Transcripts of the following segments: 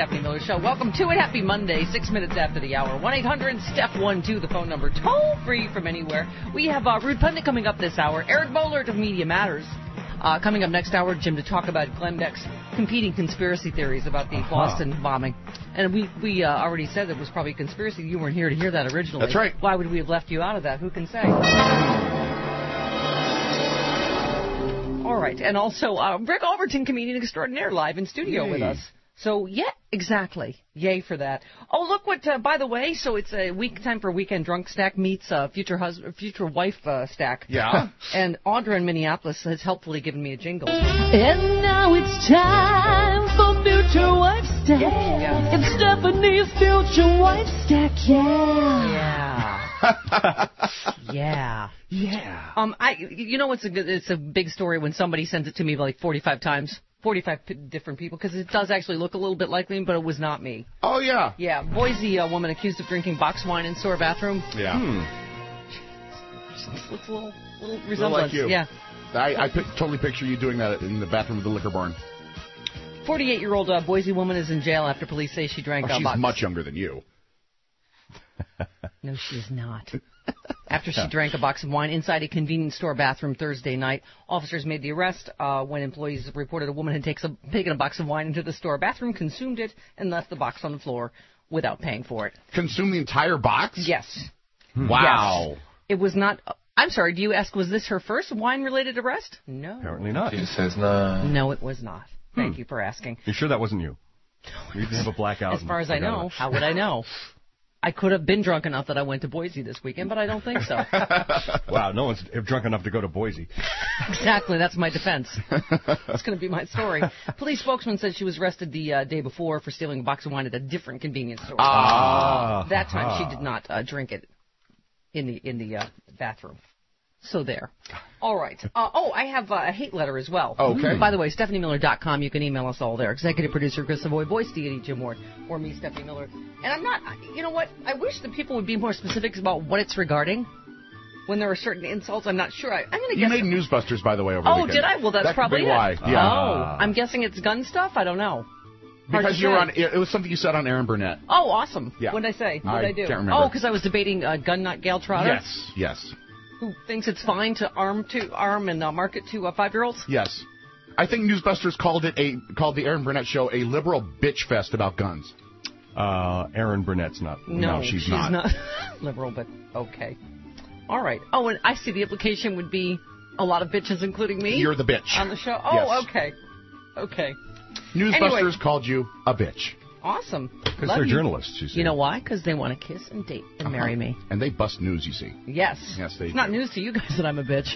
Stephanie Miller Show. Welcome to it. Happy Monday, 6 minutes after the hour. 1-800-STEPH12, the phone number, toll free from anywhere. We have Rude Pundit coming up this hour. Eric Boehlert of Media Matters. Coming up next hour, Jim, to talk about Glenn Beck's competing conspiracy theories about the Boston bombing. And we already said it was probably a conspiracy. You weren't here to hear that originally. That's right. Why would we have left you out of that? Who can say? All right. And also, Rick Overton, comedian extraordinaire, live in studio with us. So, yeah, exactly. Yay for that. Oh, look what, by the way, so it's a time for Weekend Drunk Stack meets future wife Stack. Yeah. And Audra in Minneapolis has helpfully given me a jingle. And now it's time for Future Wife Stack. Yeah. It's Stephanie's Future Wife Stack, Yeah. Yeah. Yeah. You know, it's a big story when somebody sends it to me like 45 times. 45 different people, because it does actually look a little bit like me, but it was not me. Oh, yeah. Yeah, Boise woman accused of drinking box wine in store bathroom. Yeah. Looks a little resemblance. Like you. Yeah. I totally picture you doing that in the bathroom of the liquor barn. 48-year-old Boise woman is in jail after police say she drank she's much younger than you. No, she is not. After she drank a box of wine inside a convenience store bathroom Thursday night, officers made the arrest when employees reported a woman had taken a box of wine into the store bathroom, consumed it, and left the box on the floor without paying for it. Consume the entire box? Yes. Wow. Yes. It was not... I'm sorry, do you ask, was this her first wine-related arrest? No. Apparently not. She says no. No, it was not. Thank you for asking. You sure that wasn't you? You didn't have a blackout. As far as I know, how would I know? I could have been drunk enough that I went to Boise this weekend, but I don't think so. Wow, no one's drunk enough to go to Boise. Exactly, that's my defense. That's going to be my story. Police spokesman said she was arrested the day before for stealing a box of wine at a different convenience store. That time she did not drink it in the bathroom. So there. All right. I have a hate letter as well. Okay. By the way, StephanieMiller.com. You can email us all there. Executive producer Chris Savoy, voice deity Jim Ward, or me, Stephanie Miller. And I'm not, you know what? I wish that people would be more specific about what it's regarding. When there are certain insults, I'm not sure. I'm going to guess. You made Newsbusters, by the way, over the weekend. Oh, did I? Well, that's that probably could be it. why. Yeah. Oh, I'm guessing it's gun stuff? I don't know. Because you were on, it was something you said on Aaron Burnett. Oh, awesome. Yeah. What did I say? What did I do? Can't remember. Oh, because I was debating gun nut Gail Trotter. Yes. Who thinks it's fine to arm and market to 5-year-olds? Yes. I think Newsbusters called the Aaron Burnett show a liberal bitch fest about guns. Aaron Burnett's not. No, she's not. Liberal, but okay. All right. Oh, and I see the implication would be a lot of bitches, including me. You're the bitch. On the show? Oh, yes. Okay. Newsbusters called you a bitch. Awesome. Because they're journalists, you see. You know why? Because they want to kiss and date and marry me. And they bust news, you see. Yes. Yes, they It's do. not news to you guys that I'm a bitch.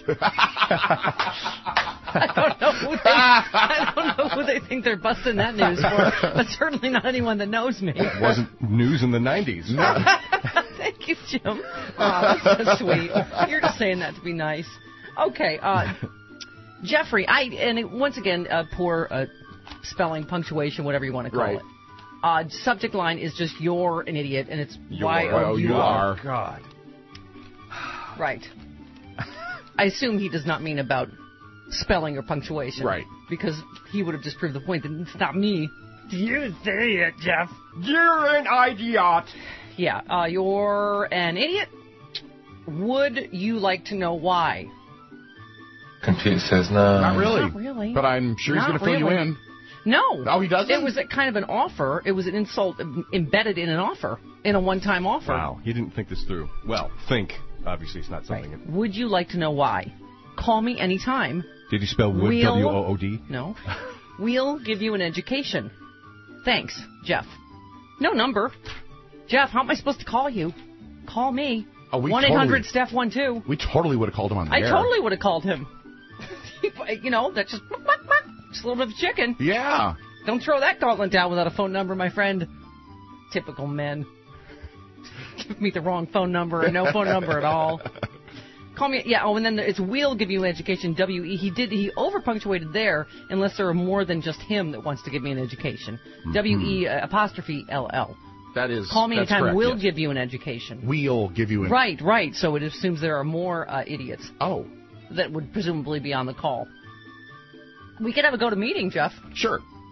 I don't know who they think they're busting that news for, but certainly not anyone that knows me. It wasn't news in the 90s. No. Thank you, Jim. Oh, that's so sweet. You're just saying that to be nice. Okay, Jeffrey, once again, poor spelling, punctuation, whatever you want to call it. Subject line is just "you're an idiot," and it's you are. God. Right. I assume he does not mean about spelling or punctuation. Right. Because he would have just proved the point that it's not me. You say it, Jeff. You're an idiot. Yeah, you're an idiot. Would you like to know why? Computer says no. Not really. Not really. But I'm sure he's going to fill you in. No. Oh, he doesn't? It was kind of an offer. It was an insult embedded in an offer, in a one-time offer. Wow, he didn't think this through. Well, obviously it's not something. Right. Would you like to know why? Call me anytime. Did he spell wood, W-O-O-D? No. We'll give you an education. Thanks, Jeff. No number. Jeff, how am I supposed to call you? Call me. 1-800-STEPH12. We totally would have called him on the air. I totally would have called him. That's just a little bit of chicken. Yeah. Don't throw that gauntlet down without a phone number, my friend. Typical men. Give me the wrong phone number or no phone number at all. Call me. Yeah. Oh, and then it's "we'll give you an education." W-E. He over-punctuated there, unless there are more than just him that wants to give me an education. Mm-hmm. W-E apostrophe L-L. That is. Call me anytime. Correct, We'll give you an education. We'll give you an. Right. So it assumes there are more idiots. Oh. That would presumably be on the call. We could have a go-to meeting, Jeff. Sure.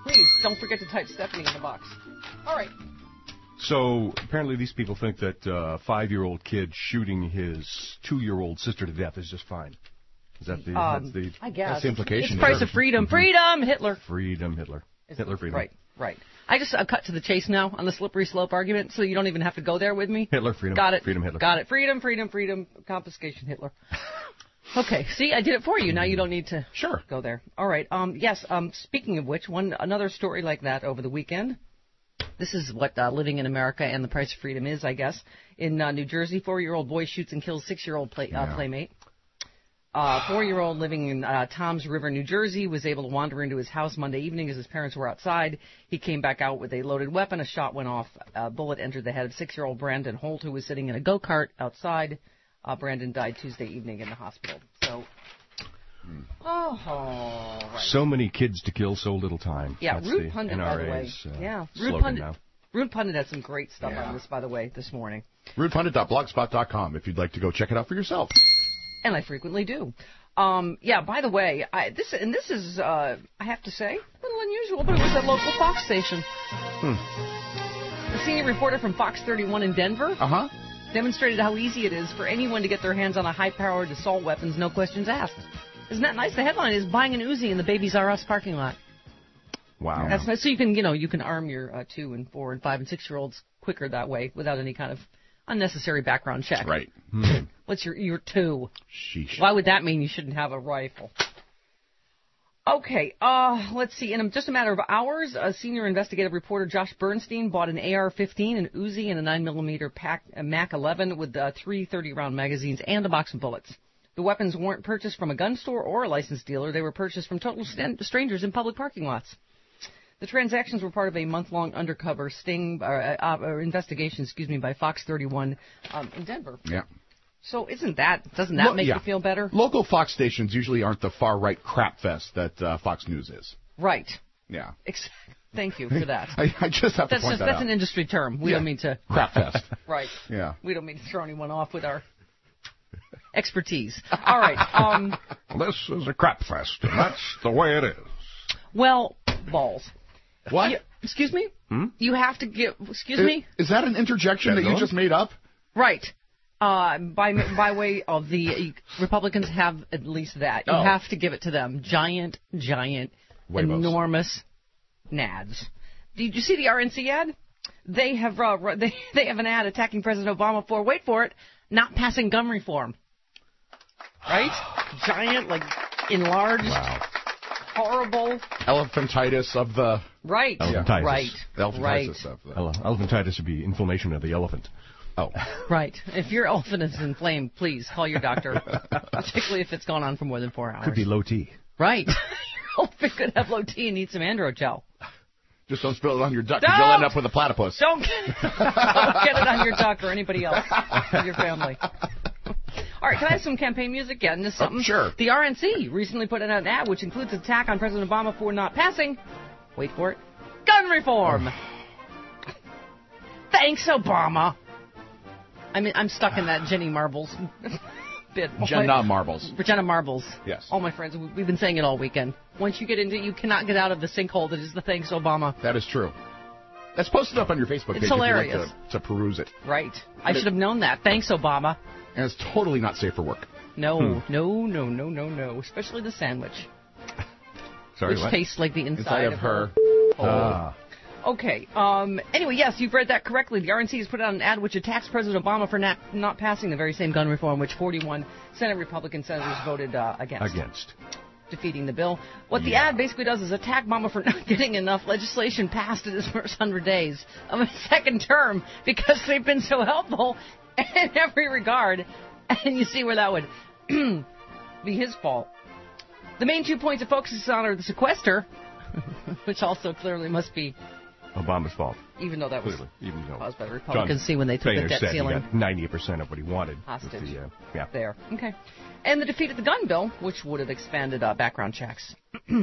Please, don't forget to type Stephanie in the box. All right. So apparently these people think that a 5-year-old kid shooting his 2-year-old sister to death is just fine. Is that the? I guess. That's the implication. It's price of freedom. Freedom, Hitler. Freedom, Hitler. Hitler, freedom. Right. I just cut to the chase now on the slippery slope argument, so you don't even have to go there with me. Hitler, freedom. Got it. Freedom, Hitler. Got it. Freedom, confiscation, Hitler. Okay, see, I did it for you. Now you don't need to go there. All right. Yes. Speaking of which, another story like that over the weekend. This is what living in America and the price of freedom is, I guess. In New Jersey, 4-year-old boy shoots and kills 6-year-old playmate. 4-year-old living in Toms River, New Jersey, was able to wander into his house Monday evening as his parents were outside. He came back out with a loaded weapon. A shot went off. A bullet entered the head of 6-year-old Brandon Holt, who was sitting in a go-kart outside. Brandon died Tuesday evening in the hospital. So, right. So many kids to kill so little time. Yeah, That's Rude the Pundit, NRA's, by the way. Rude Pundit had some great stuff on this, by the way, this morning. RudePundit.blogspot.com if you'd like to go check it out for yourself. And I frequently do. By the way, this is, I have to say, a little unusual, but it was a local Fox station. A senior reporter from Fox 31 in Denver demonstrated how easy it is for anyone to get their hands on a high-powered assault weapons, no questions asked. Isn't that nice? The headline is "Buying an Uzi in the Babies R Us parking lot." Wow. That's nice. So you can arm your 2 and 4 and 5 and 6-year-olds quicker that way without any kind of unnecessary background check. Right. What's your 2? Sheesh. Why would that mean you shouldn't have a rifle? Okay, let's see. In just a matter of hours, a senior investigative reporter, Josh Bernstein, bought an AR-15, an Uzi, and a 9mm MAC-11 with 3 30-round magazines and a box of bullets. The weapons weren't purchased from a gun store or a licensed dealer. They were purchased from total strangers in public parking lots. The transactions were part of a month-long undercover investigation, by Fox 31 in Denver. Yeah. So doesn't that make you feel better? Local Fox stations usually aren't the far-right crap fest that Fox News is. Right. Yeah. Thank you for that. I just have to point that out. That's an industry term. We don't mean to... Crap fest. Right. Yeah. We don't mean to throw anyone off with our expertise. All right. This is a crap fest, and that's the way it is. Well, balls. What? Excuse me? You have to give... Excuse me? Is that an interjection that you just made up? Right. By way of the Republicans have at least that. You have to give it to them. Giant, Huevos. enormous nads. Did you see the RNC ad? They have they have an ad attacking President Obama for, wait for it, not passing gun reform. Right? Giant, enlarged, horrible. Elephantitis of the... Right. Elephantitis. Right. Elephantitis of the... Elephantitis would be inflammation of the elephant. Oh. Right. If your elephant is inflamed, please call your doctor, particularly if it's gone on for more than 4 hours. Could be low T. Right. Your elephant could have low T and need some androgel. Just don't spill it on your duck because you'll end up with a platypus. Don't get it on your duck or anybody else in your family. All right, can I have some campaign music? Yeah, and this something. Sure. The RNC recently put out an ad which includes an attack on President Obama for not passing, wait for it, gun reform. Thanks, Obama. I mean, I'm stuck in that Jenny Marbles bit. Jenna Marbles. Jenna Marbles. Yes. All my friends, we've been saying it all weekend. Once you get into it, you cannot get out of the sinkhole that is the Thanks Obama. That is true. That's posted up on your Facebook page. It's hilarious. If you'd like to peruse it. Right. I should have known that. Thanks, Obama. And it's totally not safe for work. No. Especially the sandwich. Sorry, which what? tastes like the inside of her. Okay. Anyway, yes, you've read that correctly. The RNC has put out an ad which attacks President Obama for not passing the very same gun reform which 41 Senate Republican senators voted against. Defeating the bill. What the ad basically does is attack Obama for not getting enough legislation passed in his first 100 days of his second term because they've been so helpful in every regard. And you see where that would be his fault. The main 2 points of focus are the sequester, which also clearly must be Obama's fault. Even though that was even though caused by the Republicans, when they took the debt ceiling. He got 90% of what he wanted. Hostage. There. Okay. And the defeat of the gun bill, which would have expanded background checks.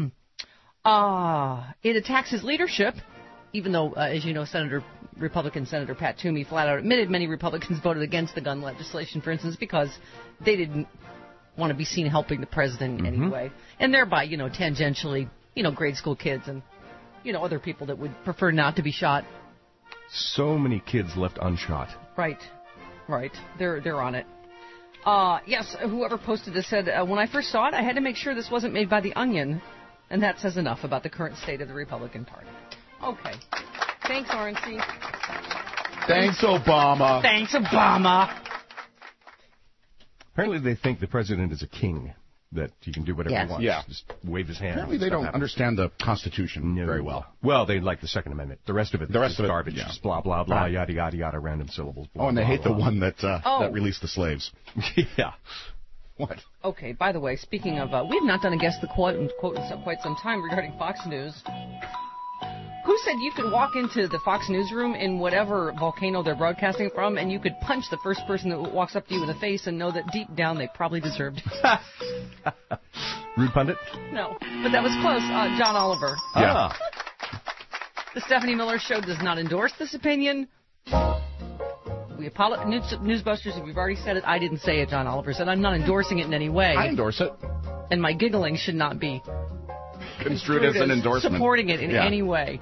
It attacks his leadership, even though, as you know, Republican Senator Pat Toomey flat out admitted many Republicans voted against the gun legislation, for instance, because they didn't want to be seen helping the president in any way. And thereby, tangentially, grade school kids and other people that would prefer not to be shot. So many kids left unshot. Right. They're on it. Yes, whoever posted this said, when I first saw it, I had to make sure this wasn't made by The Onion. And that says enough about the current state of the Republican Party. Okay. Thanks, RNC. Thanks, Obama. Thanks, Obama. Apparently they think the president is a king, that he can do whatever he wants. Yeah. Just wave his hand. Apparently they don't understand the Constitution very well. Well, they like the Second Amendment. The rest of it is garbage. Yeah. Just blah, blah, blah, yada, yada, yada, random syllables. Blah, and they hate blah. the one that released the slaves. Yeah. What? Okay, by the way, speaking of, we've not done a Guess the Quote in quite some time regarding Fox News. Who said you could walk into the Fox newsroom in whatever volcano they're broadcasting from, and you could punch the first person that walks up to you in the face and know that deep down they probably deserved it? Rude pundit? No, but that was close. John Oliver. Yeah. The Stephanie Miller Show does not endorse this opinion. We apologize, Newsbusters, if you've already said it. I didn't say it, John Oliver said. I'm not endorsing it in any way. I endorse it. And my giggling should not be construed as an endorsement. Supporting it in any way.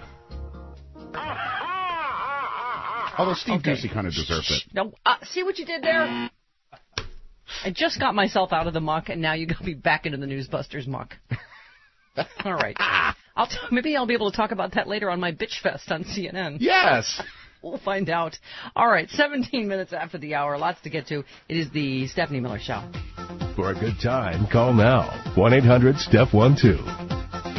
Although Steve Ducey kind of deserves it. No, see what you did there? I just got myself out of the muck, and now you got me back into the Newsbusters muck. All right. Maybe I'll be able to talk about that later on my Bitch Fest on CNN. Yes. We'll find out. All right, 17 minutes after the hour. Lots to get to. It is the Stephanie Miller Show. For a good time, call now. 1-800-STEPH12.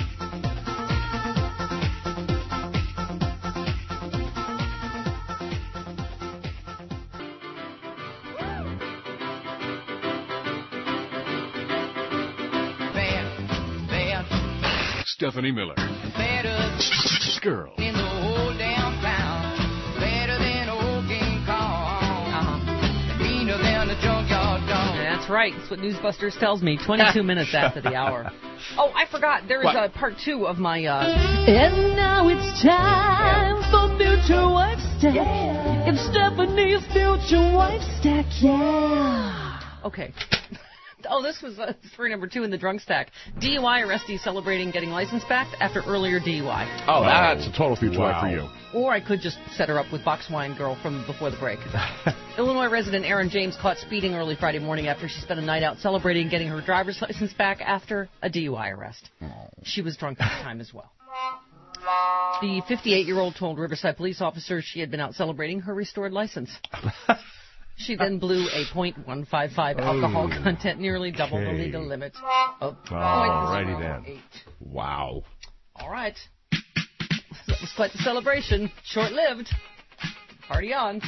Stephanie Miller. Girl. In the whole damn town. Better than old King Kong. Meaner than a junkyard dog. That's right. That's what Newsbusters tells me. 22 minutes after the hour. Oh, I forgot. There is a part 2 of my... And now it's time for Future Wife Stack. Yeah. It's Stephanie's Future Wife Stack, yeah. Okay. Oh, this was story number 2 in the drunk stack. DUI arrestee celebrating getting license back after earlier DUI. Oh, that's a total future wife for you. Or I could just set her up with Box Wine Girl from before the break. Illinois resident Erin James caught speeding early Friday morning after she spent a night out celebrating getting her driver's license back after a DUI arrest. She was drunk at the time as well. The 58-year-old told Riverside police officers she had been out celebrating her restored license. She then blew a .155 alcohol content, nearly double the legal limit of .08. Wow. All right. That was quite the celebration. Short-lived. Party on.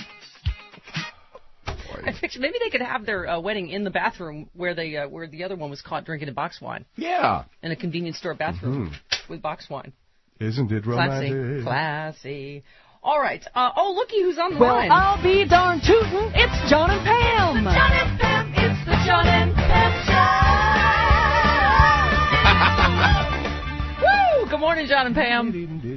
I picture maybe they could have their wedding in the bathroom where the other one was caught drinking a box wine. Yeah. In a convenience store bathroom with box wine. Isn't it romantic? Classy. All right. Looky who's on the Well, line. I'll be darn tootin'. It's John and Pam. John and Pam, it's the John and Pam show. Woo! Good morning, John and Pam.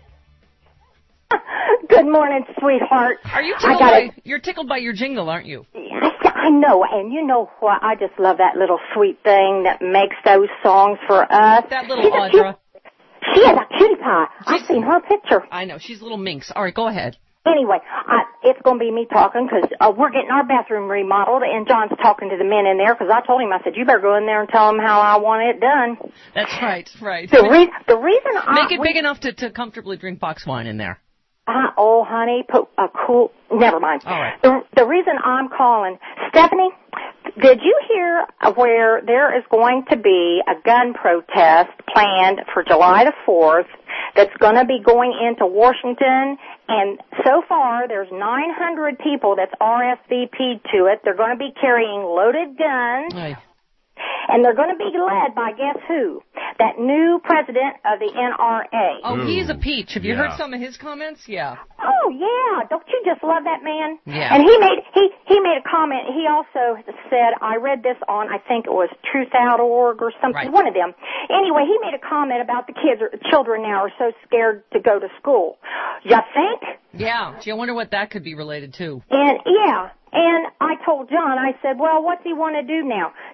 Good morning, sweetheart. Are you tickled you're tickled by your jingle, aren't you? I know, and you know what? I just love that little sweet thing that makes those songs for us. That little Audra. She is a cutie pie. I've seen her picture. I know. She's a little minx. All right, go ahead. Anyway, it's going to be me talking because we're getting our bathroom remodeled, and John's talking to the men in there because I told him, I said, you better go in there and tell them how I want it done. That's right, right. The reason Make it big enough to comfortably drink box wine in there. Oh, honey, put a cool... Never mind. All right. The reason I'm calling... Stephanie, did you hear where there is going to be a gun protest planned for July the 4th that's going to be going into Washington? And so far, there's 900 people that's RSVP'd to it. They're going to be carrying loaded guns. Aye. And they're going to be led by, guess who? That new president of the NRA. Oh, he's a peach. Have you heard some of his comments? Yeah. Oh, yeah. Don't you just love that man? Yeah. And he made a comment. He also said, I read this on, I think it was Truth.org or something, one of them. Anyway, he made a comment about the children now are so scared to go to school. You think? Yeah. Gee, I wonder what that could be related to. And I told John, I said, well, what's he want to do now?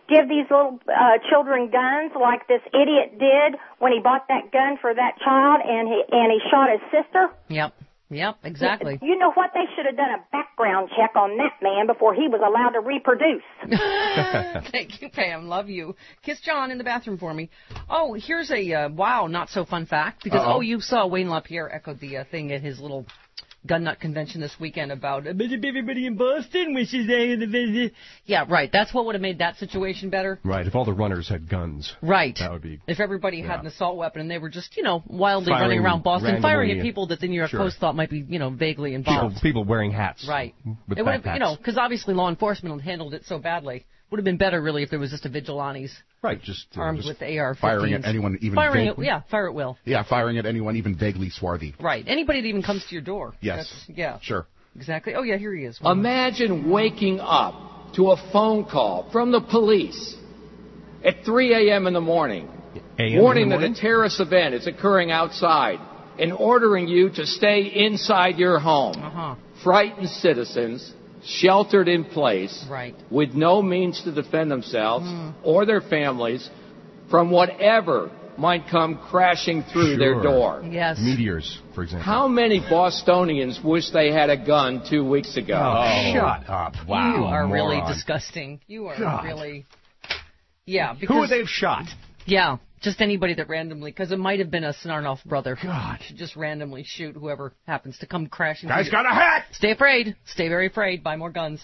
give these little children guns like this idiot did when he bought that gun for that child and he shot his sister? Yep, exactly. You know what? They should have done a background check on that man before he was allowed to reproduce. Thank you, Pam. Love you. Kiss John in the bathroom for me. Oh, here's a not so fun fact because you saw Wayne LaPierre echoed the thing at his little gun nut convention this weekend about everybody in Boston wishes they had a... Yeah, right. That's what would have made that situation better. Right. If all the runners had guns. Right. That would be... If everybody had an assault weapon and they were just, wildly running around Boston, firing at people that the New York Post thought might be, vaguely involved. People wearing hats. Right. With it would backpacks. because obviously law enforcement handled it so badly. Would have been better, really, if there was just a vigilantes. Right, just armed with AR-15s. Firing at anyone even vaguely. Fire at will. Yeah, firing at anyone even vaguely swarthy. Right. Anybody that even comes to your door. Yes. Sure. Exactly. Oh, yeah, here he is. Imagine waking up to a phone call from the police at 3 a.m. in the morning, warning that a terrorist event is occurring outside and ordering you to stay inside your home. Frightened citizens, sheltered in place, with no means to defend themselves or their families from whatever might come crashing through their door. Yes. Meteors, for example. How many Bostonians wish they had a gun 2 weeks ago? Oh, shut up. Wow. You are moron. really disgusting. You are really... Yeah, because... Who would they have shot? Yeah, just anybody that randomly... Because it might have been a Snarnoff brother. God. Just randomly shoot whoever happens to come crashing. Guy's got a hat! Stay afraid. Stay very afraid. Buy more guns.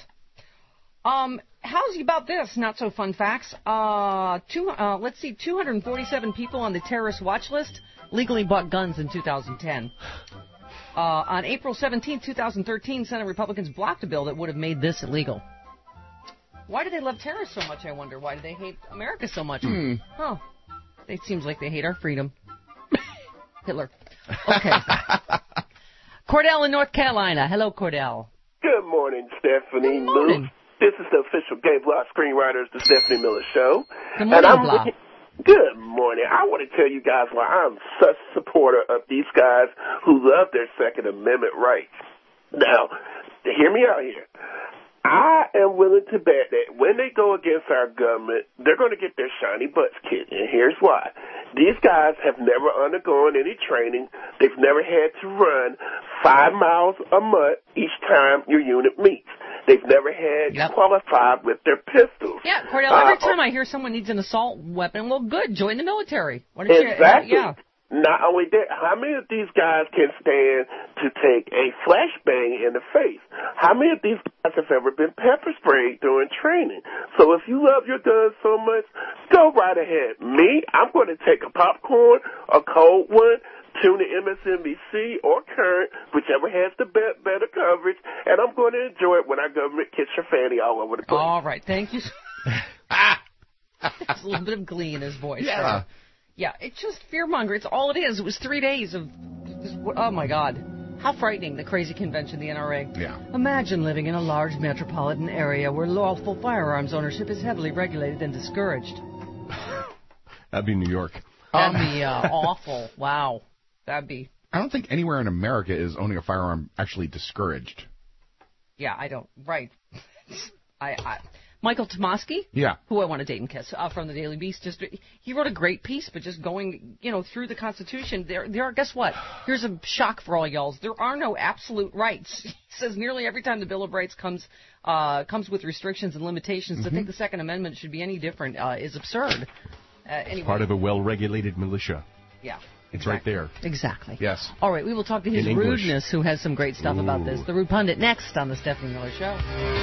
How's about this? Not so fun facts. Let's see, 247 people on the terrorist watch list legally bought guns in 2010. On April 17, 2013, Senate Republicans blocked a bill that would have made this illegal. Why do they love terrorists so much, I wonder? Why do they hate America so much? Huh. It seems like they hate our freedom. Hitler. Okay. Cordell in North Carolina. Hello, Cordell. Good morning, Stephanie. Good morning. Lou. This is the official Gay Block Screenwriters, the Stephanie Miller Show. Good morning, Good morning. I want to tell you guys why I'm such a supporter of these guys who love their Second Amendment rights. Now, hear me out here. I am willing to bet that when they go against our government, they're going to get their shiny butts kicked. And here's why. These guys have never undergone any training. They've never had to run 5 miles a month each time your unit meets. They've never had qualified with their pistols. Yeah, Cordell, every time I hear someone needs an assault weapon, well, good, join the military. Why don't exactly. Yeah. Not only that, how many of these guys can stand to take a flashbang in the face? How many of these guys have ever been pepper sprayed during training? So if you love your guns so much, go right ahead. Me, I'm going to take a popcorn, a cold one, tune to MSNBC or Current, whichever has the better coverage, and I'm going to enjoy it when our government kicks your fanny all over the place. All right, thank you. There's a little bit of glee in his voice. Yeah. Right? Yeah, it's just fearmonger. It's all it is. It was 3 days of just, oh, my God. How frightening, the crazy convention, the NRA. Yeah. Imagine living in a large metropolitan area where lawful firearms ownership is heavily regulated and discouraged. That'd be New York. That'd be awful. Wow. That'd be... I don't think anywhere in America is owning a firearm actually discouraged. Yeah, I don't... Right. Michael Tomasky, who I want to date and kiss, from the Daily Beast, he wrote a great piece, but just going, through the Constitution, there are, guess what? Here's a shock for all y'all. There are no absolute rights. He says nearly every time the Bill of Rights comes with restrictions and limitations. To think the Second Amendment should be any different is absurd. Anyway. Part of a well-regulated militia. Yeah. It's right there. Exactly. Yes. All right, we will talk to his rudeness, who has some great stuff about this. The Rude Pundit next on the Stephanie Miller Show.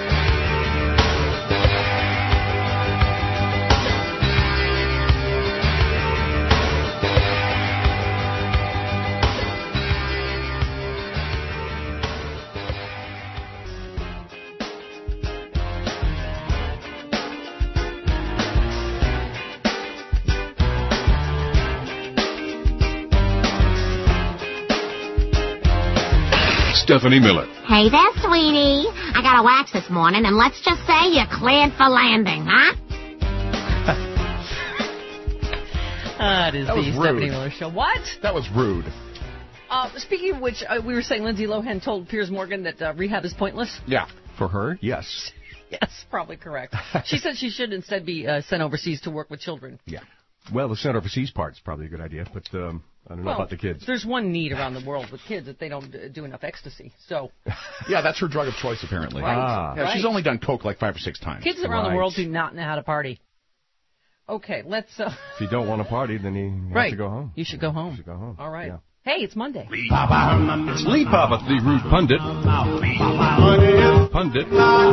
Stephanie Miller. Hey there, sweetie. I got a wax this morning, and let's just say you're cleared for landing, huh? It is the Stephanie Miller Show. What? That was rude. Speaking of which, we were saying Lindsay Lohan told Piers Morgan that rehab is pointless. Yeah. For her, yes. Yes, probably correct. She said she should instead be sent overseas to work with children. Yeah. Well, the sent overseas part's probably a good idea, but I don't know about the kids. There's one need around the world with kids that they don't do enough ecstasy. So. Yeah, that's her drug of choice, apparently. Right. Yeah, she's only done coke like 5 or 6 times. Kids around the world do not know how to party. Okay, let's... If you don't want to party, then you have to go home. You should go home. You should go home. All right. Yeah. Hey, it's Monday. It's Lee Papa, the Rude Pundit. Pundit.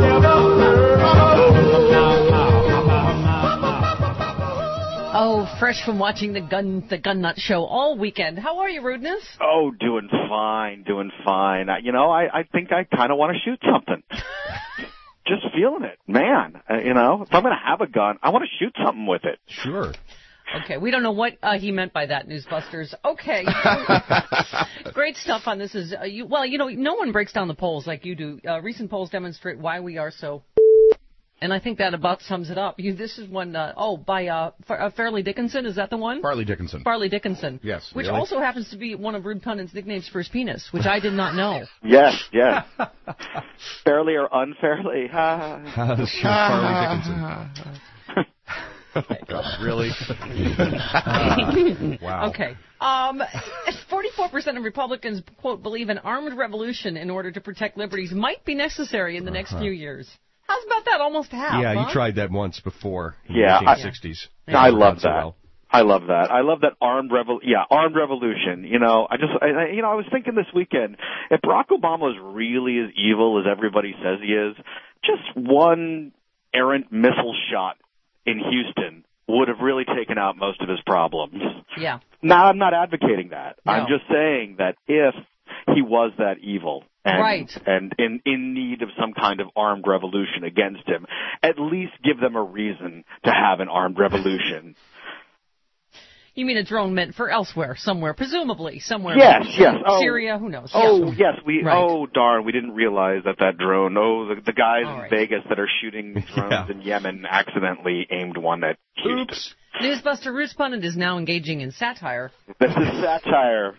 Oh, fresh from watching the Gun Nut Show all weekend. How are you, Rudeness? Oh, doing fine. I think I kind of want to shoot something. Just feeling it, man. If I'm going to have a gun, I want to shoot something with it. Sure. Okay, we don't know what he meant by that, Newsbusters. Okay. Great stuff on this. No one breaks down the polls like you do. Recent polls demonstrate why we are so... And I think that about sums it up. This is one, by Fairleigh Dickinson. Is that the one? Farley Dickinson. Farley Dickinson. Yes. Which really? also happens to be one of Rude Pundit's nicknames for his penis, which I did not know. Yes. Fairly or unfairly? Farley Dickinson. God, really? Wow. Okay. 44% of Republicans, quote, believe an armed revolution in order to protect liberties might be necessary in the next few years. How's about that? Almost half. Yeah, huh? he tried that once before in the 1960s. I love that. I love that armed revolution. I was thinking this weekend, if Barack Obama is really as evil as everybody says he is, just one errant missile shot in Houston would have really taken out most of his problems. Yeah. Now, I'm not advocating that. No. I'm just saying that if he was that evil and in need of some kind of armed revolution against him, at least give them a reason to have an armed revolution. You mean a drone meant for elsewhere, somewhere, presumably, somewhere. Yes. Syria, who knows? Oh, yeah. yes. Oh, darn, we didn't realize that drone. Oh, the guys in Vegas that are shooting drones in Yemen accidentally aimed one at Houston. Oops. Newsbuster Rude Pundit is now engaging in satire. This is satire.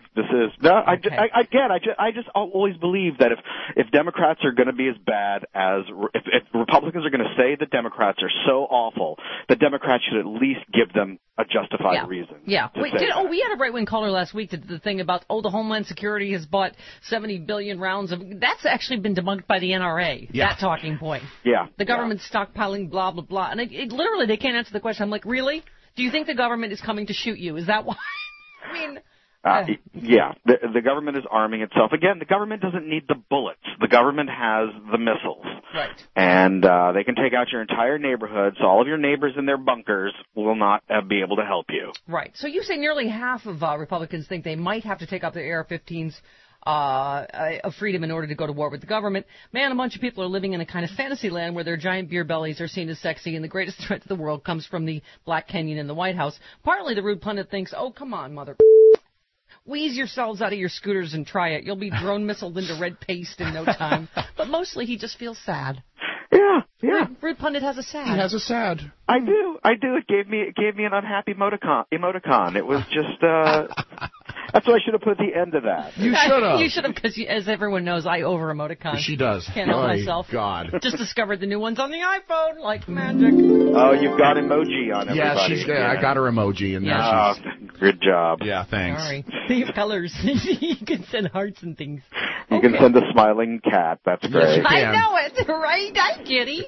I just always believe that if Democrats are going to be as bad as if Republicans are going to say that Democrats are so awful, the Democrats should at least give them a justified reason. Yeah. We had a right-wing caller last week that did the thing about the Homeland Security has bought 70 billion rounds of. That's actually been debunked by the NRA. Yeah. That talking point. Yeah. The government's stockpiling, blah blah blah, and literally they can't answer the question. I'm like, really? Do you think the government is coming to shoot you? Is that why? I mean... Yeah, the government is arming itself. Again, the government doesn't need the bullets. The government has the missiles. Right. And they can take out your entire neighborhood, so all of your neighbors in their bunkers will not be able to help you. Right. So you say nearly half of Republicans think they might have to take out their AR-15s of freedom in order to go to war with the government. Man, a bunch of people are living in a kind of fantasy land where their giant beer bellies are seen as sexy, and the greatest threat to the world comes from the Black Canyon in the White House. Partly the Rude Pundit thinks, oh, come on, mother... Wheeze yourselves out of your scooters and try it. You'll be drone missiled into red paste in no time. But mostly he just feels sad. Yeah. Rude Pundit has a sad. He has a sad. I do. It gave me an unhappy emoticon. It was just that's what I should have put at the end of that. You should have. You should have, because as everyone knows, I over emoticon. She does. Can't help myself. God. Just discovered the new ones on the iPhone like magic. Oh, you've got emoji on everybody. Yeah, I got her emoji, and now she's... Good job. Yeah, thanks. Sorry. They have colors. You can send hearts and things. You can send a smiling cat. That's great. I know it, right? Hi, kitty.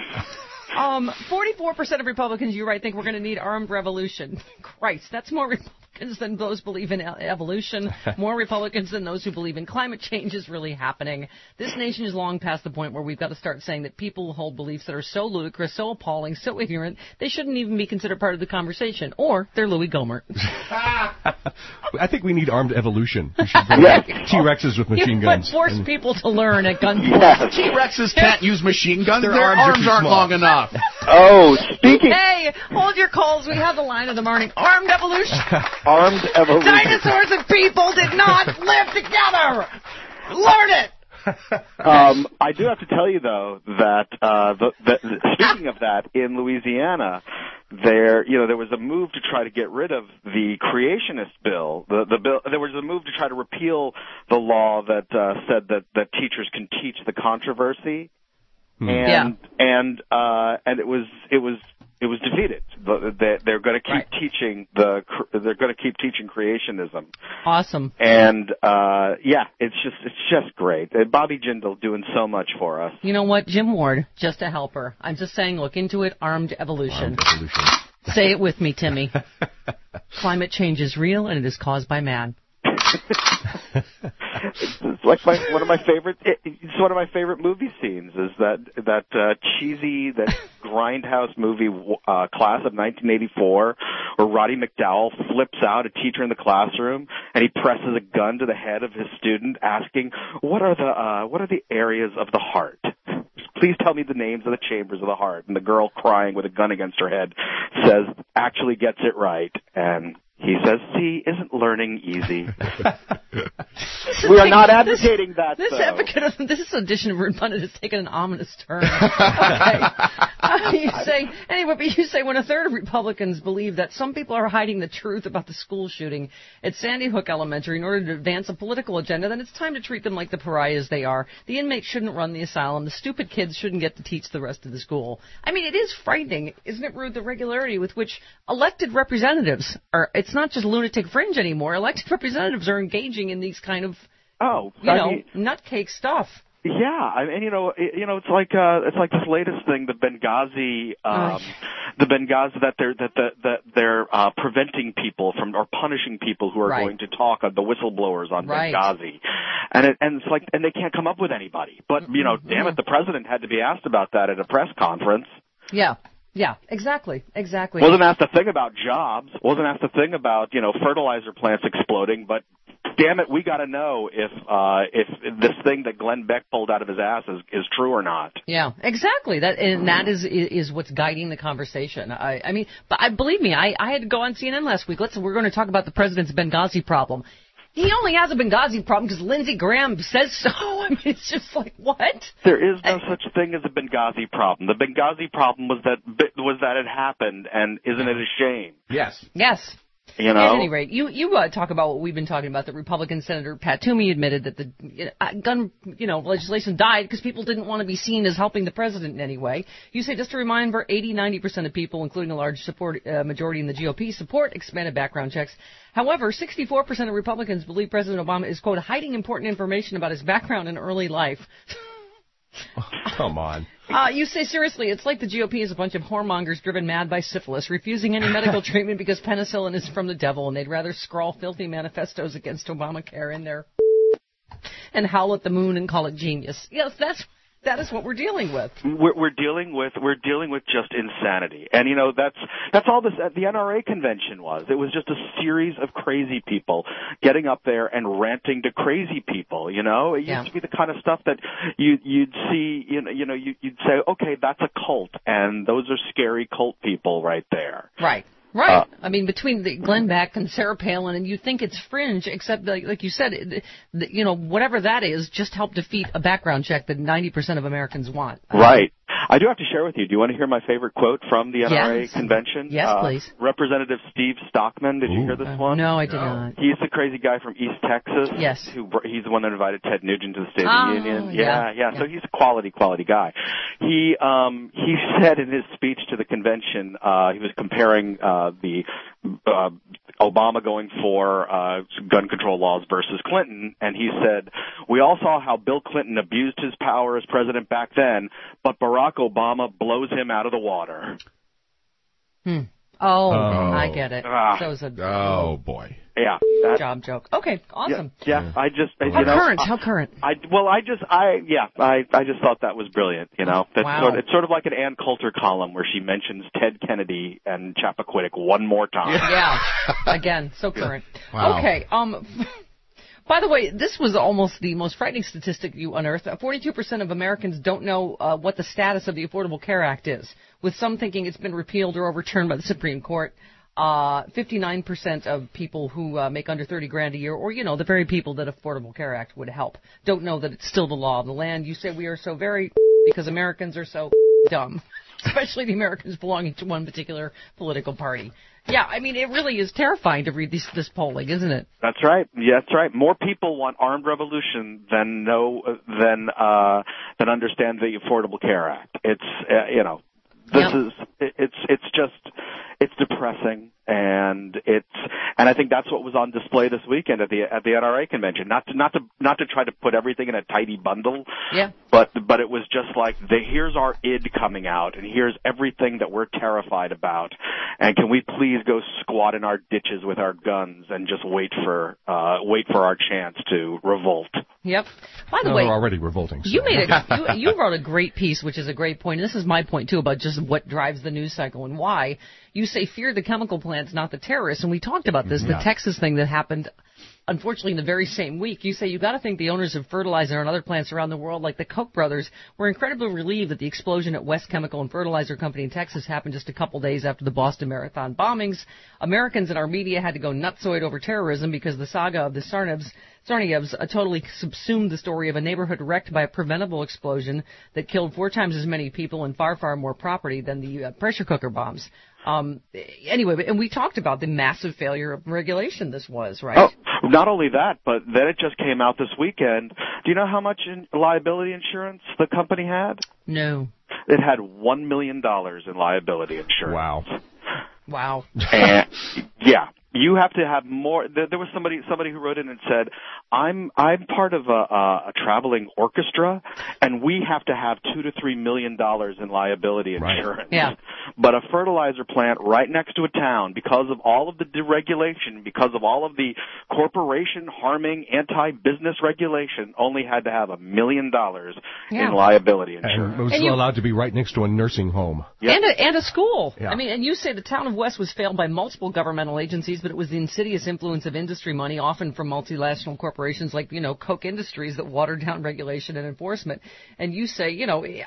44% of Republicans, you're right, think we're going to need armed revolution. Christ, that's more Republicans than those who believe in evolution, more Republicans than those who believe in climate change is really happening. This nation is long past the point where we've got to start saying that people hold beliefs that are so ludicrous, so appalling, so ignorant, they shouldn't even be considered part of the conversation. Or they're Louis Gohmert. I think we need armed evolution. We should bring T-Rexes with machine guns. But force people to learn at gunpoint. T-Rexes can't use machine guns. Their arms aren't long enough. Oh, speaking... Hey, hold your calls. We have the line of the morning. Armed evolution. Armed evolution. Dinosaurs and people did not live together. Learn it. I do have to tell you, though, that speaking of that, in Louisiana, there was a move to try to get rid of the creationist bill. The bill, there was a move to try to repeal the law that said that teachers can teach the controversy. and it was defeated. They're going to keep teaching they're going to keep teaching creationism. Awesome. And it's just great. Bobby Jindal doing so much for us. You know what, Jim Ward, just a helper. I'm just saying, look into it. Armed evolution. Say it with me, Timmy. Climate change is real, and it is caused by man. It's like one of my favorite movie scenes is that cheesy grindhouse movie Class of 1984 where Roddy McDowell flips out a teacher in the classroom and he presses a gun to the head of his student asking what are the areas of the heart. Please tell me the names of the chambers of the heart. And the girl crying with a gun against her head says, actually gets it right. And he says, see, isn't learning easy? We are not advocating that, This edition of Rude Pundit has taken an ominous turn. Okay. You say when a third of Republicans believe that some people are hiding the truth about the school shooting at Sandy Hook Elementary in order to advance a political agenda, then it's time to treat them like the pariahs they are. The inmates shouldn't run the asylum. The stupid kids shouldn't get to teach the rest of the school. I mean, it is frightening, isn't it, Rude, the regularity with which elected representatives are... It's not just lunatic fringe anymore. Elected representatives are engaging in these kind of, nutcake stuff. Yeah, I mean, it's like this latest thing, the Benghazi that they're preventing people from or punishing people who are going to talk, the whistleblowers on Benghazi, and it's like, and they can't come up with anybody. But damn it, the president had to be asked about that at a press conference. Yeah. Yeah, exactly. Wasn't asked a thing about jobs. Wasn't asked a thing about, fertilizer plants exploding. But damn it, we got to know if this thing that Glenn Beck pulled out of his ass is true or not. Yeah, exactly. That is what's guiding the conversation. I mean, but believe me, I had to go on CNN last week. We're going to talk about the president's Benghazi problem. He only has a Benghazi problem because Lindsey Graham says so. I mean, it's just like, what? There is no such thing as a Benghazi problem. The Benghazi problem was that it happened, and isn't it a shame? Yes. Yes. At any rate, you talk about what we've been talking about. The Republican Senator Pat Toomey admitted that the gun legislation died because people didn't want to be seen as helping the president in any way. You say, just to remind, 80-90% of people, including a large majority in the GOP, support expanded background checks. However, 64% of Republicans believe President Obama is, quote, hiding important information about his background and early life. Oh, come on. You say, seriously, it's like the GOP is a bunch of whoremongers driven mad by syphilis, refusing any medical treatment because penicillin is from the devil, and they'd rather scrawl filthy manifestos against Obamacare in there and howl at the moon and call it genius. Yes, that is what we're dealing with. We're dealing with just insanity, and that's all the NRA convention was. It was just a series of crazy people getting up there and ranting to crazy people. It used to be the kind of stuff that you'd see. You'd say, okay, that's a cult, and those are scary cult people right there. Right. I mean, between the Glenn Beck and Sarah Palin, and you think it's fringe, except like you said, whatever that is, just help defeat a background check that 90% of Americans want. Right. I do have to share with you. Do you want to hear my favorite quote from the NRA convention? Yes, please. Representative Steve Stockman. Did you hear this one? No, I did not. He's the crazy guy from East Texas. Yes. He's the one that invited Ted Nugent to the State of the Union. Yeah. So he's a quality guy. He said in his speech to the convention, he was comparing the Obama going for gun control laws versus Clinton, and he said, we all saw how Bill Clinton abused his power as president back then, but Barack Obama blows him out of the water. Oh, I get it. Oh, boy. Yeah. Job joke. Okay, awesome. Yeah. I just, How current? I just thought that was brilliant, Wow. It's sort of like an Ann Coulter column where she mentions Ted Kennedy and Chappaquiddick one more time. Yeah. Again, so current. Wow. Okay, by the way, this was almost the most frightening statistic you unearthed. 42% of Americans don't know what the status of the Affordable Care Act is, with some thinking it's been repealed or overturned by the Supreme Court. 59% of people who make under $30,000 a year, or, the very people that Affordable Care Act would help, don't know that it's still the law of the land. You say we are so very because Americans are so dumb. especially the Americans belonging to one particular political party. Yeah, I mean, it really is terrifying to read this polling, isn't it? That's right. Yeah, that's right. More people want armed revolution than understand the Affordable Care Act. It's it's depressing, and I think that's what was on display this weekend at the NRA convention. Not to try to put everything in a tidy bundle. Yeah. But it was just like here's our id coming out, and here's everything that we're terrified about, and can we please go squat in our ditches with our guns and just wait for our chance to revolt. Yep. By the way, they're already revolting. So. You wrote a great piece, which is a great point. And this is my point too about just what drives the news cycle and why. You say fear the chemical plants, not the terrorists, and we talked about this, the Texas thing that happened. Unfortunately, in the very same week, you say you got to think the owners of fertilizer and other plants around the world, like the Koch brothers, were incredibly relieved that the explosion at West Chemical and Fertilizer Company in Texas happened just a couple days after the Boston Marathon bombings. Americans and our media had to go nutsoid over terrorism because the saga of the Tsarnaevs totally subsumed the story of a neighborhood wrecked by a preventable explosion that killed 4 times as many people and far, far more property than the pressure cooker bombs. Anyway, and we talked about the massive failure of regulation this was, right? Oh, not only that, but then it just came out this weekend. Do you know how much liability insurance the company had? No. It had $1 million in liability insurance. Wow. And, yeah. You have to have more. There was somebody who wrote in and said, "I'm part of a traveling orchestra, and we have to have $2 to $3 million in liability insurance." Right. Yeah. But a fertilizer plant right next to a town, because of all of the deregulation, because of all of the corporation harming anti-business regulation, only had to have $1 million in liability insurance. And it was allowed to be right next to a nursing home. Yep. And a school. Yeah. I mean, and you say the town of West was failed by multiple governmental agencies, but it was the insidious influence of industry money, often from multinational corporations like, Koch Industries, that watered down regulation and enforcement. And you say,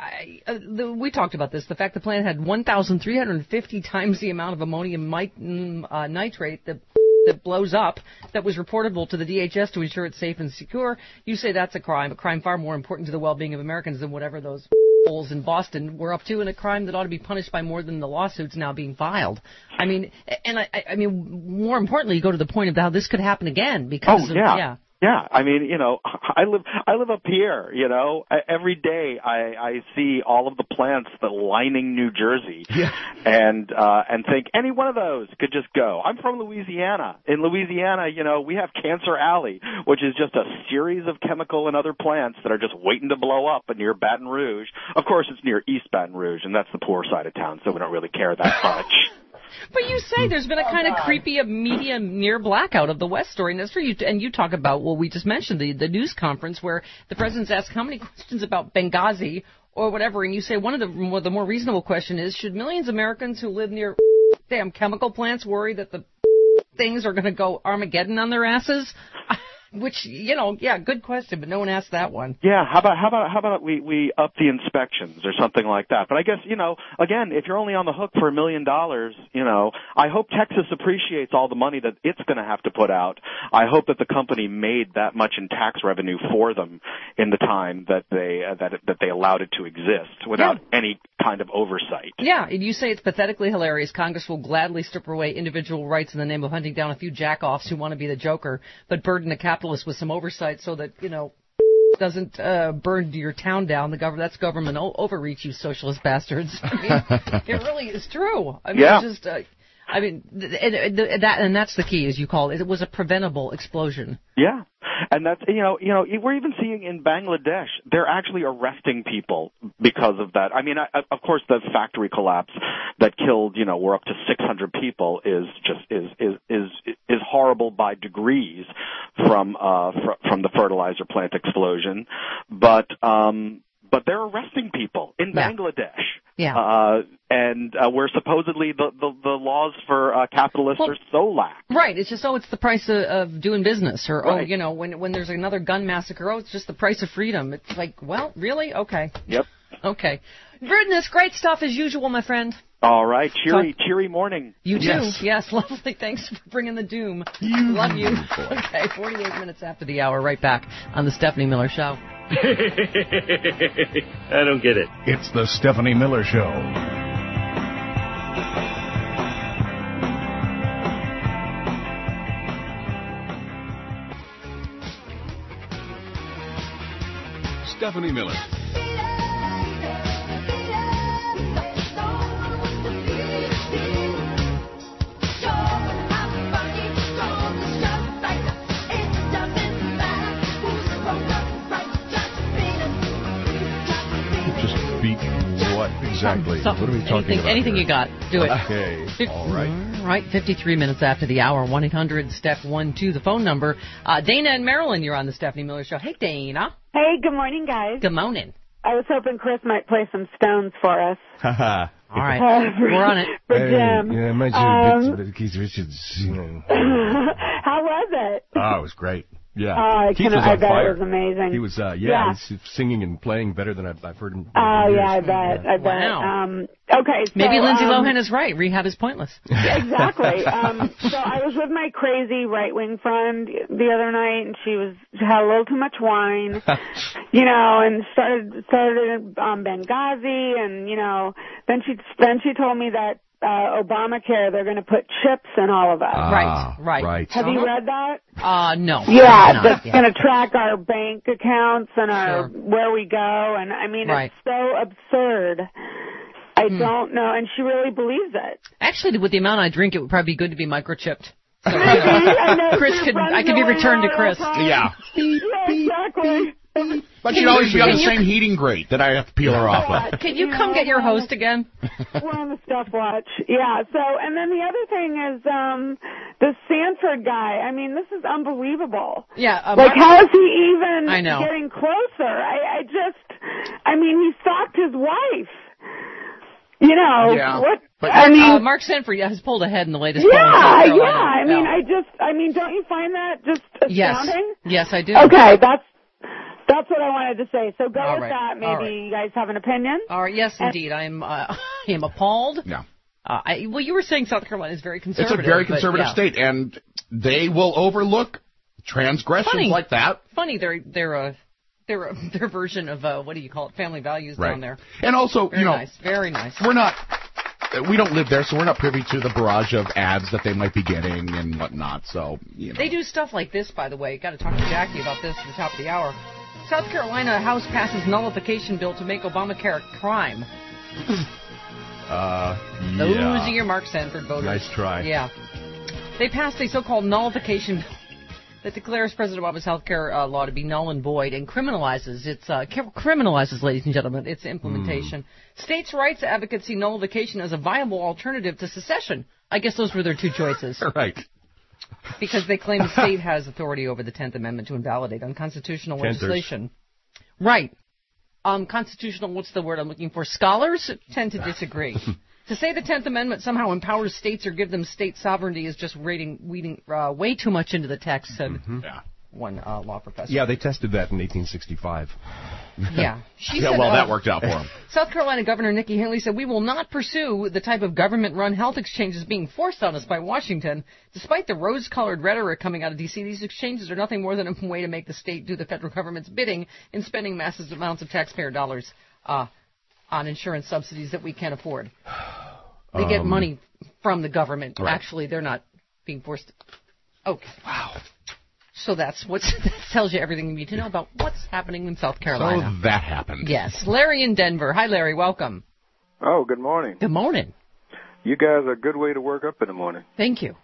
we talked about this, the fact the plant had 1,350 times the amount of ammonium nitrate that blows up that was reportable to the DHS to ensure it's safe and secure. You say that's a crime far more important to the well-being of Americans than whatever those holes in Boston were up to, and a crime that ought to be punished by more than the lawsuits now being filed. I mean, and I mean, more importantly, you go to the point of how this could happen again because Yeah, I mean, I live up here, every day I see all of the plants that lining New Jersey, and think any one of those could just go. I'm from Louisiana. In Louisiana, we have Cancer Alley, which is just a series of chemical and other plants that are just waiting to blow up near Baton Rouge. Of course, it's near East Baton Rouge, and that's the poor side of town, so we don't really care that much. But you say there's been a kind of creepy media near blackout of the West story, and that's for you. And you talk about, we just mentioned the news conference where the president's asked how many questions about Benghazi or whatever, and you say one of the more reasonable question is, should millions of Americans who live near damn chemical plants worry that the things are going to go Armageddon on their asses? Which, good question, but no one asked that one. Yeah, how about we up the inspections or something like that? But I guess, again, if you're only on the hook for $1 million, I hope Texas appreciates all the money that it's going to have to put out. I hope that the company made that much in tax revenue for them in the time that they allowed it to exist without any kind of oversight. Yeah, and you say it's pathetically hilarious. Congress will gladly strip away individual rights in the name of hunting down a few jackoffs who want to be the joker, but burden the capitalist with some oversight so that, doesn't burn your town down. That's government overreach, you socialist bastards. I mean, it really is true. I mean, and that's the key, as you call it. It was a preventable explosion. Yeah. And that's, we're even seeing in Bangladesh, they're actually arresting people because of that. I mean, of course, the factory collapse that killed, we're up to 600 people is horrible by degrees from the fertilizer plant explosion. But they're arresting people in Bangladesh. Yeah. And where supposedly the laws for capitalists are so lax. Right. It's just, it's the price of doing business. Or, when there's another gun massacre, it's just the price of freedom. It's like, well, really? Okay. Yep. Okay. Goodness, great stuff as usual, my friend. All right. Cheery morning. You too. Yes, lovely. Thanks for bringing the doom. Love you. Okay, 48 minutes after the hour, right back on the Stephanie Miller Show. I don't get it. It's the Stephanie Miller Show. Stephanie Miller. Just beat what exactly? What are we talking about? Anything here? you got. Do it. Okay. All right. All right, 53 minutes after the hour, 1-800-STEP-1-2, the phone number. Dana and Marilyn, you're on the Stephanie Miller Show. Hey, Dana. Hey, good morning, guys. Good morning. I was hoping Chris might play some Stones for us. Haha. All right, we're on it. For Jim. Yeah, imagine Keith Richards. How was it? Oh, it was great. Yeah. Keith was on fire. It was amazing. He was, he's singing and playing better than I've heard him. I bet. Wow. Okay. So, maybe Lindsay Lohan is right. Rehab is pointless. Exactly. So I was with my crazy right-wing friend the other night, and she had a little too much wine, and started Benghazi, and then she told me that Obamacare, they're going to put chips in all of us. Right. Have you read that? No. Yeah, that's going to track our bank accounts and where we go, and I mean, it's so absurd. I don't know, and she really believes it. Actually, with the amount I drink, it would probably be good to be microchipped. So, I could be returned to Chris. Yeah. Exactly. But she'd always be on the same heating grate that I have to peel her off of. Can you come get your host again? We're on the stopwatch. Yeah, so, and then the other thing is the Sanford guy. I mean, this is unbelievable. Yeah. how is he even getting closer? I mean, he stalked his wife. What? But, Mark Sanford has pulled ahead in the latest poll. I mean, don't you find that just astounding? Yes, I do. Okay, that's what I wanted to say. So go with that. Maybe you guys have an opinion. All right. Yes, indeed. I am appalled. Yeah. You were saying South Carolina is very conservative. It's a very conservative state, and they will overlook transgressions like that. Funny, their version of what do you call it? Family values down there. And also, very nice. We don't live there, so we're not privy to the barrage of ads that they might be getting and whatnot. So they do stuff like this, by the way. Got to talk to Jackie about this at the top of the hour. South Carolina House passes nullification bill to make Obamacare a crime. Those are your Mark Sanford voters. Nice try. Yeah. They passed a so-called nullification bill that declares President Obama's health care law to be null and void and criminalizes ladies and gentlemen, its implementation. States' rights advocates see nullification as a viable alternative to secession. I guess those were their two choices. Right. Because they claim the state has authority over the 10th Amendment to invalidate unconstitutional legislation. Right. Constitutional, what's the word I'm looking for? Scholars tend to disagree. To say the 10th Amendment somehow empowers states or give them state sovereignty is just reading way too much into the text, said one law professor. Yeah, they tested that in 1865. Yeah. That worked out for them. South Carolina Governor Nikki Haley said, "We will not pursue the type of government-run health exchanges being forced on us by Washington. Despite the rose-colored rhetoric coming out of D.C., these exchanges are nothing more than a way to make the state do the federal government's bidding in spending massive amounts of taxpayer dollars on insurance subsidies that we can't afford." They get money from the government. Right. Actually, they're not being forced. Okay. Wow. So that tells you everything you need to know about what's happening in South Carolina. So that happened. Yes. Larry in Denver. Hi, Larry. Welcome. Oh, good morning. Good morning. You guys are a good way to work up in the morning. Thank you.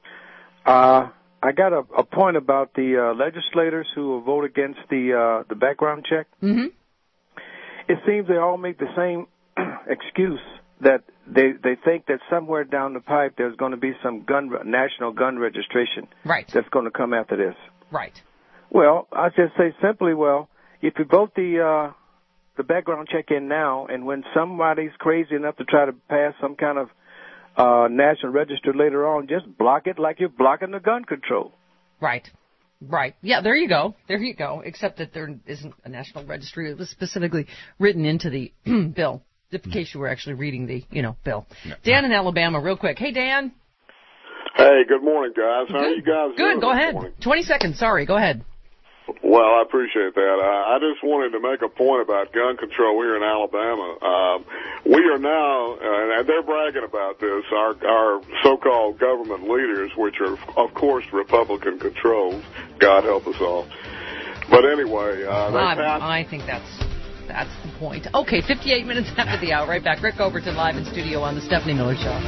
I got a point about the legislators who will vote against the background check. Mm-hmm. It seems they all make the same excuse that they think that somewhere down the pipe there's going to be some national gun registration that's going to come after this. Right. Well, I just say simply, if you vote the background check in now, and when somebody's crazy enough to try to pass some kind of national register later on, just block it like you're blocking the gun control. Right. Right. Yeah, there you go. There you go. Except that there isn't a national registry. It was specifically written into the bill. In case you were actually reading the, bill. Yeah. Dan in Alabama, real quick. Hey, Dan. Hey, good morning, guys. How are you guys doing? Good, go ahead. 20 seconds, sorry, go ahead. Well, I appreciate that. I just wanted to make a point about gun control here in Alabama. We are now, and they're bragging about this, our so-called government leaders, which are, of course, Republican-controlled, God help us all. But anyway, I think that's the point. Okay, 58 minutes after the hour. Right back. Rick Overton live in studio on the Stephanie Miller Show.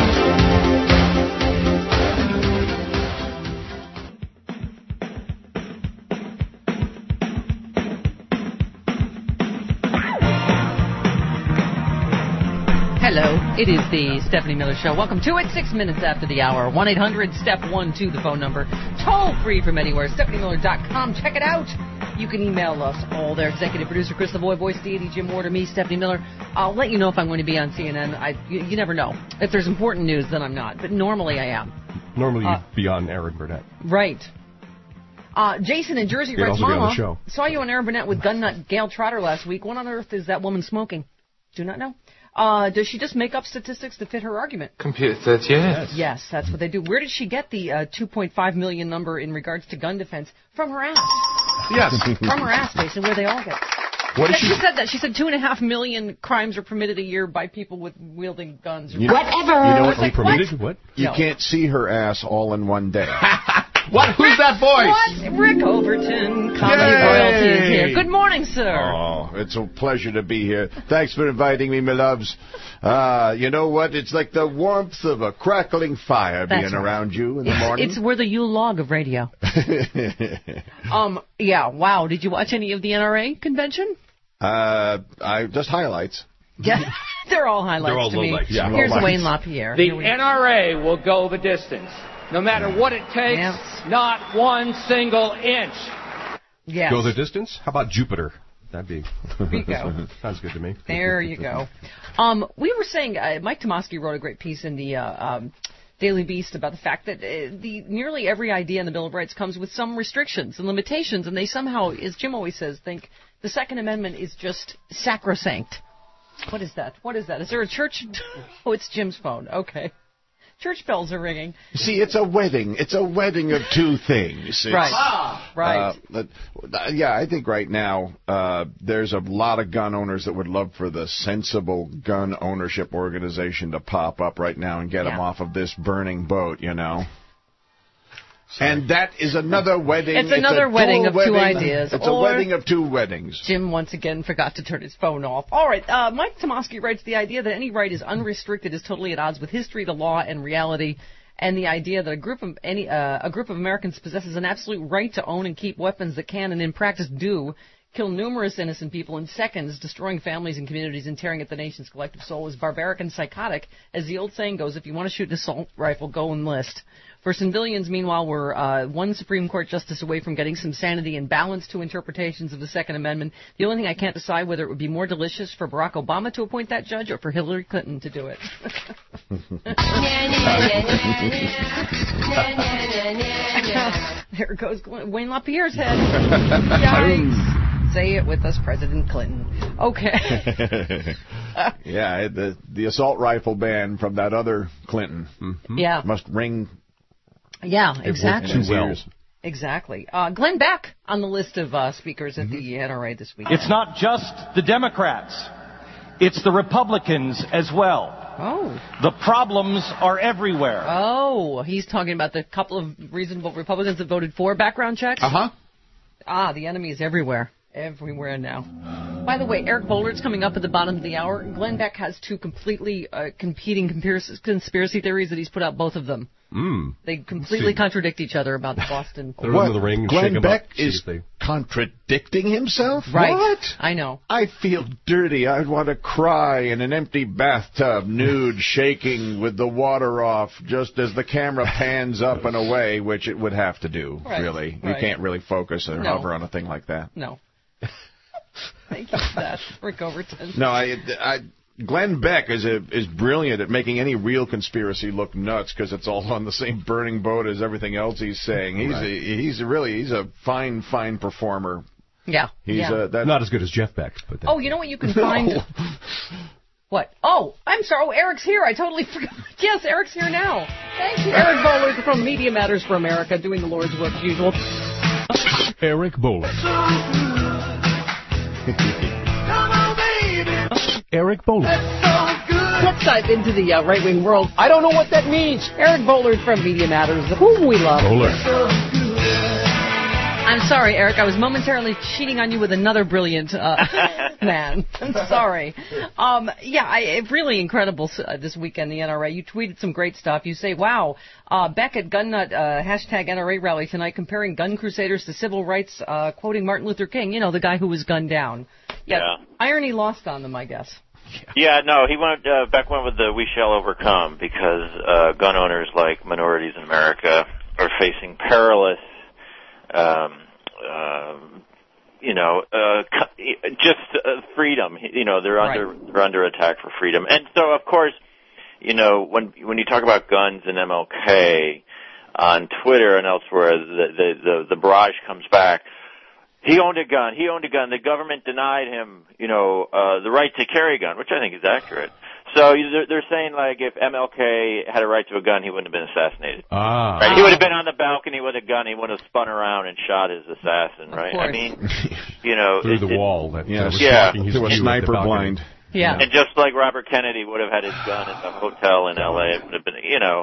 Hello, it is the Stephanie Miller Show. Welcome to it. 6 minutes after the hour. 1-800-STEP-12, the phone number. Toll free from anywhere. StephanieMiller.com. Check it out. You can email us all there. Executive producer Chris Lavoie, voice deity Jim Ward, or me, Stephanie Miller. I'll let you know if I'm going to be on CNN. You never know. If there's important news, then I'm not. But normally I am. Normally you'd be on Aaron Burnett. Right. Jason in Jersey writes, Mama, saw you on Aaron Burnett with gun nut Gail Trotter last week. What on earth is that woman smoking? Do not know. Does she just make up statistics to fit her argument? Computer says yes. Yes, that's what they do. Where did she get the 2.5 million number in regards to gun defense? From her ass. Yes. From her ass, Jason, where they all get. She said that. She said 2.5 million crimes are permitted a year by people with wielding guns. Whatever. You know what unpermitted? What? You can't see her ass all in one day. What? Who's that voice? What? Rick Overton, comedy royalty is here. Good morning, sir. Oh, it's a pleasure to be here. Thanks for inviting me, my loves. You know what? It's like the warmth of a crackling fire being around you in the morning. We're the Yule log of radio. Yeah, wow. Did you watch any of the NRA convention? I just highlights. Yeah, they're all highlights to me. Yeah, here's Wayne LaPierre. The NRA will go the distance. No matter what it takes, not one single inch. Yes. Go the distance? How about Jupiter? That'd be... There you go. Sounds good to me. There you go. We were saying, Mike Tomasky wrote a great piece in the Daily Beast about the fact that nearly every idea in the Bill of Rights comes with some restrictions and limitations, and they somehow, as Jim always says, think the Second Amendment is just sacrosanct. What is that? What is that? Is there a church? Oh, it's Jim's phone. Okay. Church bells are ringing. See, it's a wedding. It's a wedding of two things. Right. Yeah, I think right now there's a lot of gun owners that would love for the Sensible Gun Ownership Organization to pop up right now and get them off of this burning boat, you know. And that is another wedding. It's another wedding of two ideas. It's a wedding of two weddings. Jim once again forgot to turn his phone off. All right, Mike Tomasky writes, the idea that any right is unrestricted is totally at odds with history, the law, and reality. And the idea that a group of Americans possesses an absolute right to own and keep weapons that can, and in practice do, kill numerous innocent people in seconds, destroying families and communities and tearing at the nation's collective soul is barbaric and psychotic. As the old saying goes, if you want to shoot an assault rifle, go enlist. For civilians, meanwhile, we're one Supreme Court justice away from getting some sanity and balance to interpretations of the Second Amendment. The only thing I can't decide whether it would be more delicious for Barack Obama to appoint that judge or for Hillary Clinton to do it. There goes Wayne LaPierre's head. Yikes. Say it with us, President Clinton. Okay. Yeah, the assault rifle ban from that other Clinton must ring. Yeah, exactly. Well. Exactly. Glenn Beck on the list of speakers at the NRA this week. It's not just the Democrats. It's the Republicans as well. Oh. The problems are everywhere. Oh, he's talking about the couple of reasonable Republicans that voted for background checks? Uh-huh. The enemy is everywhere. Everywhere now. By the way, Eric Boller's coming up at the bottom of the hour. Glenn Beck has two completely competing conspiracy theories that he's put out, both of them. They completely contradict each other about the Boston. What? The ring, Glenn Beck is contradicting himself? Right. What? I know. I feel dirty. I'd want to cry in an empty bathtub, nude, shaking with the water off, just as the camera pans up and away, which it would have to do, really. You can't really focus or hover on a thing like that. No. Thank you for that, Rick Overton. No, Glenn Beck is brilliant at making any real conspiracy look nuts because it's all on the same burning boat as everything else he's saying. He's a fine performer. Yeah. He's not as good as Jeff Beck. But you know what you can find? What? Oh, I'm sorry. Oh, Eric's here. I totally forgot. Yes, Eric's here now. Thank you. Eric Bowler from Media Matters for America, doing the Lord's work as usual. Eric Bowler. Eric Bowler. Let's dive into the right-wing world. I don't know what that means. Eric Bowler from Media Matters, whom we love. Bowler. I'm sorry, Eric. I was momentarily cheating on you with another brilliant man. I'm sorry. Really incredible this weekend, the NRA. You tweeted some great stuff. You say, wow, Beck at Gunnut, hashtag NRA rally tonight, comparing gun crusaders to civil rights, quoting Martin Luther King, the guy who was gunned down. Yeah. Irony lost on them, I guess. Yeah, no, Beck went with the "we shall overcome" because gun owners like minorities in America are facing perilous, freedom. They're under attack for freedom, and so of course, when you talk about guns and MLK on Twitter and elsewhere, the barrage comes back. He owned a gun. The government denied him, the right to carry a gun, which I think is accurate. So they're saying, like, if MLK had a right to a gun, he wouldn't have been assassinated. Right? He would have been on the balcony with a gun. He would have spun around and shot his assassin, right? I mean, through the wall. That was blocking his sniper blind. Yeah. And just like Robert Kennedy would have had his gun in the hotel in L.A., it would have been,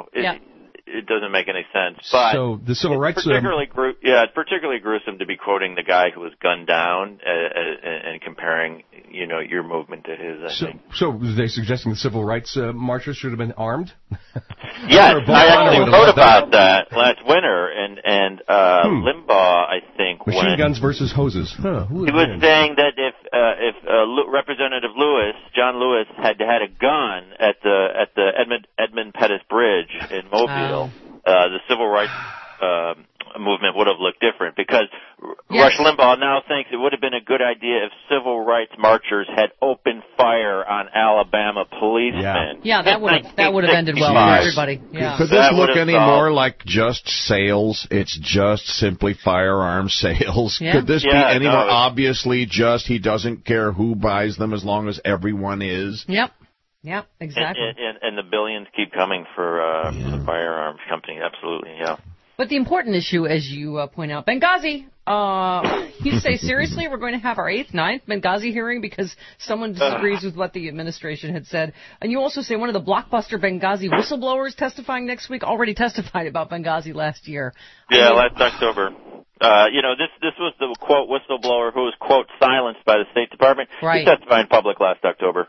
it doesn't make any sense. But so the civil rights, it's particularly gruesome to be quoting the guy who was gunned down and comparing, your movement to his. I think. So are they suggesting the civil rights marchers should have been armed? Yes, I actually wrote about that last winter, and Limbaugh, I think, machine guns versus hoses. Huh, he was saying that if Representative John Lewis, had a gun at the Edmund Pettus Bridge in Mobile, the civil rights movement would have looked different, because Rush Limbaugh now thinks it would have been a good idea if civil rights marchers had opened fire on Alabama policemen. Yeah, that would have ended well for everybody. Yeah. Could this look any more like just sales? It's just simply firearm sales. Yeah. Could this be any more obviously just he doesn't care who buys them as long as everyone is? Yep. Yeah, exactly. And the billions keep coming for the firearms company. Absolutely, yeah. But the important issue, as you point out, Benghazi. You say, seriously, we're going to have our 8th, 9th Benghazi hearing because someone disagrees with what the administration had said. And you also say one of the blockbuster Benghazi whistleblowers testifying next week already testified about Benghazi last year. Yeah, last October. This was the, quote, whistleblower who was, quote, silenced by the State Department. Right. He testified in public last October.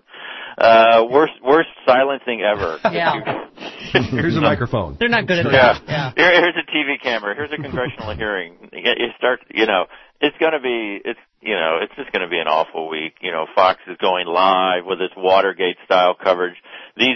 Worst silencing ever. Yeah. Here's a microphone. They're not good at that. Yeah. Here's a TV camera. Here's a congressional hearing. It's just going to be an awful week. Fox is going live with its Watergate style coverage. These,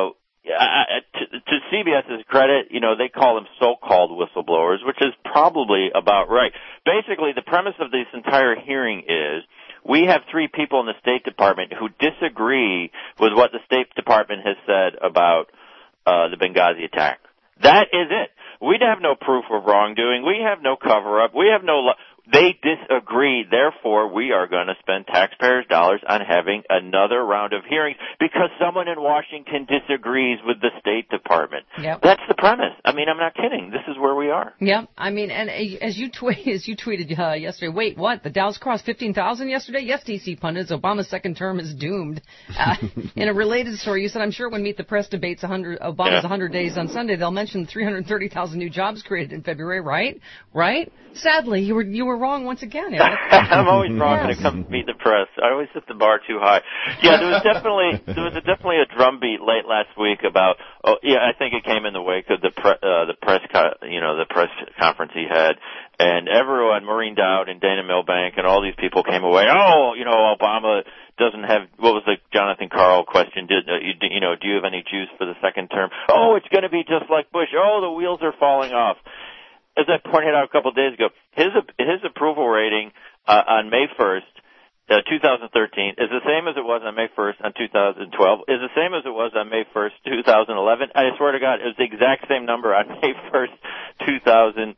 to CBS's credit, they call them so-called whistleblowers, which is probably about right. Basically, the premise of this entire hearing is we have 3 people in the State Department who disagree with what the State Department has said about the Benghazi attack. That is it. We'd have no proof of wrongdoing. We have no cover-up. We have no... They disagree. Therefore, we are going to spend taxpayers' dollars on having another round of hearings because someone in Washington disagrees with the State Department. Yep. That's the premise. I mean, I'm not kidding. This is where we are. Yeah. I mean, and as you tweeted yesterday, wait, what? The Dow's crossed 15,000 yesterday? Yes, DC pundits, Obama's second term is doomed. In a related story, you said, I'm sure when Meet the Press debates Obama's 100 days on Sunday, they'll mention 330,000 new jobs created in February, right? Right? Sadly, you were wrong once again, Eric. I'm always wrong when it comes to Meet the Press. I always set the bar too high. Yeah, there was definitely a drumbeat late last week about. I think it came in the wake of the press conference he had, and everyone, Maureen Dowd and Dana Milbank and all these people came away. Obama doesn't have. What was the Jonathan Karl question? Do you have any juice for the second term? Oh, it's going to be just like Bush. Oh, the wheels are falling off. As I pointed out a couple of days ago, his approval rating on May 1st, 2013, is the same as it was on May 1st on 2012, is the same as it was on May 1st, 2011. I swear to God, it was the exact same number on May 1st, 2010.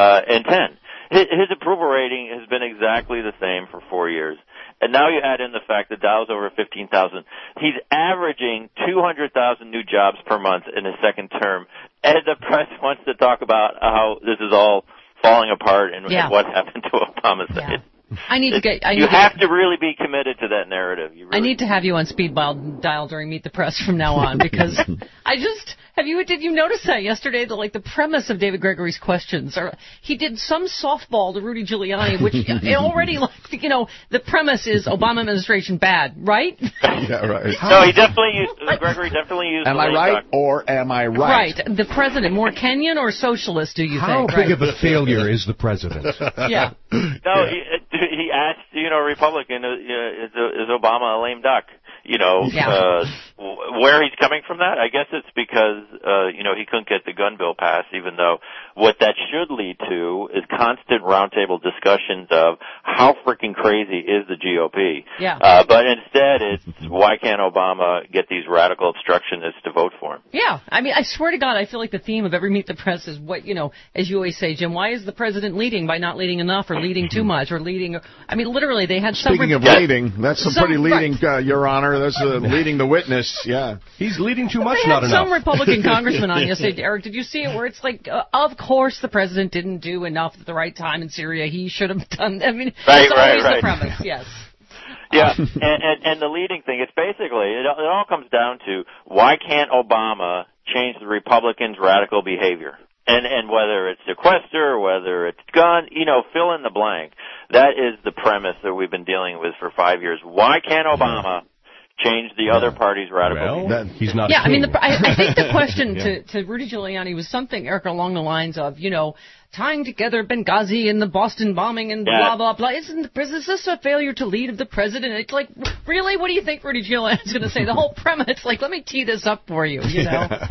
His approval rating has been exactly the same for 4 years. And now you add in the fact that Dow's over 15,000. He's averaging 200,000 new jobs per month in his second term. And the press wants to talk about how this is all falling apart and what happened to Obama's side. You have to really be committed to that narrative. I need to have you on speed dial during Meet the Press from now on because Did you notice that yesterday? The premise of David Gregory's questions, he did some softball to Rudy Giuliani, which already, the premise is Obama administration bad, right? Yeah, right. No, Gregory definitely used. Am I right or am I right? Right. The president, more Kenyan or socialist? Do you How think? big of a failure is the president? Yeah. No, he asked, Republican, is Obama a lame duck? Where he's coming from that? I guess it's because, he couldn't get the gun bill passed, even though what that should lead to is constant roundtable discussions of how freaking crazy is the GOP. Yeah. But instead it's why can't Obama get these radical obstructionists to vote for him? Yeah. I mean, I swear to God, I feel like the theme of every Meet the Press is what, as you always say, Jim, why is the president leading by not leading enough or leading too much or leading? I mean, literally, they had some... Speaking of leading, that's some pretty leading, Your Honor. That's leading the witness, yeah. He's leading too much, they not had enough. Some Republican congressman on yesterday, Eric, did you see it, where it's like, of course the president didn't do enough at the right time in Syria. He should have done... I mean, that's always the premise, yes. Yeah, and the leading thing, it's basically, it all comes down to why can't Obama change the Republicans' radical behavior? And whether it's sequester, whether it's gun, fill in the blank. That is the premise that we've been dealing with for 5 years. Why can't Obama change the other party's radical behavior? He's not. Yeah, I mean, I think the question to Rudy Giuliani was something, Eric, along the lines of, tying together Benghazi and the Boston bombing and blah, blah, blah. Is this a failure to lead of the president? It's like, really? What do you think Rudy Giuliani's going to say? The whole premise, let me tee this up for you, Yeah.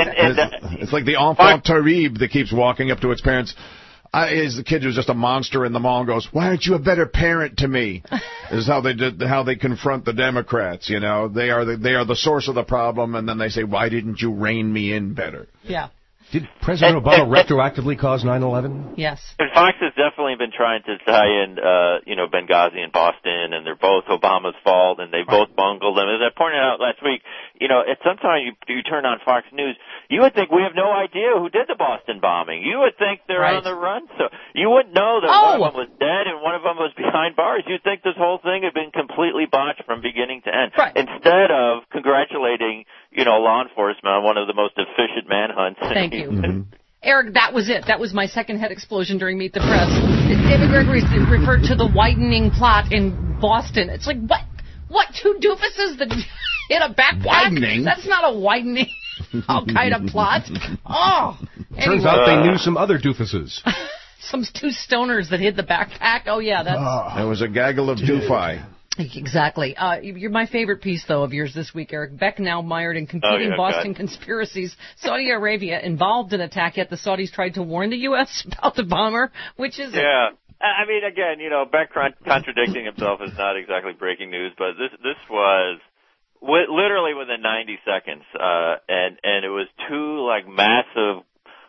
It's like the enfant terrible that keeps walking up to its parents. The kid who's just a monster in the mall and goes, why aren't you a better parent to me? Is how they confront the Democrats, They are the source of the problem, and then they say, why didn't you rein me in better? Yeah. Did President Obama retroactively cause 9/11? Yes. And Fox has definitely been trying to tie in, Benghazi and Boston, and they're both Obama's fault, and they both bungled them. As I pointed out last week, sometimes you turn on Fox News, you would think we have no idea who did the Boston bombing. You would think they're on the run, so you wouldn't know that one of them was dead and one of them was behind bars. You'd think this whole thing had been completely botched from beginning to end. Right. Instead of congratulating, law enforcement on one of the most efficient manhunts. Thank you. Eric, that was it. That was my second head explosion during Meet the Press. David Gregory referred to the widening plot in Boston. It's like, what? Two doofuses that hit a backpack? Widening? That's not a widening al-Qaeda plot. Oh. Turns out they knew some other doofuses. Some two stoners that hit the backpack. Oh, yeah. There was a gaggle of doofi. Exactly. You're my favorite piece, though, of yours this week, Eric. Beck now mired in competing Boston conspiracies. Saudi Arabia involved in attack, yet the Saudis tried to warn the U.S. about the bomber, which is... Yeah. I mean, again, Beck contradicting himself is not exactly breaking news, but this was literally within 90 seconds, and it was two, massive,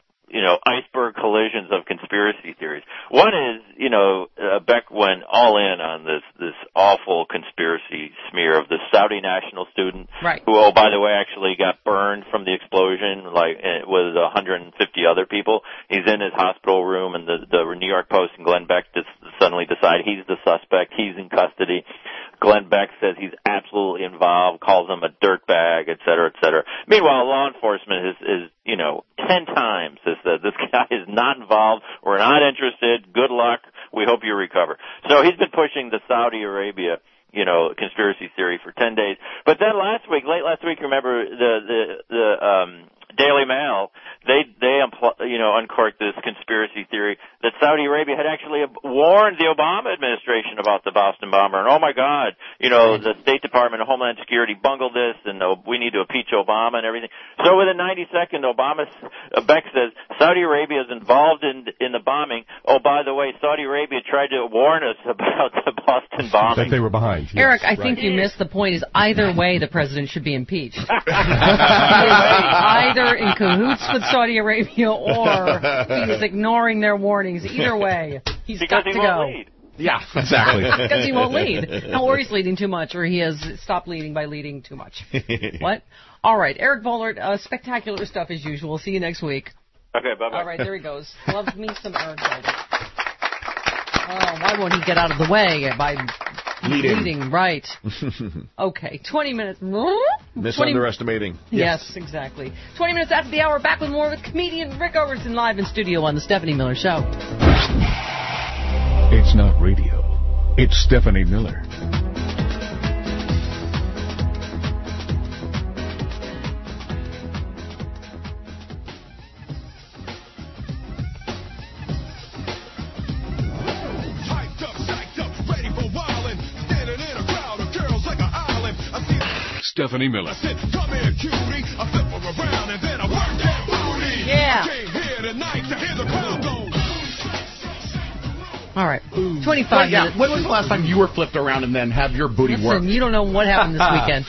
iceberg collisions of conspiracy theories. One is, Beck went all in on this awful conspiracy smear of the Saudi national student, who, oh, by the way, actually got burned from the explosion, with 150 other people. He's in his hospital room, and the New York Post and Glenn Beck suddenly decide he's the suspect, he's in custody. Glenn Beck says he's absolutely involved, calls him a dirtbag, et cetera, et cetera. Meanwhile, law enforcement is 10 times has said this guy is not involved, we're not interested, good luck, we hope you recover. So he's been pushing the Saudi Arabia, conspiracy theory for 10 days. But then late last week, remember the Daily Mail, they uncorked this conspiracy theory that Saudi Arabia had actually warned the Obama administration about the Boston bomber. And oh my God, the State Department of Homeland Security bungled this, and we need to impeach Obama and everything. So within 90 seconds, Beck says Saudi Arabia is involved in the bombing. Oh, by the way, Saudi Arabia tried to warn us about the Boston bombing. That they were behind. Yes, Eric, I think you missed the point. Is either way the president should be impeached. Either in cahoots with Saudi Arabia or he is ignoring their warnings. Either way, he's got to go. Lead. Yeah, exactly. Because he won't lead. No, or he's leading too much, or he has stopped leading by leading too much. What? All right, Eric Vollert, spectacular stuff as usual. See you next week. Okay, bye-bye. All right, there he goes. Love me some Eric Vollert. Oh, why won't he get out of the way by Leading. Right. Okay, 20 minutes. Misunderestimating. Yes, exactly. 20 minutes after the hour, back with more with comedian Rick Overton live in studio on The Stephanie Miller Show. It's not radio. It's Stephanie Miller. Stephanie Miller. Yeah. All right. 25 minutes. When was the last time you were flipped around and then have your booty worked? You don't know what happened this weekend.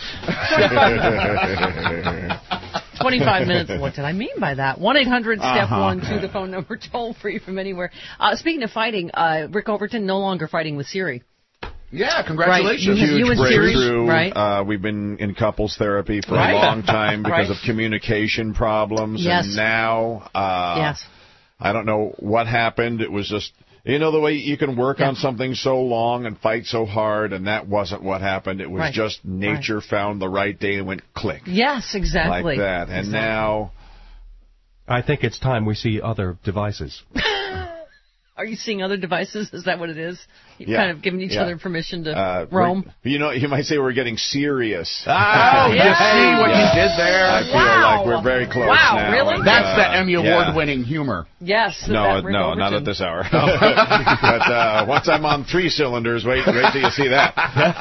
25 minutes. What did I mean by that? 1-800-STEP-1-2, the phone number, toll free from anywhere. Speaking of fighting, Rick Overton no longer fighting with Siri. Yeah, congratulations. Right. Huge breakthrough. Right. We've been in couples therapy for a long time because of communication problems. Yes. And now, yes. I don't know what happened. It was just, the way you can work on something so long and fight so hard, and that wasn't what happened. It was just nature found the right day and went click. Yes, exactly. Like that. And now, I think it's time we see other devices. Are you seeing other devices? Is that what it is? You're Yeah. kind of giving each other permission to roam? You might say we're getting serious. Oh, you see what you did there? I feel like we're very close now. Wow, really? And, That's that Emmy Award-winning humor. Yes. No, not at this hour. But once I'm on 3 cylinders, wait till you see that.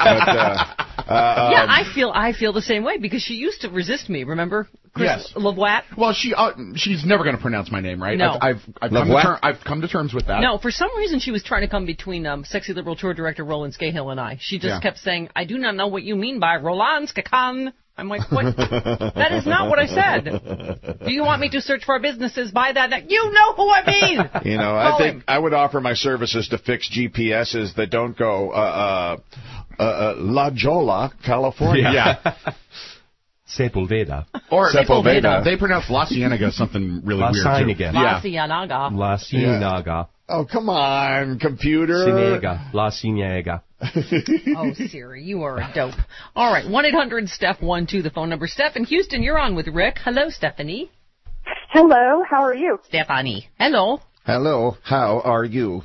I feel the same way because she used to resist me. Remember, Chris Lavoie? Well, she's never going to pronounce my name, right? No. I've come to terms with that. No, for some reason she was trying to come between Sexy Liberal Tour Director Roland Scahill and I. She just kept saying, "I do not know what you mean by Roland Skakan." I'm like, what? That is not what I said. Do you want me to search for businesses by that? You know who I mean. I think I would offer my services to fix GPSs that don't go La Jolla, California. Yeah. Sepulveda. Or Sepulveda. They pronounce La Cienega something really La weird, Cienega. too. La Cienega. La Cienega. Oh, come on, computer. Cienega. La Cienega. Oh, Siri, you are a dope. All right, 1-800-STEP-1-2, the phone number. Steph in Houston, you're on with Rick. Hello, Stephanie. Hello, how are you? Stephanie. Hello. Hello, how are you?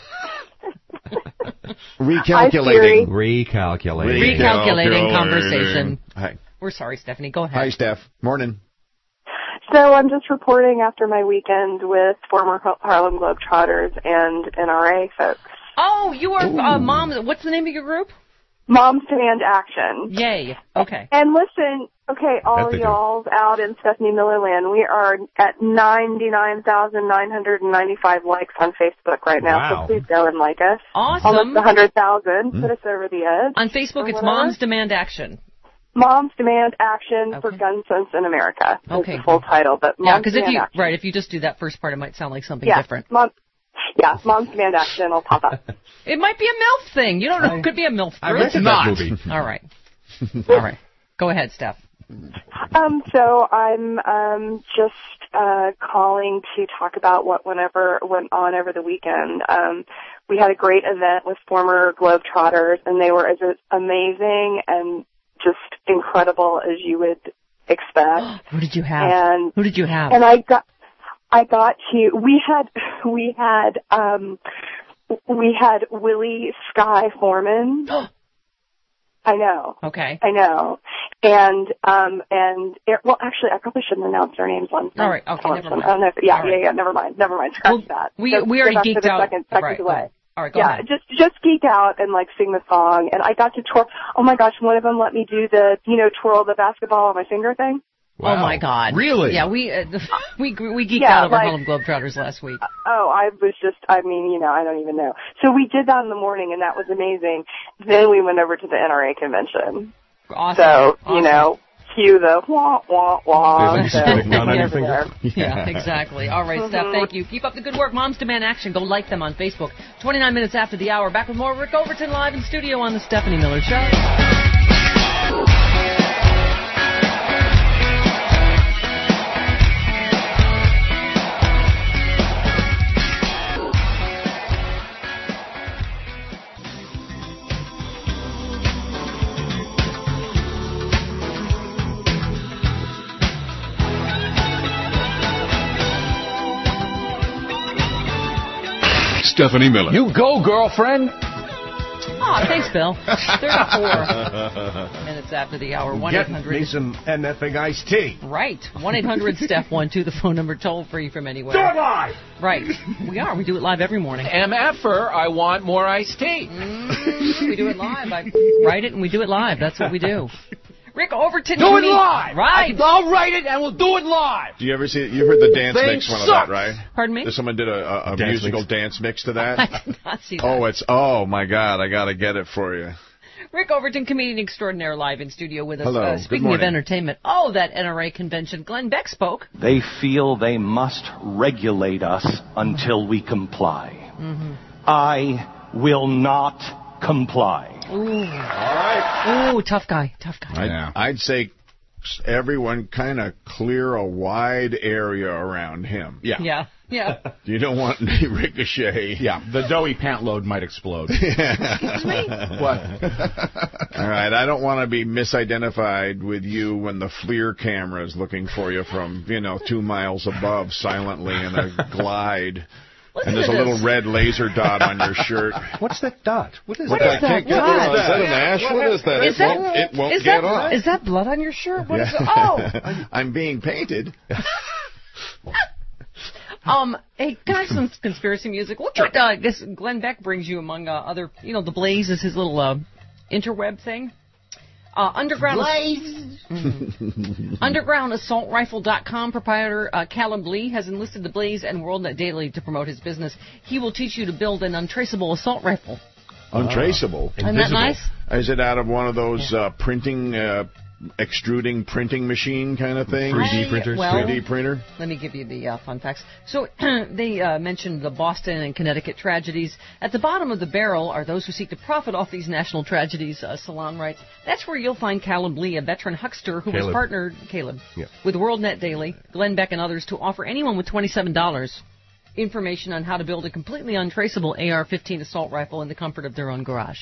Recalculating. Recalculating conversation. Hi. We're sorry, Stephanie. Go ahead. Hi, Steph. Morning. So I'm just reporting after my weekend with former Harlem Globetrotters and NRA folks. Oh, you are Moms. What's the name of your group? Moms Demand Action. Yay. Okay. And listen, all y'all out in Stephanie Miller land, we are at 99,995 likes on Facebook right now. Wow. So please go and like us. Awesome. Almost 100,000. Put us over the edge. On Facebook, it's Moms Demand Action. Moms Demand Action for Gun Sense in America. Okay. Is the full title, but Moms because Demand Action. if you just do that first part, it might sound like something different. Moms Demand Action will pop up. It might be a MILF thing. You don't know. It could be a MILF group. It's not. Movie. All right. All right. Go ahead, Steph. So I'm just calling to talk about what went on over the weekend. We had a great event with former Globetrotters, and they were as amazing and just incredible as you would expect. Who did you have? And I got to. We had Willie Sky Foreman. I know. Okay. I know. And well, actually, I probably shouldn't announce their names on. All right. Okay. Never mind. Yeah. Never mind. Scratch that. We already geeked out. Seconds away. All right. Go ahead. Just geek out and sing the song. And I got to twirl. Oh my gosh! One of them let me do the twirl the basketball on my finger thing. Wow. Oh my God! Really? Yeah, we geeked out over Harlem Globetrotters last week. I was just, I don't even know. So we did that in the morning, and that was amazing. Then we went over to the NRA convention. Awesome. So cue the wah wah wah. Yeah, exactly. All right, Steph. Thank you. Keep up the good work. Moms Demand Action. Go like them on Facebook. 29 minutes after the hour. Back with more Rick Overton live in studio on the Stephanie Miller Show. Stephanie Miller. You go, girlfriend. Oh, thanks, Bill. 34 minutes after the hour. 1-800. Get me some MFing iced tea. Right. 1-800-STEPH12, the phone number, toll free from anywhere. Do it live. Right. We are. We do it live every morning. MFer, I want more iced tea. We do it live. I write it and we do it live. That's what we do. Rick Overton. Do it live. Right. I'll write it and we'll do it live. Do you ever see it? You heard the dance mix one of that, right? Pardon me? Someone did a Dance musical mix. dance mix to that. I did not see that. Oh my God, I gotta get it for you. Rick Overton, comedian extraordinaire, live in studio with us. Hello. Speaking Good of morning. entertainment, that NRA convention. Glenn Beck spoke. They feel they must regulate us until we comply. I will not comply. Ooh. All right. Ooh, tough guy. I'd say everyone kind of clear a wide area around him. Yeah. You don't want any ricochet. Yeah, the doughy pant load might explode. Excuse me? What? All right, I don't want to be misidentified with you when the FLIR camera is looking for you from, 2 miles above silently in a glide. Listen And there's to a this. little red laser dot on your shirt. What's that dot? What is What that? is that? Is that an ash? What is that? It won't get off. Is that blood on your shirt? What is it? I'm being painted. Hey, can I have some conspiracy music? Look what I guess Glenn Beck brings you among other, The Blaze is his little interweb thing. UndergroundAssaultRifle.com proprietor Caleb Lee has enlisted the Blaze and WorldNet Daily to promote his business. He will teach you to build an untraceable assault rifle. Untraceable. Isn't that nice? Is it out of one of those extruding printing machine kind of things? 3D printers? 3D printer? Let me give you the fun facts. So they mentioned the Boston and Connecticut tragedies. At the bottom of the barrel are those who seek to profit off these national tragedies, Salon writes. That's where you'll find Caleb Lee, a veteran huckster who was partnered, with WorldNet Daily, Glenn Beck, and others to offer anyone with $27 information on how to build a completely untraceable AR-15 assault rifle in the comfort of their own garage.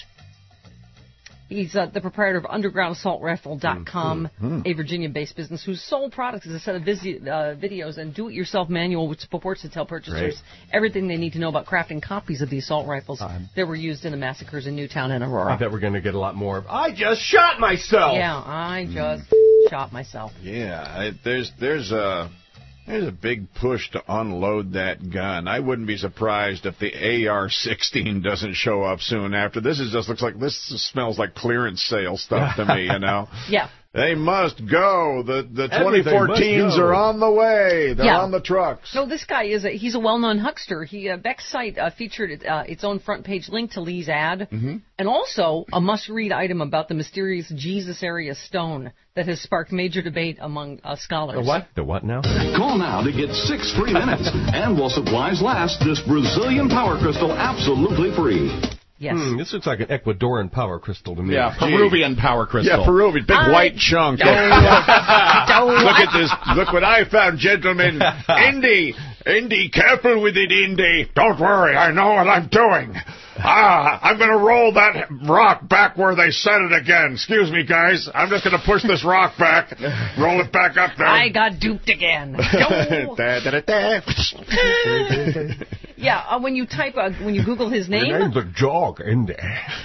He's the proprietor of UndergroundAssaultRifle.com, a Virginia-based business whose sole product is a set of videos and do-it-yourself manual which purports to tell purchasers everything they need to know about crafting copies of the assault rifles that were used in the massacres in Newtown and Aurora. I bet we're going to get a lot more of, I just shot myself! Yeah, I just shot myself. Yeah, there's a big push to unload that gun. I wouldn't be surprised if the AR-16 doesn't show up soon after. This smells like clearance sale stuff to me, Yeah. They must go. The 2014s are on the way. They're on the trucks. So this guy he's a well-known huckster. Beck's site featured its own front page link to Lee's ad, and also a must-read item about the mysterious Jesus area stone that has sparked major debate among scholars. The what? The what now? Call now to get 6 free minutes, and while supplies last, this Brazilian power crystal absolutely free. Yes. This looks like an Ecuadorian power crystal to me. Yeah, Peruvian power crystal. Yeah, Peruvian. Big white chunk. Look at this. Look what I found, gentlemen. Indy, careful with it, Indy. Don't worry, I know what I'm doing. I'm going to roll that rock back where they set it again. Excuse me, guys. I'm just going to push this rock back, roll it back up there. I got duped again. Yeah, when you Google his name. The name's a jog, Indy.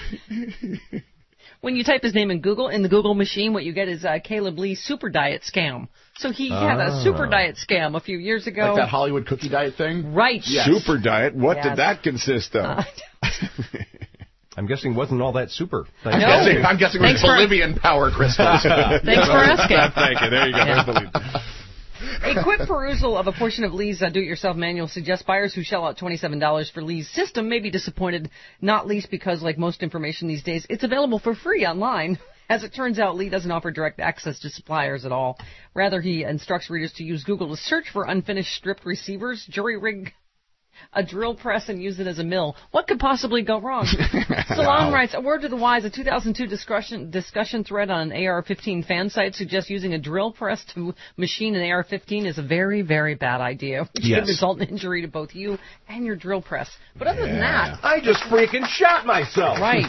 When you type his name in Google, in the Google machine, what you get is Caleb Lee super diet scam. So he had a super diet scam a few years ago. Like that Hollywood cookie diet thing? Right. Yes. Super diet? What did that consist of? I'm guessing wasn't all that super. I'm guessing it was Bolivian power crystals. Thanks for asking. Thank you. There you go. Yeah. There's the lead. A quick perusal of a portion of Lee's do-it-yourself manual suggests buyers who shell out $27 for Lee's system may be disappointed, not least because, like most information these days, it's available for free online. As it turns out, Lee doesn't offer direct access to suppliers at all. Rather, he instructs readers to use Google to search for unfinished stripped receivers, jury-rig a drill press, and use it as a mill. What could possibly go wrong? Salon writes, a word to the wise, a 2002 discussion thread on an AR-15 fan site suggests using a drill press to machine an AR-15 is a very, very bad idea, which could result in injury to both you and your drill press. But other than that... I just freaking shot myself! Right.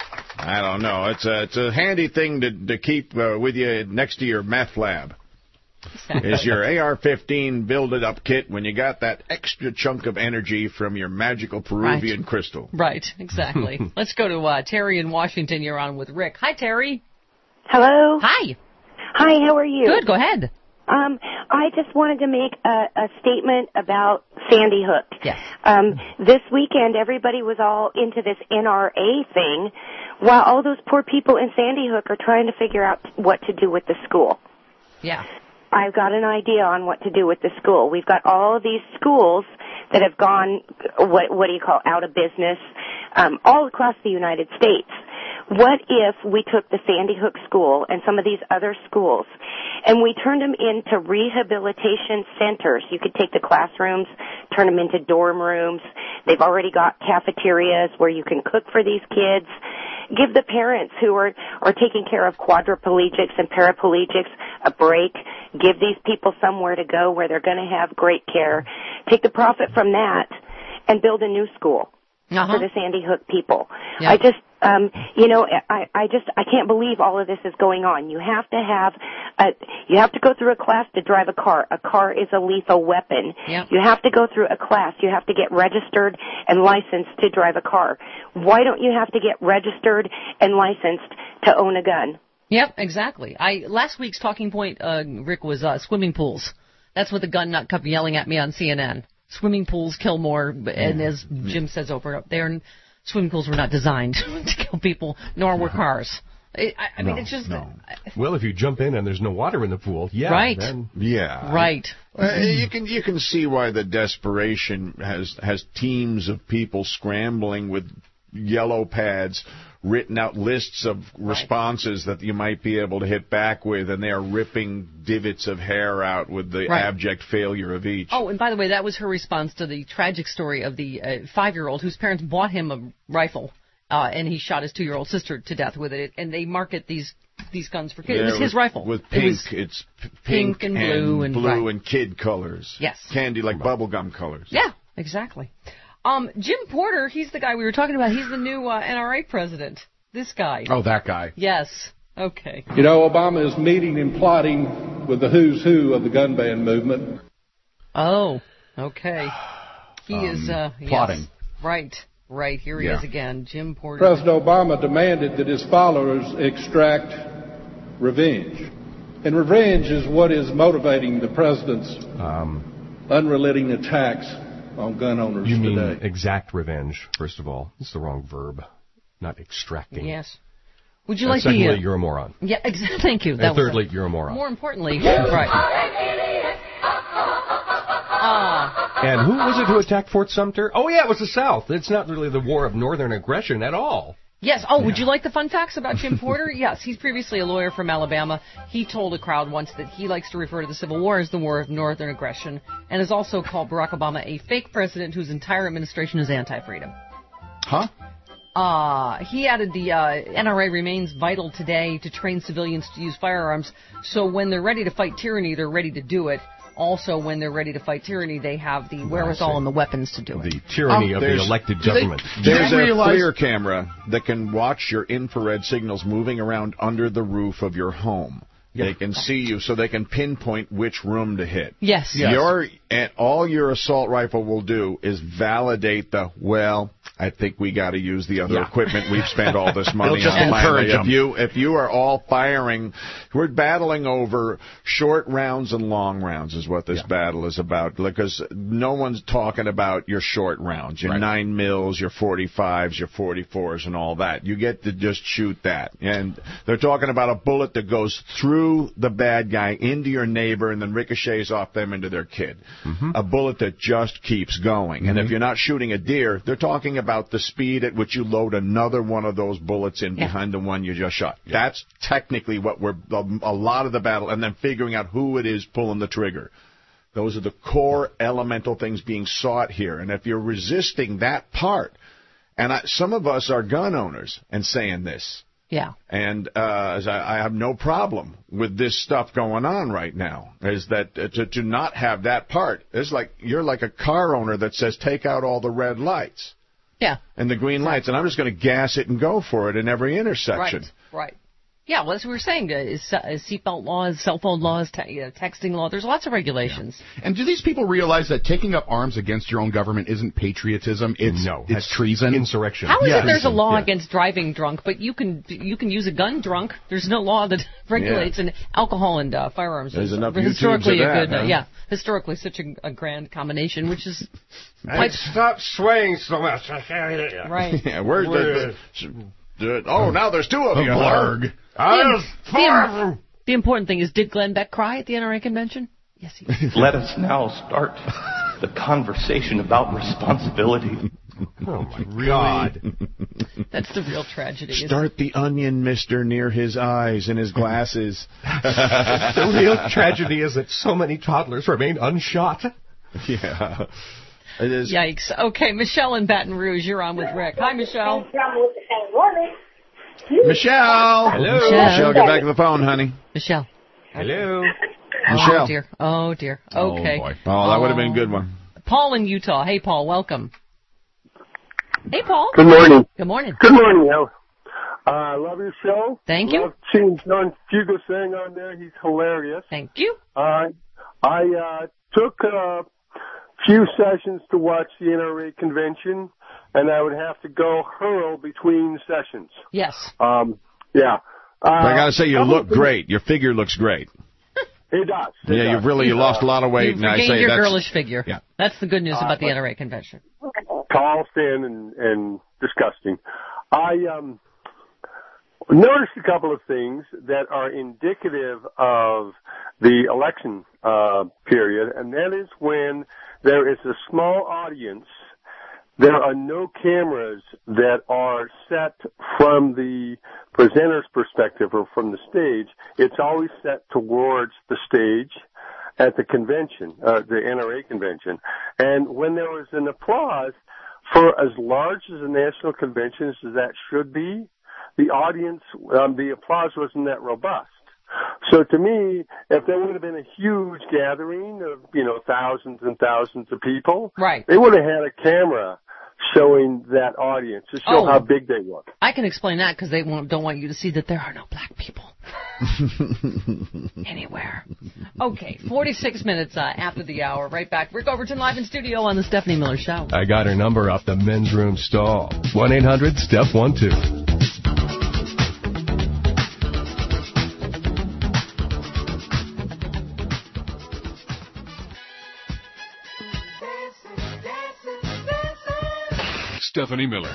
I don't know. It's a handy thing to keep with you next to your meth lab. is your AR-15 build-it-up kit when you got that extra chunk of energy from your magical Peruvian crystal. Right, exactly. Let's go to Terry in Washington. You're on with Rick. Hi, Terry. Hello. Hi. Hi, how are you? Good, go ahead. I just wanted to make a statement about Sandy Hook. Yes. This weekend, everybody was all into this NRA thing, while all those poor people in Sandy Hook are trying to figure out what to do with the school. Yeah. I've got an idea on what to do with the school. We've got all of these schools that have gone, what do you call, out of business, all across the United States. What if we took the Sandy Hook School and some of these other schools and we turned them into rehabilitation centers? You could take the classrooms, turn them into dorm rooms. They've already got cafeterias where you can cook for these kids. Give the parents who are taking care of quadriplegics and paraplegics a break. Give these people somewhere to go where they're going to have great care. Take the profit from that and build a new school for the Sandy Hook people. Yeah. I just, I can't believe all of this is going on. You have to go through a class to drive a car. A car is a lethal weapon. Yep. You have to go through a class. You have to get registered and licensed to drive a car. Why don't you have to get registered and licensed to own a gun? Yep, exactly. Last week's talking point, Rick, was swimming pools. That's what the gun nut kept yelling at me on CNN. Swimming pools kill more, and as Jim says over up there, swimming pools were not designed to kill people, nor were cars. I mean, it's just... Well, if you jump in and there's no water in the pool, right. Then... Yeah. Right. You can see why the desperation has teams of people scrambling with yellow pads, written out lists of responses that you might be able to hit back with, and they are ripping divots of hair out with the abject failure of each. Oh, and by the way, that was her response to the tragic story of the 5-year-old whose parents bought him a rifle, and he shot his 2-year-old sister to death with it, and they market these guns for kids. Yeah, it was his rifle. With pink, it's pink and blue and kid colors. Yes. Candy like bubblegum colors. Yeah, exactly. Jim Porter, he's the guy we were talking about. He's the new NRA president. This guy. Oh, that guy. Yes. Okay. You know, Obama is meeting and plotting with the who's who of the gun ban movement. Oh, okay. He is plotting. Yes. Right. Here he is again, Jim Porter. President Obama demanded that his followers extract revenge. And revenge is what is motivating the president's unrelenting attacks on gun owners today. You mean exact revenge, first of all. It's the wrong verb, not extracting. Yes. Would you like secondly, you're a moron. Yeah, exactly. Thank you. And thirdly, you're a moron. More importantly, right. And who was it who attacked Fort Sumter? Oh, yeah, it was the South. It's not really the war of northern aggression at all. Yes. Oh, would you like the fun facts about Jim Porter? Yes, he's previously a lawyer from Alabama. He told a crowd once that he likes to refer to the Civil War as the war of northern aggression, and has also called Barack Obama a fake president whose entire administration is anti-freedom. Huh? He added the NRA remains vital today to train civilians to use firearms, so when they're ready to fight tyranny, they're ready to do it. Also, when they're ready to fight tyranny, they have the wherewithal and the weapons to do it. The tyranny of the elected government. There's a FLIR camera that can watch your infrared signals moving around under the roof of your home. Yeah. They can see you, so they can pinpoint which room to hit. Yes. And all your assault rifle will do is validate I think we got to use the other equipment we've spent all this money on. If you are all firing, we're battling over short rounds and long rounds is what this battle is about, because no one's talking about your short rounds, your 9 mils, your 45s, your 44s, and all that. You get to just shoot that. And they're talking about a bullet that goes through the bad guy into your neighbor and then ricochets off them into their kid. Mm-hmm. A bullet that just keeps going. Mm-hmm. And if you're not shooting a deer, they're talking about the speed at which you load another one of those bullets in behind the one you just shot. Yeah. That's technically what a lot of the battle, and then figuring out who it is pulling the trigger. Those are the core elemental things being sought here. And if you're resisting that part, and some of us are gun owners and saying this. Yeah. And I have no problem with this stuff going on right now, is that to not have that part, it's like you're like a car owner that says take out all the red lights. Yeah. And the green lights, and I'm just going to gas it and go for it in every intersection. Right. Yeah, well, as we were saying, is seatbelt laws, cell phone laws, texting law. There's lots of regulations. Yeah. And do these people realize that taking up arms against your own government isn't patriotism? It's treason, insurrection. How is it there's a law against driving drunk, but you can use a gun drunk? There's no law that regulates and alcohol and firearms. There's enough historically YouTubes of that, a good, huh? historically such a grand combination, which is stop swaying so much. Right. Yeah, where's now there's two of you. Blarg. The important thing is, did Glenn Beck cry at the NRA convention? Yes, he did. Let us now start the conversation about responsibility. Oh, my God. That's the real tragedy. Start the onion, mister, near his eyes and his glasses. The real tragedy is that so many toddlers remain unshot. Yeah. It is. Yikes. Okay, Michelle in Baton Rouge, you're on with Rick. Hi, Michelle. Michelle. Hello. Michelle, get back to the phone, honey. Michelle. Hello. Michelle. Oh, dear. Okay. Oh, boy. Oh, that would have been a good one. Paul in Utah. Hey, Paul, welcome. Hey, Paul. Good morning. Good morning. Good morning, Al. I love your show. Thank you. Love seeing John Fugelsang on there. He's hilarious. Thank you. I took a few sessions to watch the NRA convention, and I would have to go hurl between sessions. Yes. Yeah. I got to say, you look great. Your figure looks great. It does. You've really lost a lot of weight. You've and I say your that's girlish figure. Yeah. That's the good news about the NRA convention. Tall, thin, and disgusting. I noticed a couple of things that are indicative of the election period, and that is when there is a small audience, there are no cameras that are set from the presenter's perspective or from the stage. It's always set towards the stage at the convention, the NRA convention. And when there was an applause, for as large as a national convention as that should be, the audience, the applause wasn't that robust. So to me, if there would have been a huge gathering of, thousands and thousands of people, right, they would have had a camera showing that audience to show how big they look. I can explain that because they don't want you to see that there are no black people anywhere. Okay, 46 minutes after the hour. Right back. Rick Overton live in studio on the Stephanie Miller Show. I got her number off the men's room stall. 1-800-STEP-12. Stephanie Miller.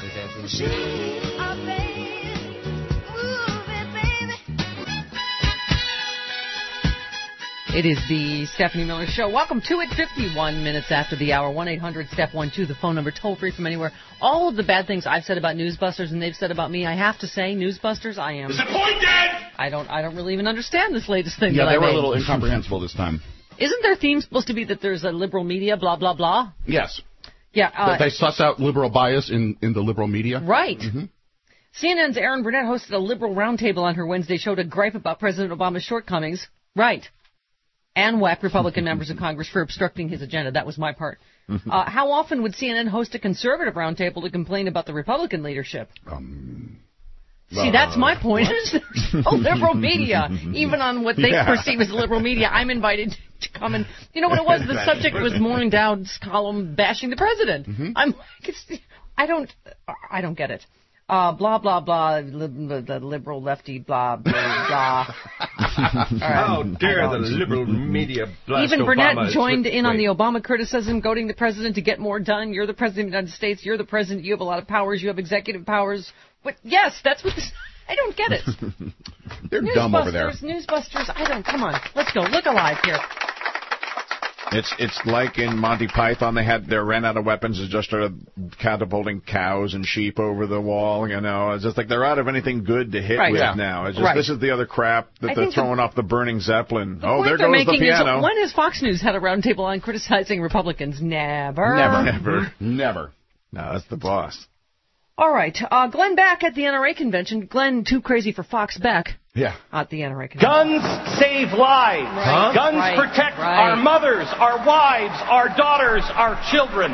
It is the Stephanie Miller Show. Welcome to it. 51 minutes after the hour. 1-800-STEP-12, the phone number, toll free from anywhere. All of the bad things I've said about Newsbusters and they've said about me, I have to say, Newsbusters, I am. Disappointed! I don't really even understand this latest thing. Yeah, that they I were made. a little incomprehensible this time. Isn't their theme supposed to be that there's a liberal media, blah, blah, blah? Yes. Yeah. They suss out liberal bias in the liberal media. Right. Mm-hmm. CNN's Erin Burnett hosted a liberal roundtable on her Wednesday show to gripe about President Obama's shortcomings. Right. And whack Republican members of Congress for obstructing his agenda. That was my part. How often would CNN host a conservative roundtable to complain about the Republican leadership? See, that's my point. There's no liberal media, even on what they perceive as liberal media. I'm invited to come and, you know what it was? The subject was Maureen Dowd's column bashing the president. I'm like, I don't get it. Blah, blah, blah, the liberal lefty, blah, blah, blah. How dare the liberal media blast Even Burnett Obama joined in on the Obama criticism, goading the president to get more done. You're the president of the United States. You're the president. You have a lot of powers. You have executive powers. But yes, that's what this... I don't get it. They're dumb over there. Newsbusters, come on. Let's go. Look alive here. It's like in Monty Python, they ran out of weapons and just started catapulting cows and sheep over the wall, It's just like they're out of anything good to hit with now. It's just this is the other crap that they're throwing off the burning Zeppelin. The there goes the piano. When has Fox News had a roundtable on criticizing Republicans? Never. No, that's the boss. All right. Glenn Beck at the NRA convention. Glenn, too crazy for Fox Beck. Yeah. At the NRA convention. Guns save lives. Right. Guns protect our mothers, our wives, our daughters, our children.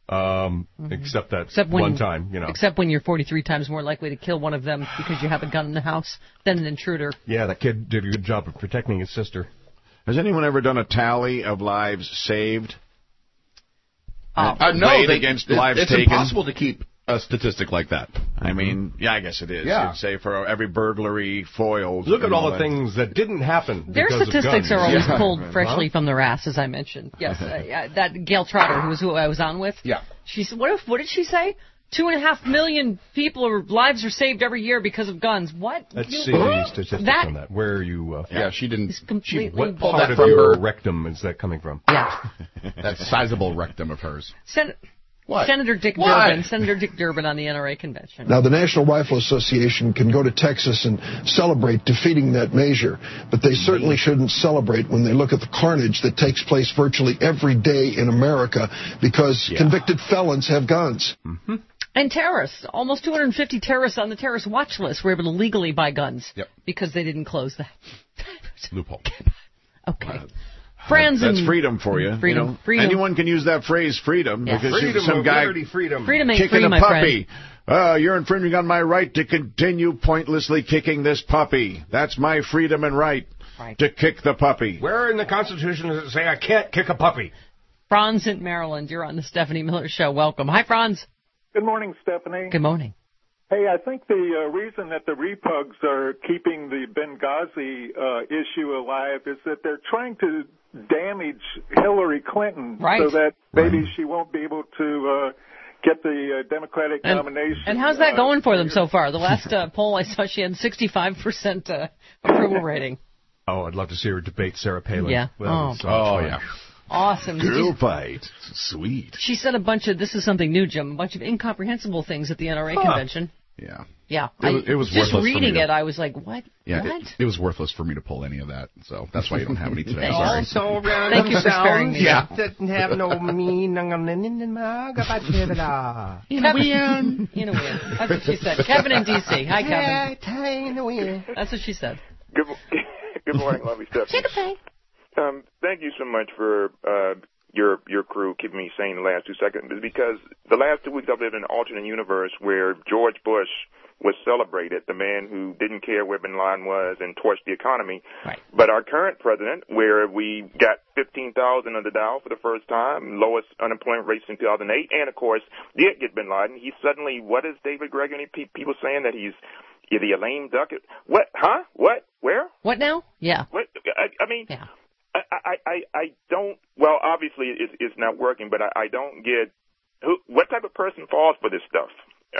Except one time, Except when you're 43 times more likely to kill one of them because you have a gun in the house than an intruder. Yeah, that kid did a good job of protecting his sister. Has anyone ever done a tally of lives saved? No, against lives it's taken? impossible to keep a statistic like that. I mean, I guess it is. Yeah. You'd say for every burglary foiled. Look at all the things that didn't happen. Their statistics are always pulled freshly from their ass, as I mentioned. Yes, that Gail Trotter, who I was on with. Yeah. She said, what did she say? 2.5 million lives are saved every year because of guns. What? Let's see the statistics on that. Where are you? She didn't. What part of your rectum is that coming from? Yeah. That sizable rectum of hers. Senator Dick Durbin on the NRA convention. Now, the National Rifle Association can go to Texas and celebrate defeating that measure, but they certainly shouldn't celebrate when they look at the carnage that takes place virtually every day in America because convicted felons have guns. Mm-hmm. And terrorists. Almost 250 terrorists on the terrorist watch list were able to legally buy guns because they didn't close the loophole. Okay. That's freedom for you. Freedom. Anyone can use that phrase, freedom, because some guy freedom ain't kicking free, a my puppy. You're infringing on my right to continue pointlessly kicking this puppy. That's my freedom and right to kick the puppy. Where in the Constitution does it say I can't kick a puppy? Franz in Maryland, you're on the Stephanie Miller Show. Welcome. Hi, Franz. Good morning, Stephanie. Good morning. Hey, I think the reason that the repugs are keeping the Benghazi issue alive is that they're trying to damage Hillary Clinton so that maybe she won't be able to get the Democratic nomination. And how's that going for them so far? The last poll I saw, she had 65% approval rating. Oh, I'd love to see her debate Sarah Palin. Yeah. Yeah. Awesome. Girl fight. Sweet. She said this is something new, Jim, a bunch of incomprehensible things at the NRA convention. Yeah. Yeah. It was just worthless reading for me it, I was like, what? Yeah, what? It was worthless for me to pull any of that, so that's why you don't have any today. Also, thank you for sparing me. Yeah. That have no meaning. Kevin. That's what she said. Kevin in D.C. Hi, Kevin. That's what she said. Good morning, lovely Stephanie. Thank you so much for your crew keeping me sane the last 2 seconds, because the last 2 weeks I've lived in an alternate universe where George Bush was celebrated, the man who didn't care where Bin Laden was and torched the economy. Right. But our current president, where we got 15,000 under the Dow for the first time, lowest unemployment rate since 2008, and of course did get Bin Laden, he suddenly, what is David Gregory people saying that he's either a lame duck? What? Huh? What? Where? What now? Yeah. What? I mean. Yeah. I don't, well, obviously it's not working, but I don't get what type of person falls for this stuff.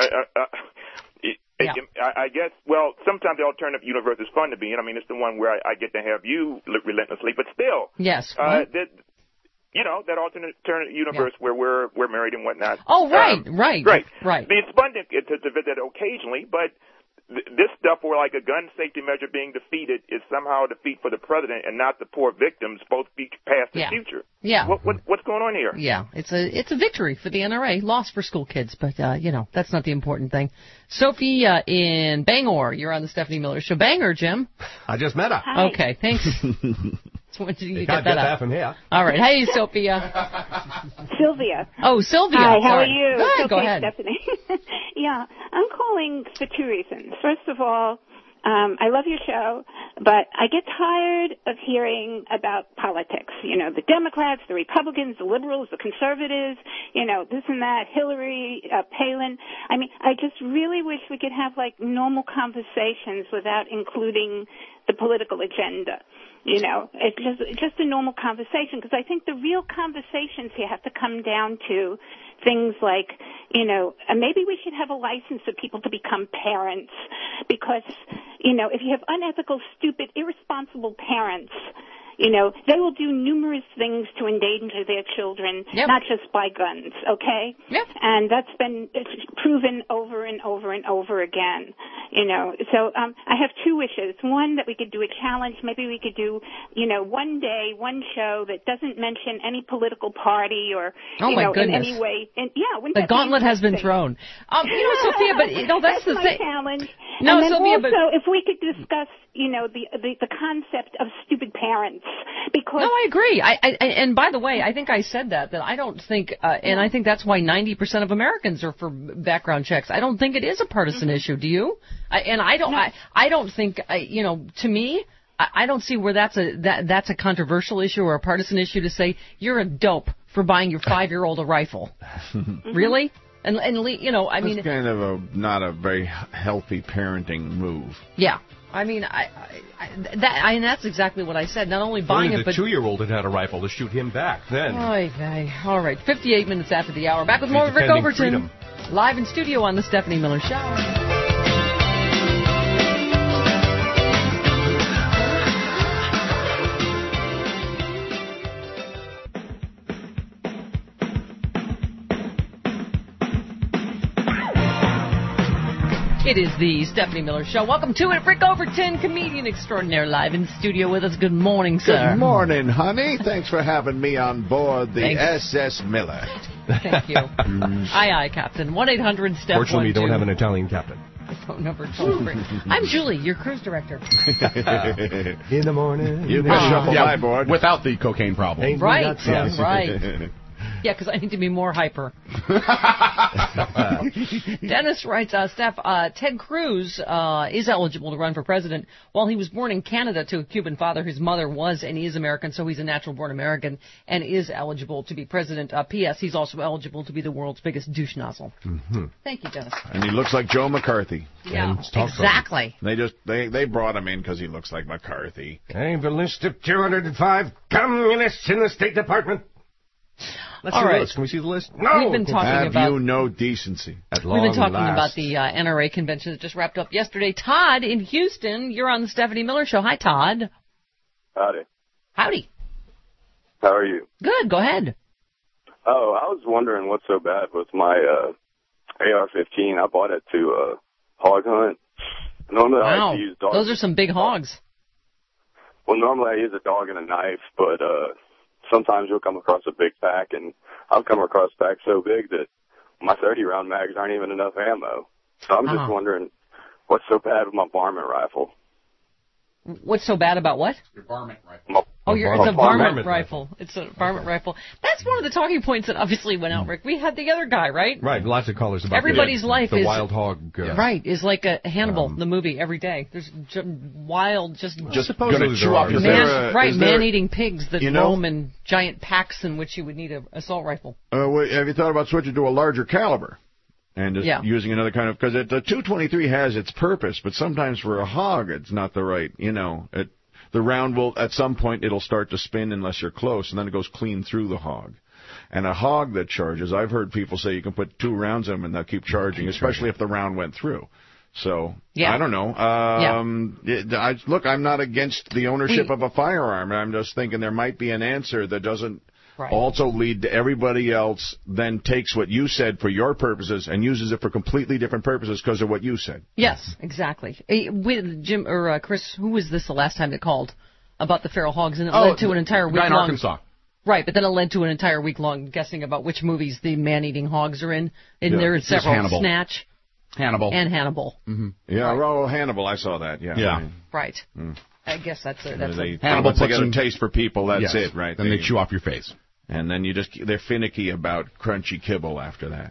I guess, well, sometimes the alternative universe is fun to be in. I mean, it's the one where I get to have you relentlessly, but still. Yes. That alternate universe where we're married and whatnot. Oh, right. It's fun to visit occasionally, but this stuff where like a gun safety measure being defeated is somehow a defeat for the president and not the poor victims, both be past and future. Yeah. What's going on here? Yeah, it's a victory for the NRA, loss for school kids, but that's not the important thing. Sophia in Bangor, you're on the Stephanie Miller Show. Bangor, Jim. I just met her. Hi. Okay, thanks. So when did you get that out from here? All right. Hey, Sophia. Sylvia. Oh, Sylvia. Hi, how Sorry. are you? Good, okay, go ahead. Stephanie. Yeah, I'm calling for 2 reasons. First of all, I love your show, but I get tired of hearing about politics. The Democrats, the Republicans, the liberals, the conservatives, this and that, Hillary, Palin. I mean, I just really wish we could have like normal conversations without including the political agenda. It's just a normal conversation, because I think the real conversations here have to come down to things like, maybe we should have a license for people to become parents, because, if you have unethical, stupid, irresponsible parents, they will do numerous things to endanger their children, not just by guns, okay? Yep. And that's been proven over and over and over again, So I have 2 wishes. One, that we could do a challenge. Maybe we could do, one day, one show that doesn't mention any political party or, in any way. And, the gauntlet has been thrown. Sophia, but, that's the thing. Challenge. No, and then Sophia, also, if we could discuss, the concept of stupid parents. Because no, I agree. And by the way, I think I said that I don't think, and I think that's why 90% of Americans are for background checks. I don't think it is a partisan issue. Do you? I don't think, to me, I don't see where that's a controversial issue or a partisan issue to say you're a dope for buying your 5-year-old a rifle. Really? And I mean, it's kind of not a very healthy parenting move. Yeah. I mean, that's exactly what I said. Not only buying it, but the 2-year-old had a rifle to shoot him back then. All right, 58 minutes after the hour. Back with more of Rick Overton, live in studio on the Stephanie Miller Show. It is the Stephanie Miller Show. Welcome to it. Rick Overton, comedian extraordinaire, live in studio with us. Good morning, sir. Good morning, honey. Thanks for having me on board the SS Miller. Thank you. Aye, aye, Captain. 1-800-STEP-12. Fortunately, we don't have an Italian captain. Phone number toll-free. I'm Julie, your cruise director. In the morning. You can shuffle my board. Without the cocaine problem. Right, right. Yeah, because I need to be more hyper. Dennis writes, Steph, Ted Cruz is eligible to run for president. While he was born in Canada to a Cuban father, his mother was and is American, so he's a natural-born American and is eligible to be president. P.S. He's also eligible to be the world's biggest douche nozzle. Mm-hmm. Thank you, Dennis. And he looks like Joe McCarthy. Yeah, exactly. They brought him in because he looks like McCarthy. I have a list of 205 communists in the State Department. Let's see the list. Can we see the list? No. We've been talking about. Have you no decency? We've been talking about the NRA convention that just wrapped up yesterday. Todd in Houston, you're on the Stephanie Miller Show. Hi, Todd. Howdy. Howdy. How are you? Good. Go ahead. Oh, I was wondering what's so bad with my AR-15. I bought it to hog hunt. Normally I like to use dogs. Those are some big hogs. Well, normally I use a dog and a knife, but sometimes you'll come across a big pack, and I've come across packs so big that my 30-round mags aren't even enough ammo. So I'm just wondering what's so bad with my varmint rifle. What's so bad about what? Your varmint rifle. It's a varmint rifle. It's a varmint rifle. That's one of the talking points that obviously went out, Rick. We had the other guy, right? Right, lots of callers about everybody's life the is wild hog. Right, is like a Hannibal, the movie, every day. There's wild, just going to chew off your face. Man-eating pigs that roam in giant packs in which you would need an assault rifle. Have you thought about switching to a larger caliber? And just using another kind of, because the 223 has its purpose, but sometimes for a hog, it's not the right, the round will, at some point, it'll start to spin unless you're close, and then it goes clean through the hog. And a hog that charges, I've heard people say you can put 2 rounds in them and they'll keep charging, especially if the round went through. So, I don't know. Look, I'm not against the ownership of a firearm. I'm just thinking there might be an answer that doesn't also lead to everybody else then takes what you said for your purposes and uses it for completely different purposes because of what you said. Yes, exactly. With Jim or Chris, who was this the last time that called about the feral hogs, and it led to an entire week long. Arkansas. Right, but then it led to an entire week-long guessing about which movies the man-eating hogs are in. And there are several. Hannibal. Snatch. Hannibal. And Hannibal. Mm-hmm. Yeah, well, Hannibal, I saw that, yeah. Right. I guess that's Hannibal, they get a taste for people, that's it, right? Then they chew off your face. And then they're finicky about crunchy kibble after that.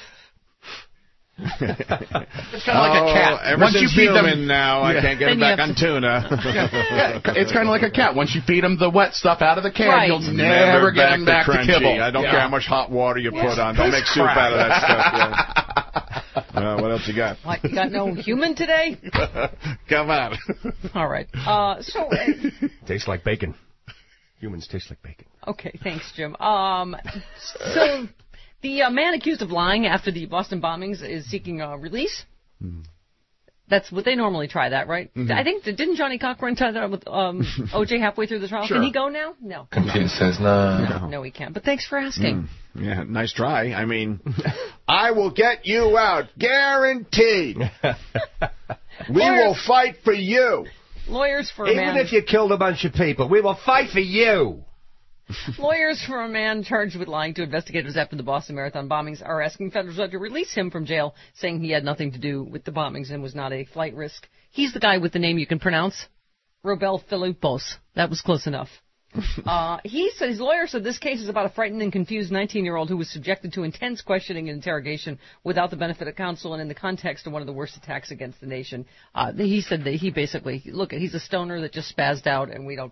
It's kind of like a cat. Ever Once since you feed them now, I can't get them back on tuna. It's kind of like a cat. Once you feed them the wet stuff out of the can, you'll never get them back to kibble. I don't care how much hot water you put on. Don't make soup out of that stuff. What else you got? What, you got no human today? Come on. All right. Tastes like bacon. Humans taste like bacon. Okay, thanks, Jim. So the man accused of lying after the Boston bombings is seeking release. Mm. That's what they normally try that, right? Mm-hmm. I think, didn't Johnny Cochran try that with O.J. halfway through the trial? Sure. Can he go now? No. He says no. No, he can't. But thanks for asking. Yeah, nice try. I mean, I will get you out. Guaranteed. We will fight for you. Lawyers for a man. Even if you killed a bunch of people, we will fight for you. Lawyers for a man charged with lying to investigators after the Boston Marathon bombings are asking federal judge to release him from jail, saying he had nothing to do with the bombings and was not a flight risk. He's the guy with the name you can pronounce. Robel Philippos. That was close enough. He said his lawyer said this case is about a frightened and confused 19-year-old who was subjected to intense questioning and interrogation without the benefit of counsel and in the context of one of the worst attacks against the nation. He said that he basically, look, he's a stoner that just spazzed out, and we don't.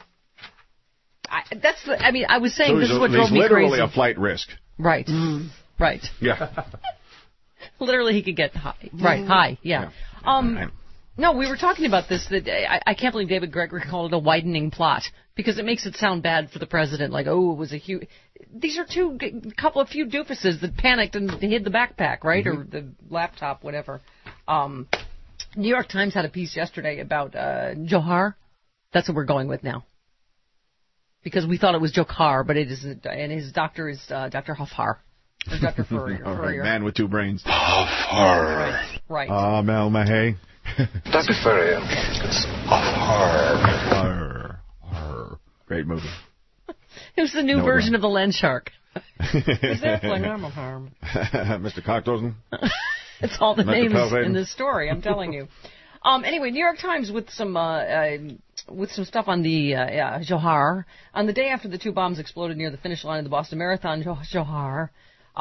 I was saying so this is what drove me crazy. He's literally a flight risk. Right. Right. Yeah. Literally, he could get high. Right. High. Yeah. No, we were talking about this. That I can't believe David Gregory called it a widening plot because it makes it sound bad for the president. Like, oh, it was a huge. These are a few doofuses that panicked and hid the backpack, right, or the laptop, whatever. New York Times had a piece yesterday about Johar. That's what we're going with now. Because we thought it was Jokhar, but it isn't, and his doctor is Dr. Hafar. Or Dr. Furrier. Right, man with two brains. Hafar. Right. Mel Mahay. Dr. Furrier. It's Hafar. Great movie. It was the new version of the land shark. He's there playing Arnold Harm. Mr. Cockdosen. It's all the names in this story, I'm telling you. Anyway, New York Times with some stuff on the Johar. On the day after the 2 bombs exploded near the finish line of the Boston Marathon, Johar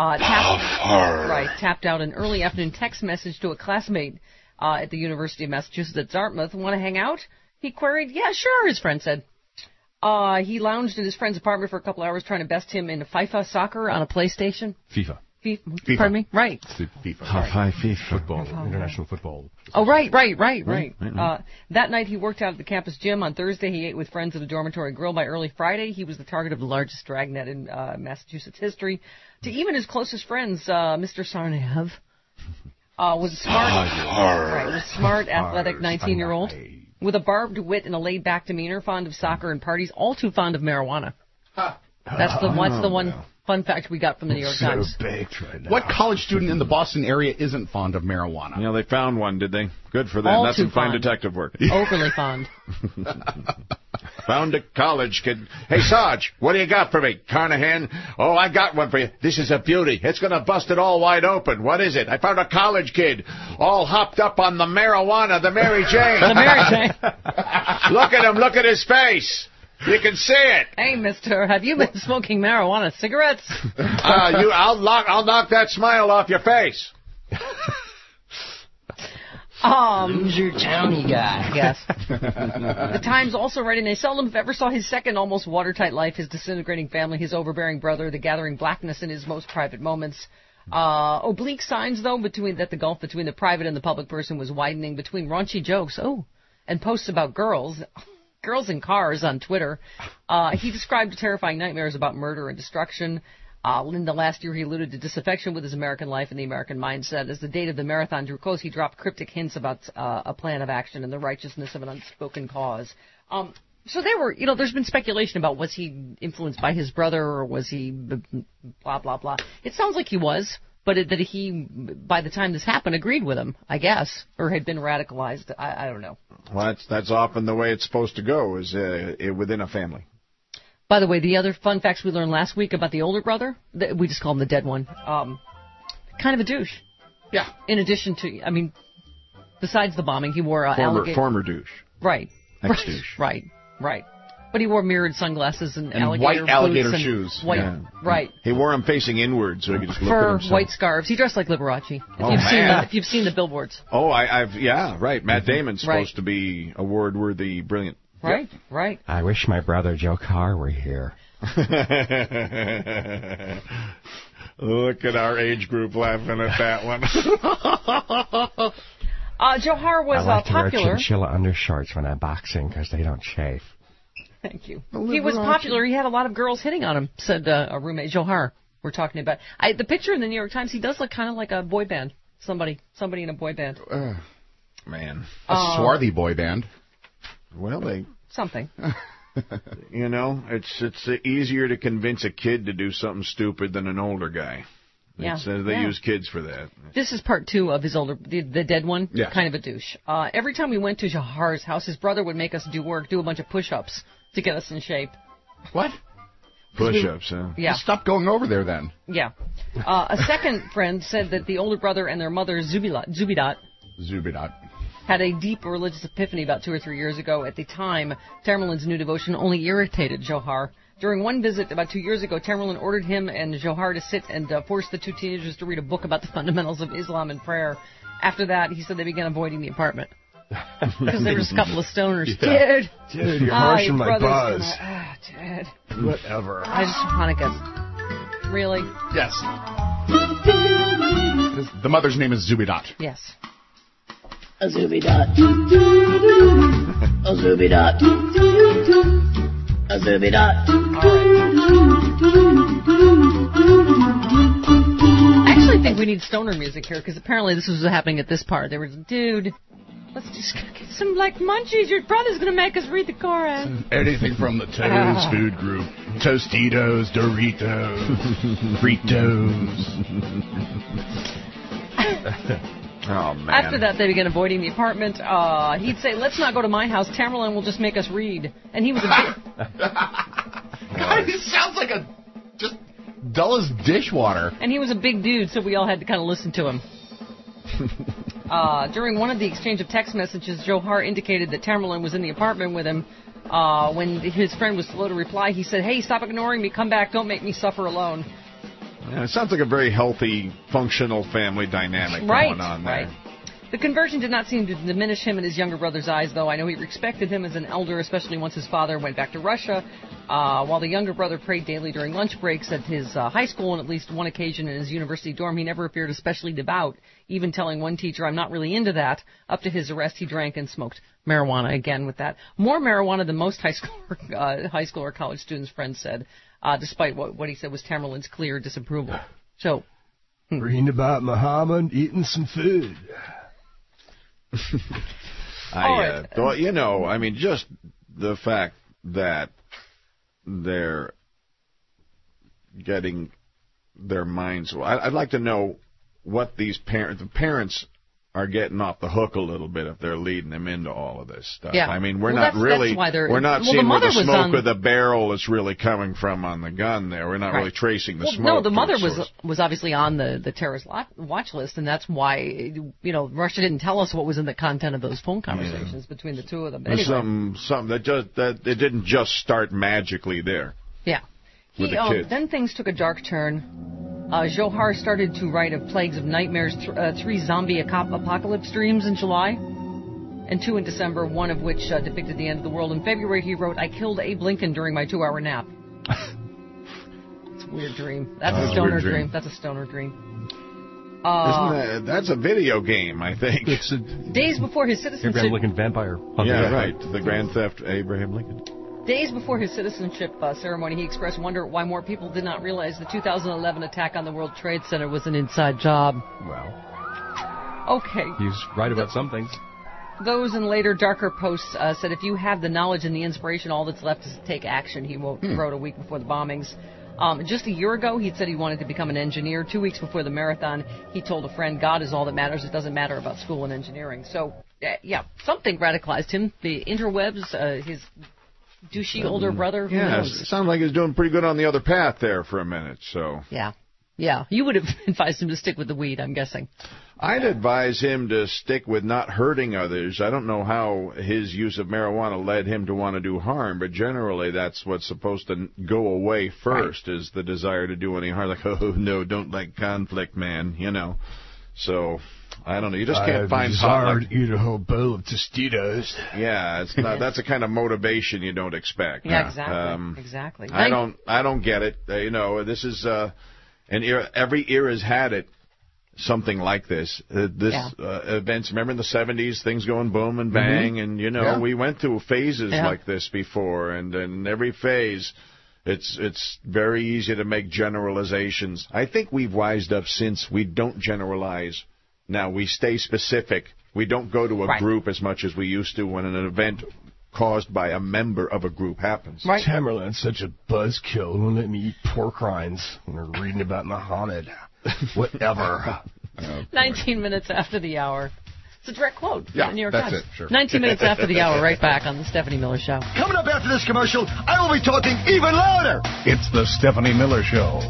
tapped out an early afternoon text message to a classmate at the University of Massachusetts at Dartmouth. Want to hang out? He queried. Yeah, sure, his friend said. He lounged in his friend's apartment for a couple hours trying to best him in FIFA soccer on a PlayStation. FIFA. Pardon me? Right. FIFA. High FIFA. Football. International football. Oh, right. That night he worked out at the campus gym. On Thursday he ate with friends at a dormitory grill. By early Friday he was the target of the largest dragnet in Massachusetts history. To even his closest friends, Mr. Sarnaev was a smart, athletic 19-year-old with a barbed wit and a laid-back demeanor, fond of soccer and parties, all too fond of marijuana. That's the one fun fact we got from the New York Times. What college student in the Boston area isn't fond of marijuana? You know, they found one, did they? Good for them. All That's some fine fond. detective work. Overly fond. Found a college kid. Hey, Sarge, what do you got for me? Carnahan? Oh, I got one for you. This is a beauty. It's going to bust it all wide open. What is it? I found a college kid all hopped up on the marijuana, the Mary Jane. The Mary Jane. Look at him. Look at his face. You can see it. Hey, mister, have you been smoking marijuana cigarettes? I'll knock that smile off your face. Loser towny guy. Yes. The Times also writing, they seldom ever saw his second almost watertight life, his disintegrating family, his overbearing brother, the gathering blackness in his most private moments. Oblique signs, though, that the gulf between the private and the public person was widening, between raunchy jokes, and posts about girls in cars on Twitter. He described terrifying nightmares about murder and destruction. Linda, last year he alluded to disaffection with his American life and the American mindset. As the date of the marathon drew close, he dropped cryptic hints about a plan of action and the righteousness of an unspoken cause. So there were, there's been speculation about was he influenced by his brother or was he blah, blah, blah. It sounds like he was, but that he, by the time this happened, agreed with him, I guess, or had been radicalized. I don't know. Well, that's often the way it's supposed to go, is within a family. By the way, the other fun facts we learned last week about the older brother, we just call him the dead one, kind of a douche. Yeah. In addition to, besides the bombing, he wore former douche. Right. Ex-douche. Right. But he wore mirrored sunglasses and white alligator boots shoes. White, yeah. Right. He wore them facing inward so he could just look at himself. White scarves. He dressed like Liberace. If you've seen the billboards. Oh, right. Matt Damon's supposed to be award-worthy, brilliant. Right. I wish my brother Joe Carr were here. Look at our age group laughing at that one. Johar was I like to popular. wear chinchilla undershorts when I'm boxing because they don't chafe. Thank you. He was popular. He had a lot of girls hitting on him, said a roommate, Johar. We're talking about the picture in the New York Times. He does look kind of like a boy band. Somebody in a boy band. Man. A swarthy boy band. Well, something. It's easier to convince a kid to do something stupid than an older guy. Yeah. They use kids for that. This is part 2 of his the dead one. Yeah. Kind of a douche. Every time we went to Johar's house, his brother would make us do a bunch of push-ups to get us in shape. What? Push-ups, huh? Yeah. Stop going over there then. Yeah. A second friend said that the older brother and their mother, Zubidat, had a deep religious epiphany about 2 or 3 years ago. At the time, Tamerlane's new devotion only irritated Johar. During one visit about 2 years ago, Tamerlane ordered him and Johar to sit and force the two teenagers to read a book about the fundamentals of Islam and prayer. After that, he said they began avoiding the apartment. Because there was a couple of stoners. Yeah. Dude, you're harshing my buzz. Dude. Whatever. I just Hanukkah. Really? Yes. The mother's name is Zubidat. Yes. A Zubidat. A Zubidat. A Zubidat. I actually think we need stoner music here, because apparently this was happening at this part. They were, dude, let's just get some, like, munchies. Your brother's going to make us read the Koran. Anything from the Toads food group. Tostitos, Doritos, Fritos. Oh, man. After that, they began avoiding the apartment. He'd say, let's not go to my house. Tamerlane will just make us read. And he was a bit... God, he sounds like a just dull as dishwater. And he was a big dude, so we all had to kind of listen to him. During one of the exchange of text messages, Johar indicated that Tamerlane was in the apartment with him. When his friend was slow to reply, he said, hey, stop ignoring me. Come back. Don't make me suffer alone. Yeah, it sounds like a very healthy, functional family dynamic going on there. Right. The conversion did not seem to diminish him in his younger brother's eyes, though. I know he respected him as an elder, especially once his father went back to Russia. While the younger brother prayed daily during lunch breaks at his high school and at least one occasion in his university dorm, he never appeared especially devout, even telling one teacher, I'm not really into that. Up to his arrest, he drank and smoked marijuana again with that. More marijuana than most high school or college students' friends said, despite what he said was Tamerlane's clear disapproval. So, reading about Muhammad, eating some food. Just the fact that they're getting their minds. I'd like to know what the parents are getting off the hook a little bit if they're leading them into all of this stuff. Yeah. I mean, we're not seeing where the smoke of the barrel is really coming from on the gun there. We're not really tracing the smoke. No, the mother was obviously on the terrorist watch list, and that's why, Russia didn't tell us what was in the content of those phone conversations between the two of them. Anyway. Something that it didn't just start magically there. Yeah. Then things took a dark turn. Johar started to write of Plagues of Nightmares, 3 zombie apocalypse dreams in July, and 2 in December, one of which depicted the end of the world. In February, he wrote, I killed Abe Lincoln during my 2-hour nap. It's a weird dream. That's a stoner dream. That's a stoner dream. That's a video game, I think. Days before his citizenship... Abraham Lincoln Vampire. Yeah, right. The Grand Theft Abraham Lincoln. Days before his citizenship ceremony, he expressed wonder why more people did not realize the 2011 attack on the World Trade Center was an inside job. Well. Okay. He's right about some things. Those and later darker posts said if you have the knowledge and the inspiration, all that's left is to take action, he wrote a week before the bombings. Just a year ago, he'd said he wanted to become an engineer. 2 weeks before the marathon, he told a friend, God is all that matters. It doesn't matter about school and engineering. So, something radicalized him. The interwebs, his... douchey older brother. Yeah, it sounded like he was doing pretty good on the other path there for a minute. So yeah. You would have advised him to stick with the weed, I'm guessing. I'd advise him to stick with not hurting others. I don't know how his use of marijuana led him to want to do harm, but generally that's what's supposed to go away first, is the desire to do any harm. Like, oh no, don't like conflict, man. So. I don't know. You just can't find hard to eat a whole bowl of Tostitos. Yeah, it's not. That's a kind of motivation you don't expect. Yeah, exactly. I don't get it. This is an era. Every era's had it. Something like this. Events. Remember in the 70s, things going boom and bang, and we went through phases like this before, and in every phase. It's very easy to make generalizations. I think we've wised up since we don't generalize. Now, we stay specific. We don't go to a group as much as we used to when an event caused by a member of a group happens. Right. Tamerlane's such a buzzkill. He won't let me eat pork rinds when we're reading about Muhammad. Whatever. 19 minutes after the hour. It's a direct quote from the New York Times. It, sure. 19 minutes after the hour, right back on the Stephanie Miller Show. Coming up after this commercial, I will be talking even louder. It's the Stephanie Miller Show.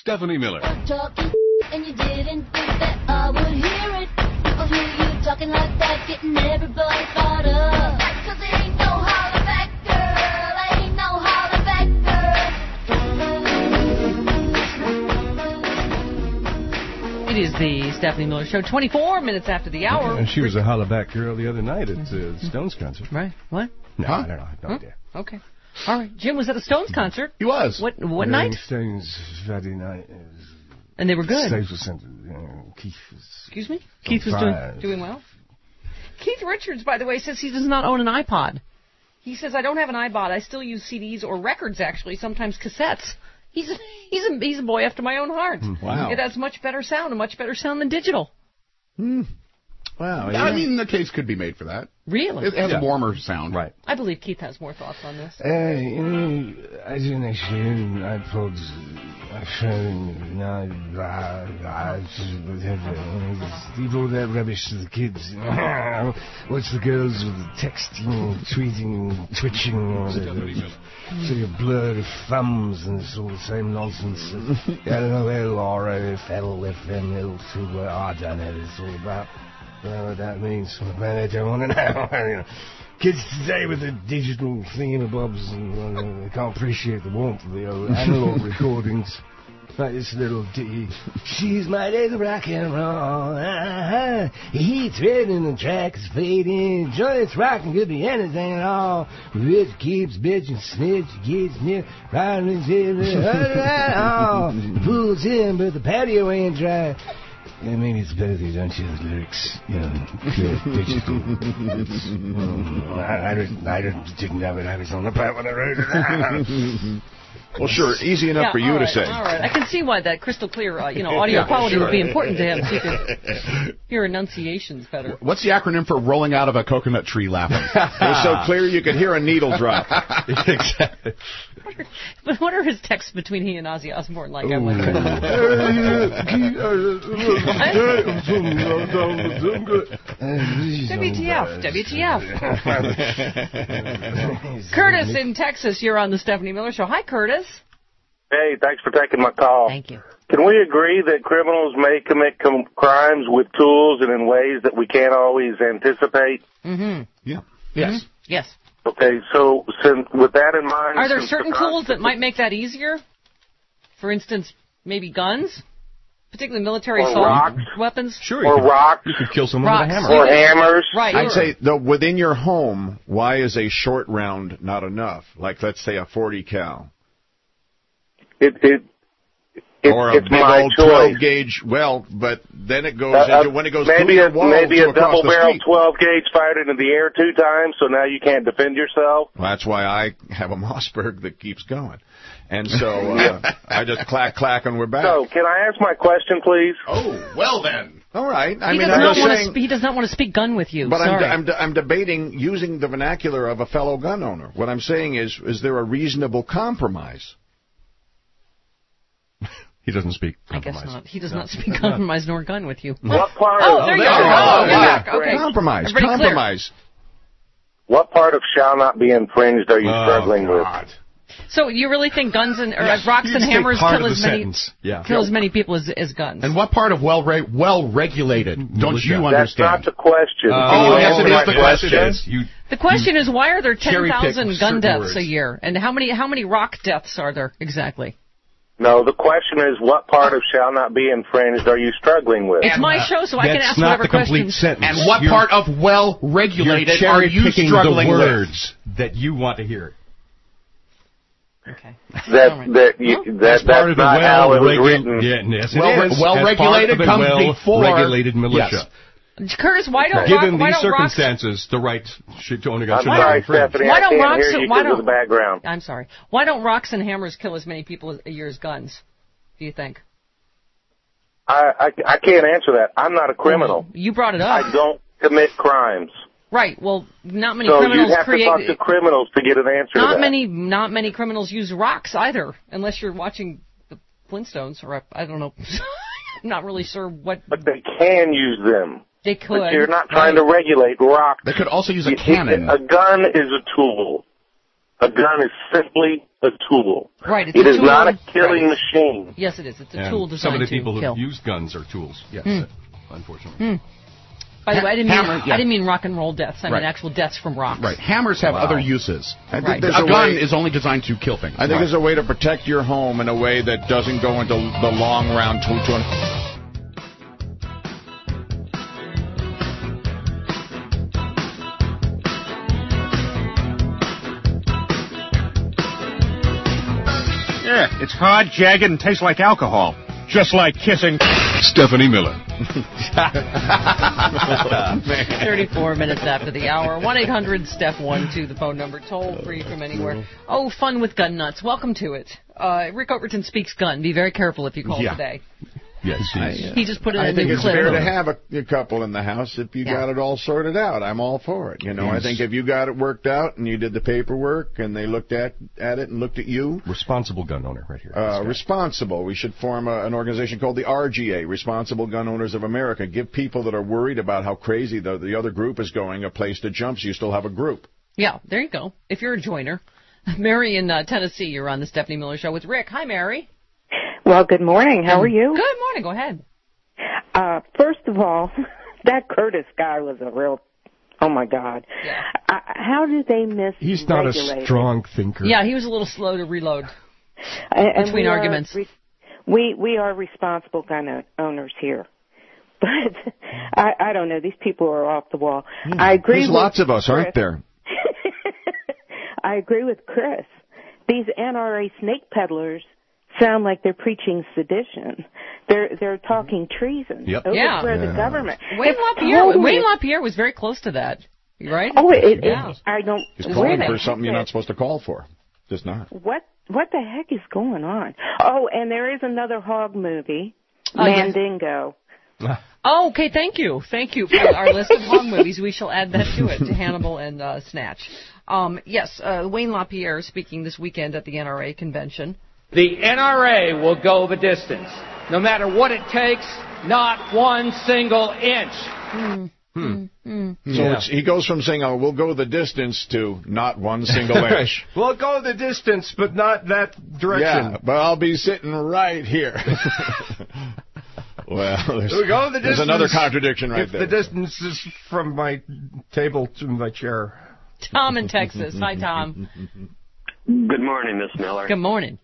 Stephanie Miller. Talking and you didn't think that I would hear it. I'll hear you talking like that, getting everybody fired up. Cause it ain't no holler back girl, ain't no holler back girl. It is the Stephanie Miller Show, 24 minutes after the hour. And she was a hollaback girl the other night at the Stones concert. Right. What? No, I don't know. I have no idea. Okay. All right. Jim was at a Stones concert. He was. What night? Stones Friday night. And they were good. Staples Center. Keith was... Excuse me? Keith was doing well? Keith Richards, by the way, says he does not own an iPod. He says, I don't have an iPod. I still use CDs or records, actually, sometimes cassettes. He's a boy after my own heart. Wow. It has much better sound than digital. Wow. I mean, the case could be made for that. Really? It has a warmer sound. Right. I believe Keith has more thoughts on this. I didn't actually own iPods. I found all that rubbish to the kids. Watch the girls with the texting, tweeting, twitching, so you blur the thumbs and it's all the same nonsense. I don't know, LRFL, FM, L2, I don't know what it's all about. I don't know what that means. I don't want to know. Kids today with the digital thingamabobs and they can't appreciate the warmth of the old analog recordings. Like this little ditty. She's my little rock and roll. He's red and the track is fading. Joint's rocking could be anything at all. Bitch keeps bitching, snitch gets near. Riding his Pool's in, but the patio ain't dry. Yeah, maybe it's better they don't use lyrics, digital. I didn't have it. I was on the part when I wrote it. Well, sure, easy enough for you to say. All right, I can see why that crystal clear, audio quality would be important to him, so you could hear enunciations better. What's the acronym for rolling out of a coconut tree laughing? It was so clear you could hear a needle drop. Exactly. But what are his texts between he and Ozzy Osbourne like? I wonder. WTF. Curtis in Texas, you're on the Stephanie Miller Show. Hi, Curtis. Hey, thanks for taking my call. Thank you. Can we agree that criminals may commit crimes with tools and in ways that we can't always anticipate? Mm-hmm. Yeah. Yes. Mm-hmm. Yes. Okay, so with that in mind... Are there certain tools that might make that easier? For instance, maybe guns? Particularly military assault weapons? Sure. Or rocks. You could kill someone with a hammer. Or hammers. Right. I'd say, though, within your home, why is a short round not enough? Like, let's say a 40 cal. Or a big old 12 gauge. Well, but then it goes into when it goes maybe through your walls maybe a across the double-barrel street. 12 gauge fired into the air 2 times, so now you can't defend yourself. Well, that's why I have a Mossberg that keeps going, and so I just clack and we're back. So, can I ask my question, please? Oh, well then. All right. He does not want to speak gun with you. But Sorry. I'm debating using the vernacular of a fellow gun owner. What I'm saying is there a reasonable compromise? He doesn't speak compromise. I guess not. He does not speak compromise nor gun with you. What part there you go. Okay. Compromise. Everybody Compromise. Clear. What part of shall not be infringed are you struggling with? So you really think guns and rocks and hammers kill as many people as guns? And what part of well regulated don't you understand? That's not the question. Yes, it is the question. The question is, why are there 10,000 gun deaths a year, and how many rock deaths are there exactly? No, the question is, what part of shall not be infringed are you struggling with? It's my show, so I can ask whatever questions. And what part of well regulated are you struggling the words that you want to hear? Okay. That's part of not how it was written. Yes, it is. Well regulated comes before regulated militia. Yes. Curtis, why don't given these circumstances, the right to own a gun should not be infringed. Stephanie, I can't hear you because of the background. I'm sorry. Why don't rocks and hammers kill as many people a year as guns? Do you think? I can't answer that. I'm not a criminal. You brought it up. I don't commit crimes. Right. Well, not many criminals you'd have to talk to criminals to get an answer to that. Not many criminals use rocks either, unless you're watching the Flintstones, or I don't know. I'm not really sure what. But they can use them. They could. But you're not trying to regulate rocks. They could also use a cannon. A gun is a tool. A gun is simply a tool. Right. It is not a killing machine. Yes, it is. It's a tool designed to kill. Some of the people who use guns are tools. Yes, unfortunately. By the way, I didn't mean rock and roll deaths. I mean actual deaths from rocks. Right. Hammers have other uses. A gun is only designed to kill things. I think there's a way to protect your home in a way that doesn't go into the long round. Yeah, it's hard, jagged, and tastes like alcohol. Just like kissing Stephanie Miller. 34 minutes after the hour. 1-800-STEPH-12, the phone number, toll free from anywhere. Oh, fun with gun nuts. Welcome to it. Rick Overton speaks gun. Be very careful if you call today. Yes, he just put in a new clip. I think it's fair to have a couple in the house if you got it all sorted out. I'm all for it. You know, I think if you got it worked out and you did the paperwork and they looked at it and looked at you. Responsible gun owner right here. Responsible. We should form an organization called the RGA, Responsible Gun Owners of America. Give people that are worried about how crazy the other group is going a place to jump so you still have a group. Yeah, there you go. If you're a joiner. Mary in Tennessee, you're on the Stephanie Miller Show with Rick. Hi, Mary. Well, good morning. How are you? Good morning. Go ahead. First of all, that Curtis guy was a real, oh, my God. Yeah. How do they miss He's not a strong thinker. Yeah, he was a little slow to reload between arguments. We are responsible gun owners here. But I don't know. These people are off the wall. I agree. There's lots of us, aren't there? I agree with Chris. These NRA snake peddlers sound like they're preaching sedition. They're talking treason. Yep. Where the government. Wayne LaPierre was very close to that. Right? Oh, I don't. He's calling for something you're not supposed to call for. Just not. What the heck is going on? Oh, and there is another hog movie, Mandingo. Oh, okay, thank you for our list of hog movies. We shall add that to it, to Hannibal and Snatch. Yes, Wayne LaPierre speaking this weekend at the NRA convention. The NRA will go the distance, no matter what it takes, not one single inch. So he goes from saying, "Oh, we'll go the distance" to not one single inch. We'll go the distance, but not that direction. Yeah, but I'll be sitting right here. Well, there's another contradiction right there. The distance is from my table to my chair. Tom in Texas. Hi, Tom. Good morning, Miss Miller. Good morning.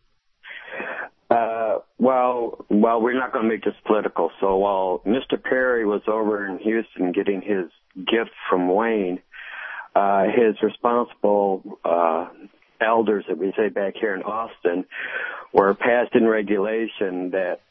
Well, we're not going to make this political. So while Mr. Perry was over in Houston getting his gift from Wayne, his responsible elders, that we say back here in Austin, were passed in regulation that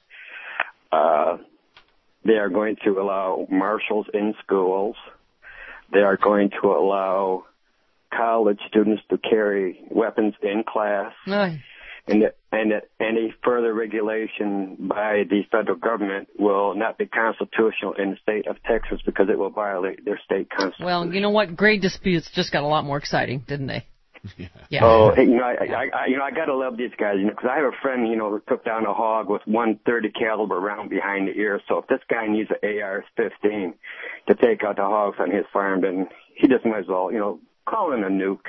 they are going to allow marshals in schools. They are going to allow college students to carry weapons in class. Aye. And that any further regulation by the federal government will not be constitutional in the state of Texas because it will violate their state constitution. Well, you know what? Grade disputes just got a lot more exciting, didn't they? Yeah. Oh, I gotta love these guys, because I have a friend, who took down a hog with 130 caliber round behind the ear. So if this guy needs an AR-15 to take out the hogs on his farm, then he just might as well, call in a nuke.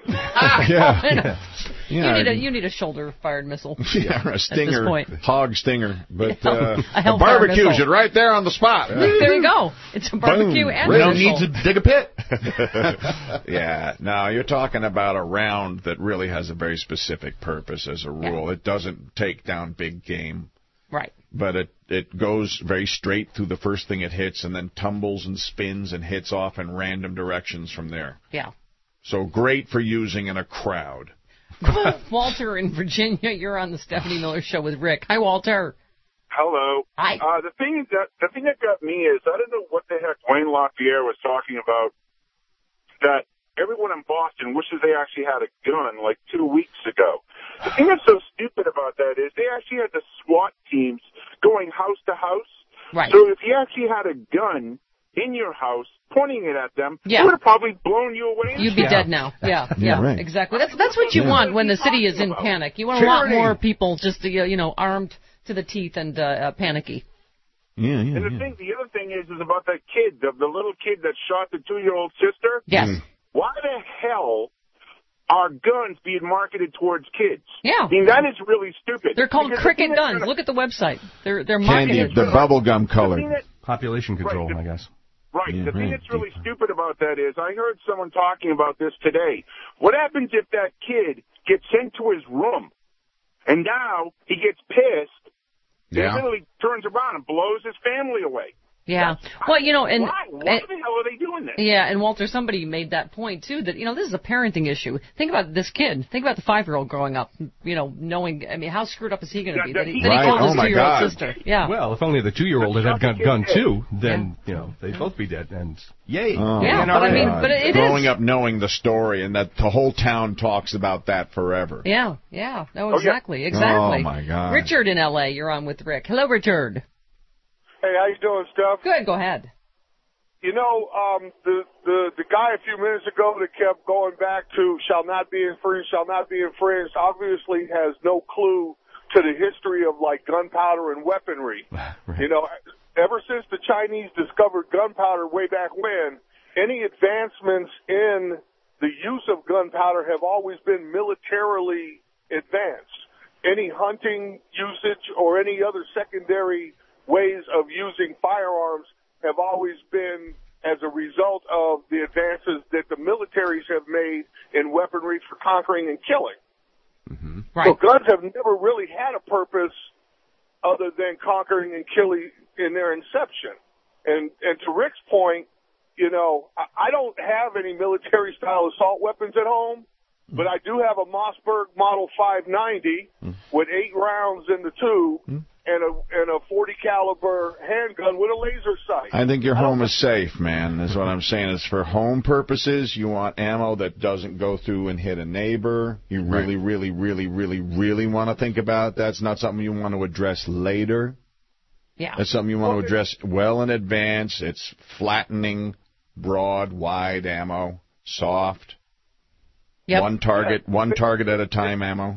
You need a shoulder-fired missile. Yeah, or a stinger, hog stinger. But a barbecue it right there on the spot. There you go. It's a barbecue and a missile. We don't need to dig a pit. Yeah, no, you're talking about a round that really has a very specific purpose as a rule. Yeah. It doesn't take down big game. Right. But it goes very straight through the first thing it hits and then tumbles and spins and hits off in random directions from there. Yeah. So great for using in a crowd. Walter in Virginia, you're on the Stephanie Miller Show with Rick. Hi, Walter. Hello. Hi. The thing that got me is, I don't know what the heck Wayne LaPierre was talking about, that everyone in Boston wishes they actually had a gun like 2 weeks ago. The thing that's so stupid about that is they actually had the SWAT teams going house to house. Right. So if you actually had a gun in your house, pointing it at them, it would have probably blown you away. You'd be dead now. Yeah, right. Exactly. That's what you want when the city is in panic. You want a lot more people just to, armed to the teeth and panicky. Yeah. And the other thing is about that kid, the little kid that shot the 2-year-old sister. Yes. Why the hell are guns being marketed towards kids. Yeah. I mean, that is really stupid. They're called cricket guns. Look at the website. They're marketed. Candy, the bubblegum color. Population control, I guess. Right. The thing that's really stupid about that is I heard someone talking about this today. What happens if that kid gets sent to his room and now he gets pissed and he literally turns around and blows his family away? Yeah. Well, you know, and why the hell are they doing this? Yeah, and Walter, somebody made that point too, that, you know, this is a parenting issue. Think about this kid. Think about the 5-year-old growing up, you know, knowing, I mean, how screwed up is he going to be? That he killed his 2-year-old sister. Yeah. Well, if only the 2-year-old had a gun too, then, you know, they'd both be dead. And yay. Oh, yeah, but I mean, but it growing is. up knowing the story, and that the whole town talks about that forever. Yeah, yeah. No, exactly, exactly. Oh, my God. Richard in L.A., you're on with Rick. Hello, Richard. Hey, how you doing, Steph? Good, go ahead. You know, the guy a few minutes ago that kept going back to shall not be infringed, obviously has no clue to the history of, like, gunpowder and weaponry. Right. You know, ever since the Chinese discovered gunpowder way back when, any advancements in the use of gunpowder have always been militarily advanced. Any hunting usage or any other secondary ways of using firearms have always been as a result of the advances that the militaries have made in weaponry for conquering and killing. Mm-hmm. Right. So guns have never really had a purpose other than conquering and killing in their inception. And to Rick's point, you know, I don't have any military-style assault weapons at home, but I do have a Mossberg Model 590 with 8 rounds in the tube. And a 40 caliber handgun with a laser sight. I think your home is safe, man, is what I'm saying. It's for home purposes. You want ammo that doesn't go through and hit a neighbor. You really, really, really, really, really want to think about. That's not something you want to address later. Yeah. That's something you want to address well in advance. It's flattening, broad, wide ammo, soft. Yep. One target at a time ammo.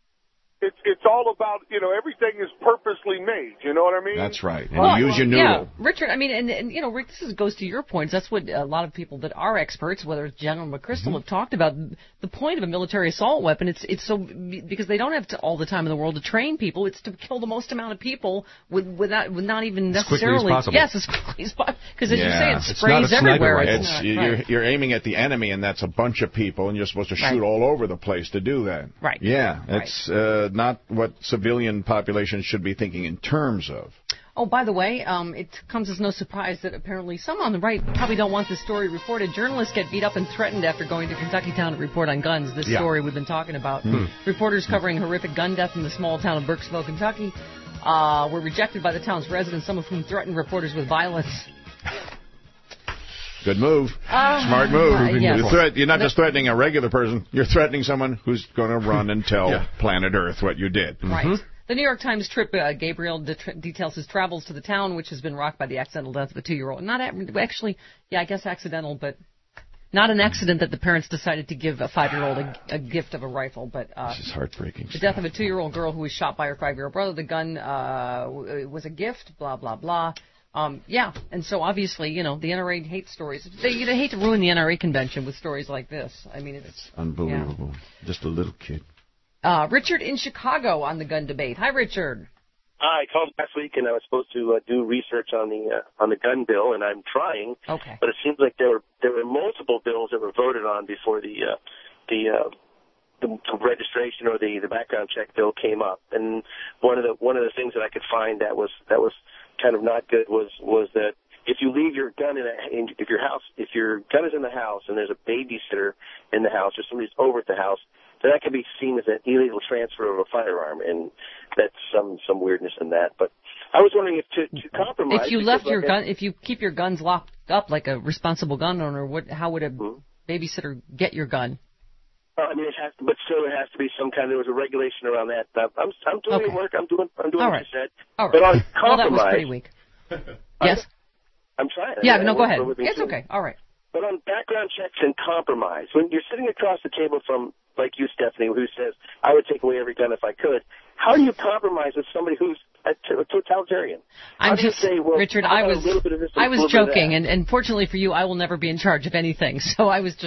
It's all about, you know, everything is purposely made. You know what I mean? That's right. And you use your noodle. Yeah, Richard, I mean, and you know, Rick, this goes to your points. That's what a lot of people that are experts, whether it's General McChrystal, have talked about. The point of a military assault weapon, it's so, because they don't have all the time in the world to train people. It's to kill the most amount of people with not even necessarily. As quickly as possible. Yes, as quickly as possible. Because as you say, it It's sprays not a sniper everywhere. rifle. You're aiming at the enemy, and that's a bunch of people, and you're supposed to shoot all over the place to do that. Right. Yeah, it's not what civilian population should be thinking in terms of. Oh, by the way, it comes as no surprise that apparently some on the right probably don't want this story reported. Journalists get beat up and threatened after going to Kentucky Town to report on guns. This story we've been talking about. Reporters covering horrific gun death in the small town of Burkesville, Kentucky, were rejected by the town's residents, some of whom threatened reporters with violence. Good move. Smart move. Yes. You're not just threatening a regular person. You're threatening someone who's going to run and tell planet Earth what you did. Right. The New York Times trip, Gabriel details his travels to the town, which has been rocked by the accidental death of a 2-year-old. Actually, I guess accidental, but not an accident that the parents decided to give a 5-year-old a gift of a rifle. But this is heartbreaking. The death of a 2-year-old girl who was shot by her 5-year-old brother. The gun was a gift, blah, blah, blah. And so obviously, you know, the NRA hates stories. They hate to ruin the NRA convention with stories like this. I mean, it's unbelievable. Yeah. Just a little kid. Richard in Chicago on the gun debate. Hi, Richard. I called last week and I was supposed to do research on the gun bill, and I'm trying. Okay. But it seems like there were multiple bills that were voted on before the registration or the background check bill came up. And one of the things that I could find that was kind of not good was that if you leave your gun if your gun is in the house and there's a babysitter in the house or somebody's over at the house, then that can be seen as an illegal transfer of a firearm, and that's some weirdness in that. But I was wondering if to compromise. If you left your gun, if you keep your guns locked up like a responsible gun owner, how would a babysitter get your gun? I mean, it has to be some kind. There was a regulation around that. I'm doing the work. I'm doing what you said. All right. But on compromise, well, that was pretty weak. Yes. I'm trying. Yeah. No. Go ahead. It's okay. All right. But on background checks and compromise, when you're sitting across the table from, like you, Stephanie, who says, I would take away every gun if I could, how do you compromise with somebody who's a totalitarian? Richard, I was joking, and fortunately for you, I will never be in charge of anything. So I was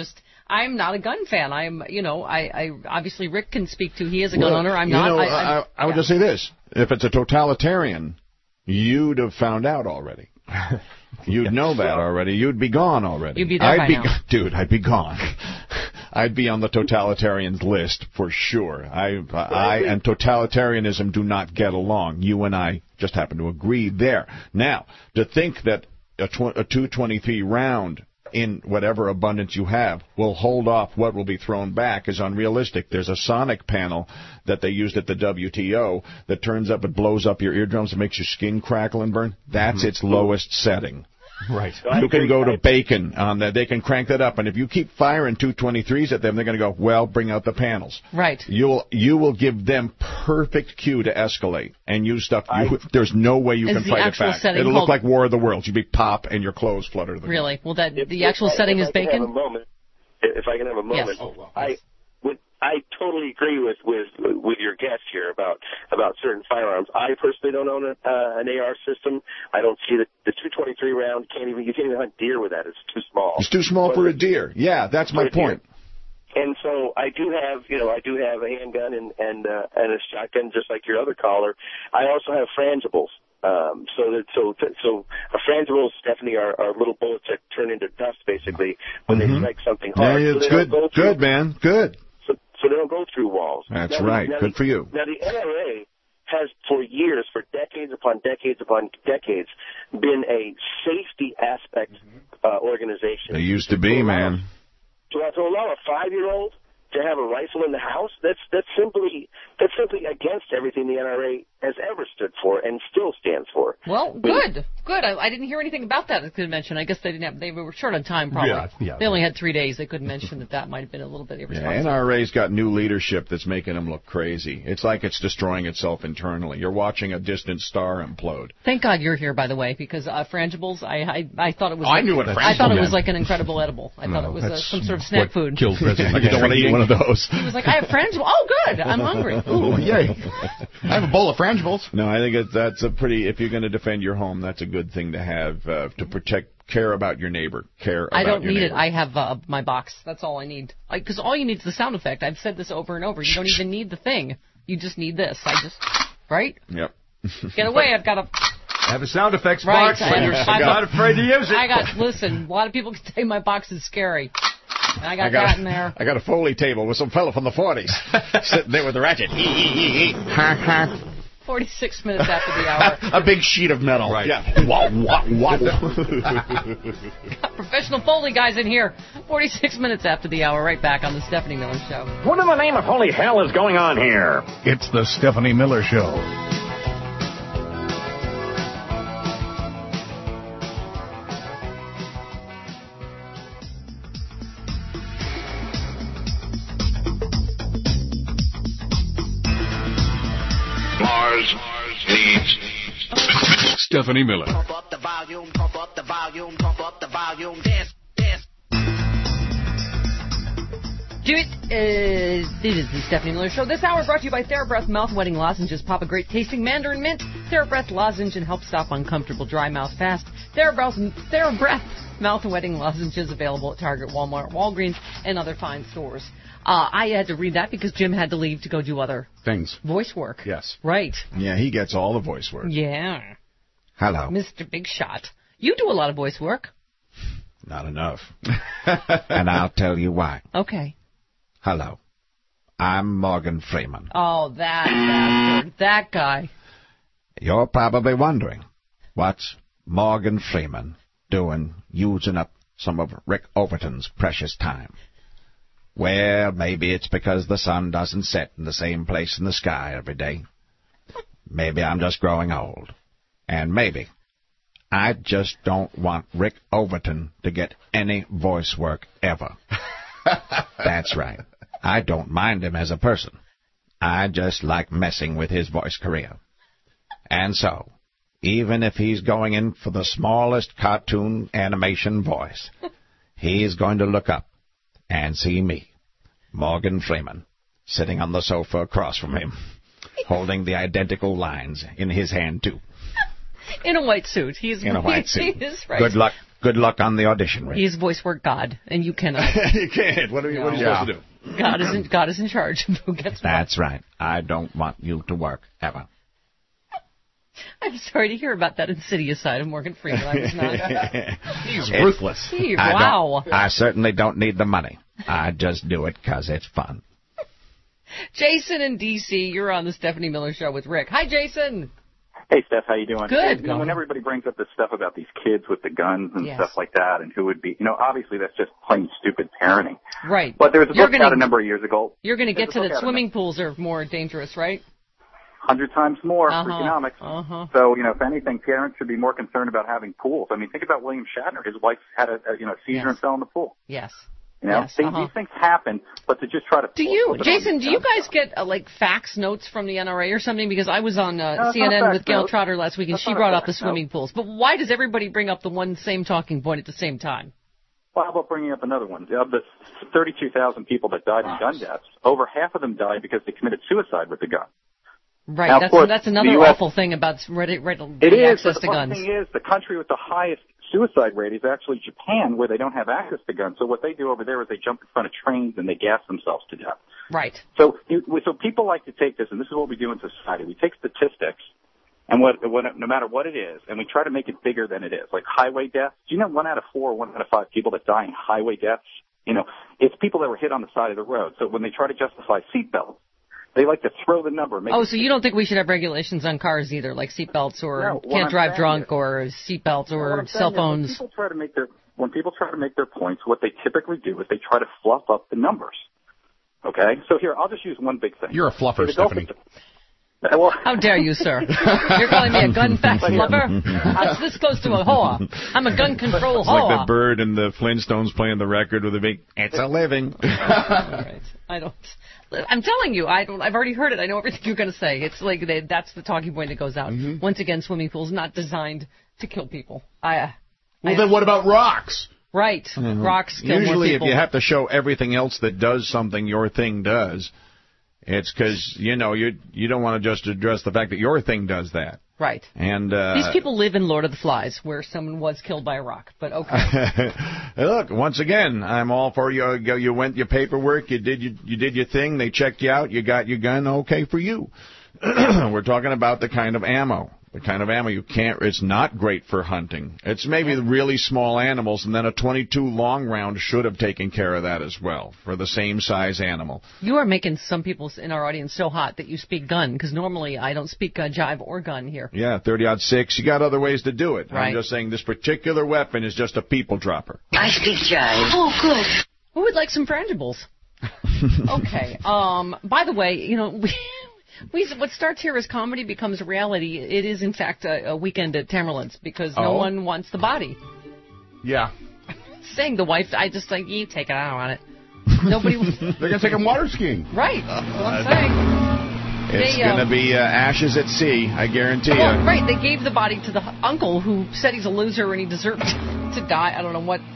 I'm not a gun fan. I obviously Rick can speak to. He is a gun owner. I'm not. I would just say this: if it's a totalitarian, you'd have found out already. You'd know that already. You'd be gone already. You'd be there by now. Dude, I'd be gone. I'd be on the totalitarians list for sure. I and totalitarianism do not get along. You and I just happen to agree there. Now, to think that a .223 round in whatever abundance you have will hold off what will be thrown back is unrealistic. There's a sonic panel that they used at the WTO that turns up, it blows up your eardrums and makes your skin crackle and burn. That's its lowest setting. Right. You can go to bacon on that. They can crank that up, and if you keep firing .223s at them, they're going to go, well, bring out the panels. Right. You will give them perfect cue to escalate and use stuff. There's no way you can fight it back. It'll look like War of the Worlds. You'd be pop and your clothes flutter to the ground. Really? Well, the actual setting is bacon? If I can have a moment, yes. I totally agree with your guest here about certain firearms. I personally don't own an AR system. I don't see the .223 round. You can't even hunt deer with that. It's too small. It's too small for a deer. Yeah, that's my point. And so I do have a handgun and a shotgun, just like your other caller. I also have frangibles. So frangibles, Stephanie, are little bullets that turn into dust basically when they strike something hard. Yeah, it's good, man. Good. So they don't go through walls. That's right. Good for you. Now, the NRA has for years, for decades upon decades upon decades, been a safety aspect organization. They used to be, man. To allow a 5-year-old to have a rifle in the house, that's simply against everything the NRA has ever stood for and still stands for. Well, good. I didn't hear anything about that at the convention. I guess they were short on time, probably. Yeah. They only had 3 days. They couldn't mention that might have been a little bit irresponsible. Yeah, NRA's got new leadership that's making them look crazy. It's like it's destroying itself internally. You're watching a distant star implode. Thank God you're here, by the way, because frangibles, I thought it was. I knew what a frangible I thought it meant. was like an incredible edible. I thought it was some sort of snack food. Killed President. You don't want to eat one of those. He was like, I have frangibles. Oh, good. I'm hungry. Ooh, yay. I have a bowl of frangibles. No, I think that's a pretty, if you're going to defend your home, that's a good thing to have, to care about your neighbor. I don't need it. I have my box. That's all I need. Because all you need is the sound effect. I've said this over and over. You don't even need the thing. You just need this. Right? Yep. Get away. I've got a... I have a sound effects right. box. I'm not afraid to use it. Listen, a lot of people can say my box is scary. And I got that in there. I got a Foley table with some fella from the 40s sitting there with the ratchet. 46 minutes after the hour. A big sheet of metal. Right. Yeah. Wow. Got professional Foley guys in here. 46 minutes after the hour. Right back on the Stephanie Miller Show. What in the name of holy hell is going on here? It's the Stephanie Miller Show. Stephanie Miller. Pump up the volume, pump up the volume, pump up the volume, dance, dance. This is the Stephanie Miller Show. This hour brought to you by TheraBreath Mouth-Wetting Lozenges. Pop a great tasting mandarin mint. TheraBreath Lozenge and help stop uncomfortable dry mouth fast. TheraBreath Mouth-Wetting Lozenges available at Target, Walmart, Walgreens, and other fine stores. I had to read that because Jim had to leave to go do other things. Voice work. Yes. Right. Yeah, he gets all the voice work. Yeah. Hello. Mr. Big Shot. You do a lot of voice work. Not enough. And I'll tell you why. Okay. Hello. I'm Morgan Freeman. Oh, that bastard. That guy. You're probably wondering, what's Morgan Freeman doing using up some of Rick Overton's precious time? Well, maybe it's because the sun doesn't set in the same place in the sky every day. Maybe I'm just growing old. And maybe I just don't want Rick Overton to get any voice work ever. That's right. I don't mind him as a person. I just like messing with his voice career. And so, even if he's going in for the smallest cartoon animation voice, he's going to look up and see me, Morgan Freeman, sitting on the sofa across from him, holding the identical lines in his hand, too. In a white suit. In a white suit. He is right. Good luck, Good luck on the audition, Rick. He's voice work God, and you cannot. You can't. What are you supposed to do? God is in charge of who gets what. That's right. I don't want you to work ever. I'm sorry to hear about that insidious side of Morgan Freeman. I was not. He's ruthless. Wow. I certainly don't need the money. I just do it because it's fun. Jason in D.C., you're on the Stephanie Miller Show with Rick. Hi, Jason. Hey, Steph, how you doing? Good. You know, when everybody brings up this stuff about these kids with the guns and stuff like that and who would be, obviously that's just plain stupid parenting. Right. But there was a book out a number of years ago. You're going to get to that swimming pools are more dangerous, right? 100 times more for economics. So, if anything, parents should be more concerned about having pools. I mean, think about William Shatner. His wife had a seizure and fell in the pool. Yes. These things happen, but to just try to... Jason, do you guys get, fax notes from the NRA or something? Because I was on CNN with Gail Trotter last week, and she brought up the swimming pools. But why does everybody bring up the same talking point at the same time? Well, how about bringing up another one? Of the 32,000 people that died in gun deaths, over half of them died because they committed suicide with the gun. Right, now, that's another awful thing about access to guns. It is, but the one thing is, the country with the highest suicide rate is actually Japan, where they don't have access to guns. So what they do over there is they jump in front of trains and they gas themselves to death. Right. So people like to take this, and this is what we do in society. We take statistics, and no matter what it is, and we try to make it bigger than it is. Like highway deaths. Do you know 1 out of 4 or 1 out of 5 people that die in highway deaths? It's people that were hit on the side of the road. So when they try to justify seatbelts, they like to throw the number. So you don't think we should have regulations on cars either, like seatbelts or can't drive drunk or seatbelts or cell phones? When people try to make their points, what they typically do is they try to fluff up the numbers. Okay? So here, I'll just use one big thing. You're a fluffer, Stephanie. How dare you, sir? You're calling me a gun fact fluffer? How's this close to a hoa? I'm a gun control It's hoa. like the bird in the Flintstones playing the record with a big, it's a living. All right. I'm telling you, I've already heard it. I know everything you're going to say. It's like that's the talking point that goes out. Once again, swimming pools not designed to kill people. Then what about rocks? Right. Rocks kill more people. Usually if you have to show everything else that does something your thing does, it's because, you don't want to just address the fact that your thing does that. Right. And these people live in Lord of the Flies, where someone was killed by a rock. But okay. Look, once again, I'm all for you. You went your paperwork, you did your thing, they checked you out, you got your gun, okay for you. We're talking about the kind of ammo. The kind of ammo you can't, it's not great for hunting. It's maybe the really small animals, and then a .22 long round should have taken care of that as well, for the same size animal. You are making some people in our audience so hot that you speak gun, because normally I don't speak jive or gun here. Yeah, 30-06, you got other ways to do it. Right. I'm just saying this particular weapon is just a people dropper. I speak jive. Oh, good. Who would like some frangibles? Okay. By the way, what starts here as comedy becomes reality. It is, in fact, a weekend at Tamerlan's because no one wants the body. Yeah. Saying the wife, I just like, you take it, I don't want it. Nobody. They're going to take him water skiing. Right. That's what I'm saying. It's going to be ashes at sea, I guarantee you. Right. They gave the body to the uncle who said he's a loser and he deserved to die. I don't know what.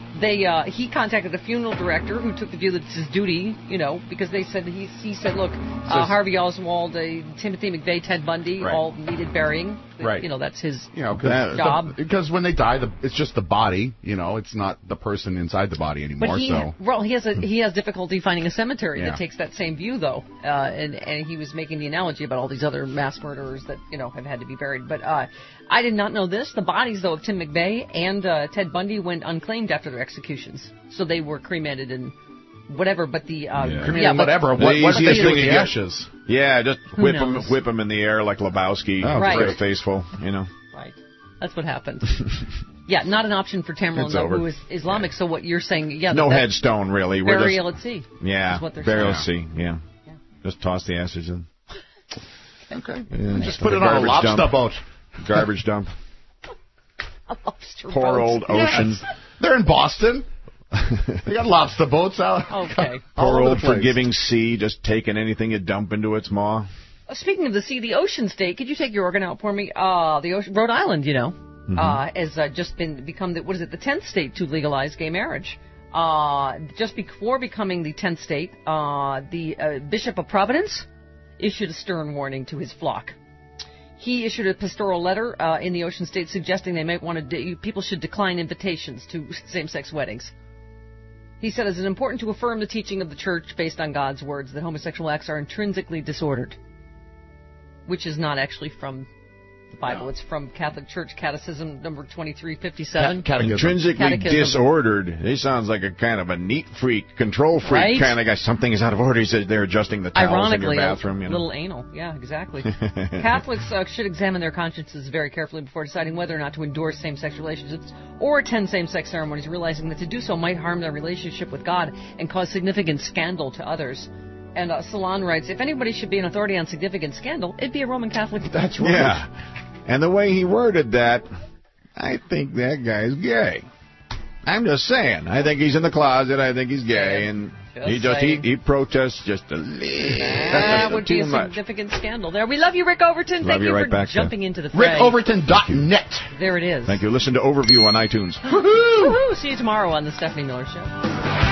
He contacted a funeral director who took the view that it's his duty, because they said he said, look, Harvey Oswald, Timothy McVeigh, Ted Bundy, all needed burying. Right. That's his job. Because when they die, it's just the body. It's not the person inside the body anymore. But he has difficulty finding a cemetery that takes that same view, though. And he was making the analogy about all these other mass murderers that have had to be buried. But I did not know this. The bodies, though, of Tim McVeigh and Ted Bundy went unclaimed after their executions, so they were cremated and whatever. But whatever. What's the easiest thing with the ashes? Yeah, just whip them in the air like Lebowski. Right. Faceful, Right. That's what happened. Yeah, not an option for Tamerlan, though, who is Islamic. So what you're saying, no headstone, really. Burial at sea. Yeah, is what they're burial saying. at sea. Yeah. Just toss the ashes in. Okay. Yeah, just put it on a lobster boat. Garbage dump. A lobster boat. Poor old ocean. Yes. They're in Boston. They got lobster boats out. Okay. Poor old forgiving sea, just taking anything you dump into its maw. Speaking of the sea, the Ocean State, could you take your organ out for me? Rhode Island, has just become the 10th state to legalize gay marriage. Just before becoming the 10th state, the Bishop of Providence issued a stern warning to his flock. He issued a pastoral letter in the Ocean State suggesting they might want to people should decline invitations to same-sex weddings. He said it is important to affirm the teaching of the church based on God's words that homosexual acts are intrinsically disordered, which is not actually from the Bible. No. It's from Catholic Church Catechism number 2357. Intrinsically disordered. He sounds like a kind of a neat freak, control freak kind of guy. Something is out of order. He says they're adjusting the towels in your bathroom. A little anal. Yeah, exactly. Catholics should examine their consciences very carefully before deciding whether or not to endorse same-sex relationships or attend same-sex ceremonies, realizing that to do so might harm their relationship with God and cause significant scandal to others. And Salon writes, if anybody should be an authority on significant scandal, it'd be a Roman Catholic. That's right. Yeah. And the way he worded that, I think that guy's gay. I'm just saying. I think he's in the closet. I think he's gay. And he protests just a little. That would be a significant scandal there. We love you, Rick Overton. Thank you for jumping into the fray. RickOverton.net. There it is. Thank you. Listen to Overview on iTunes. Woohoo! See you tomorrow on The Stephanie Miller Show.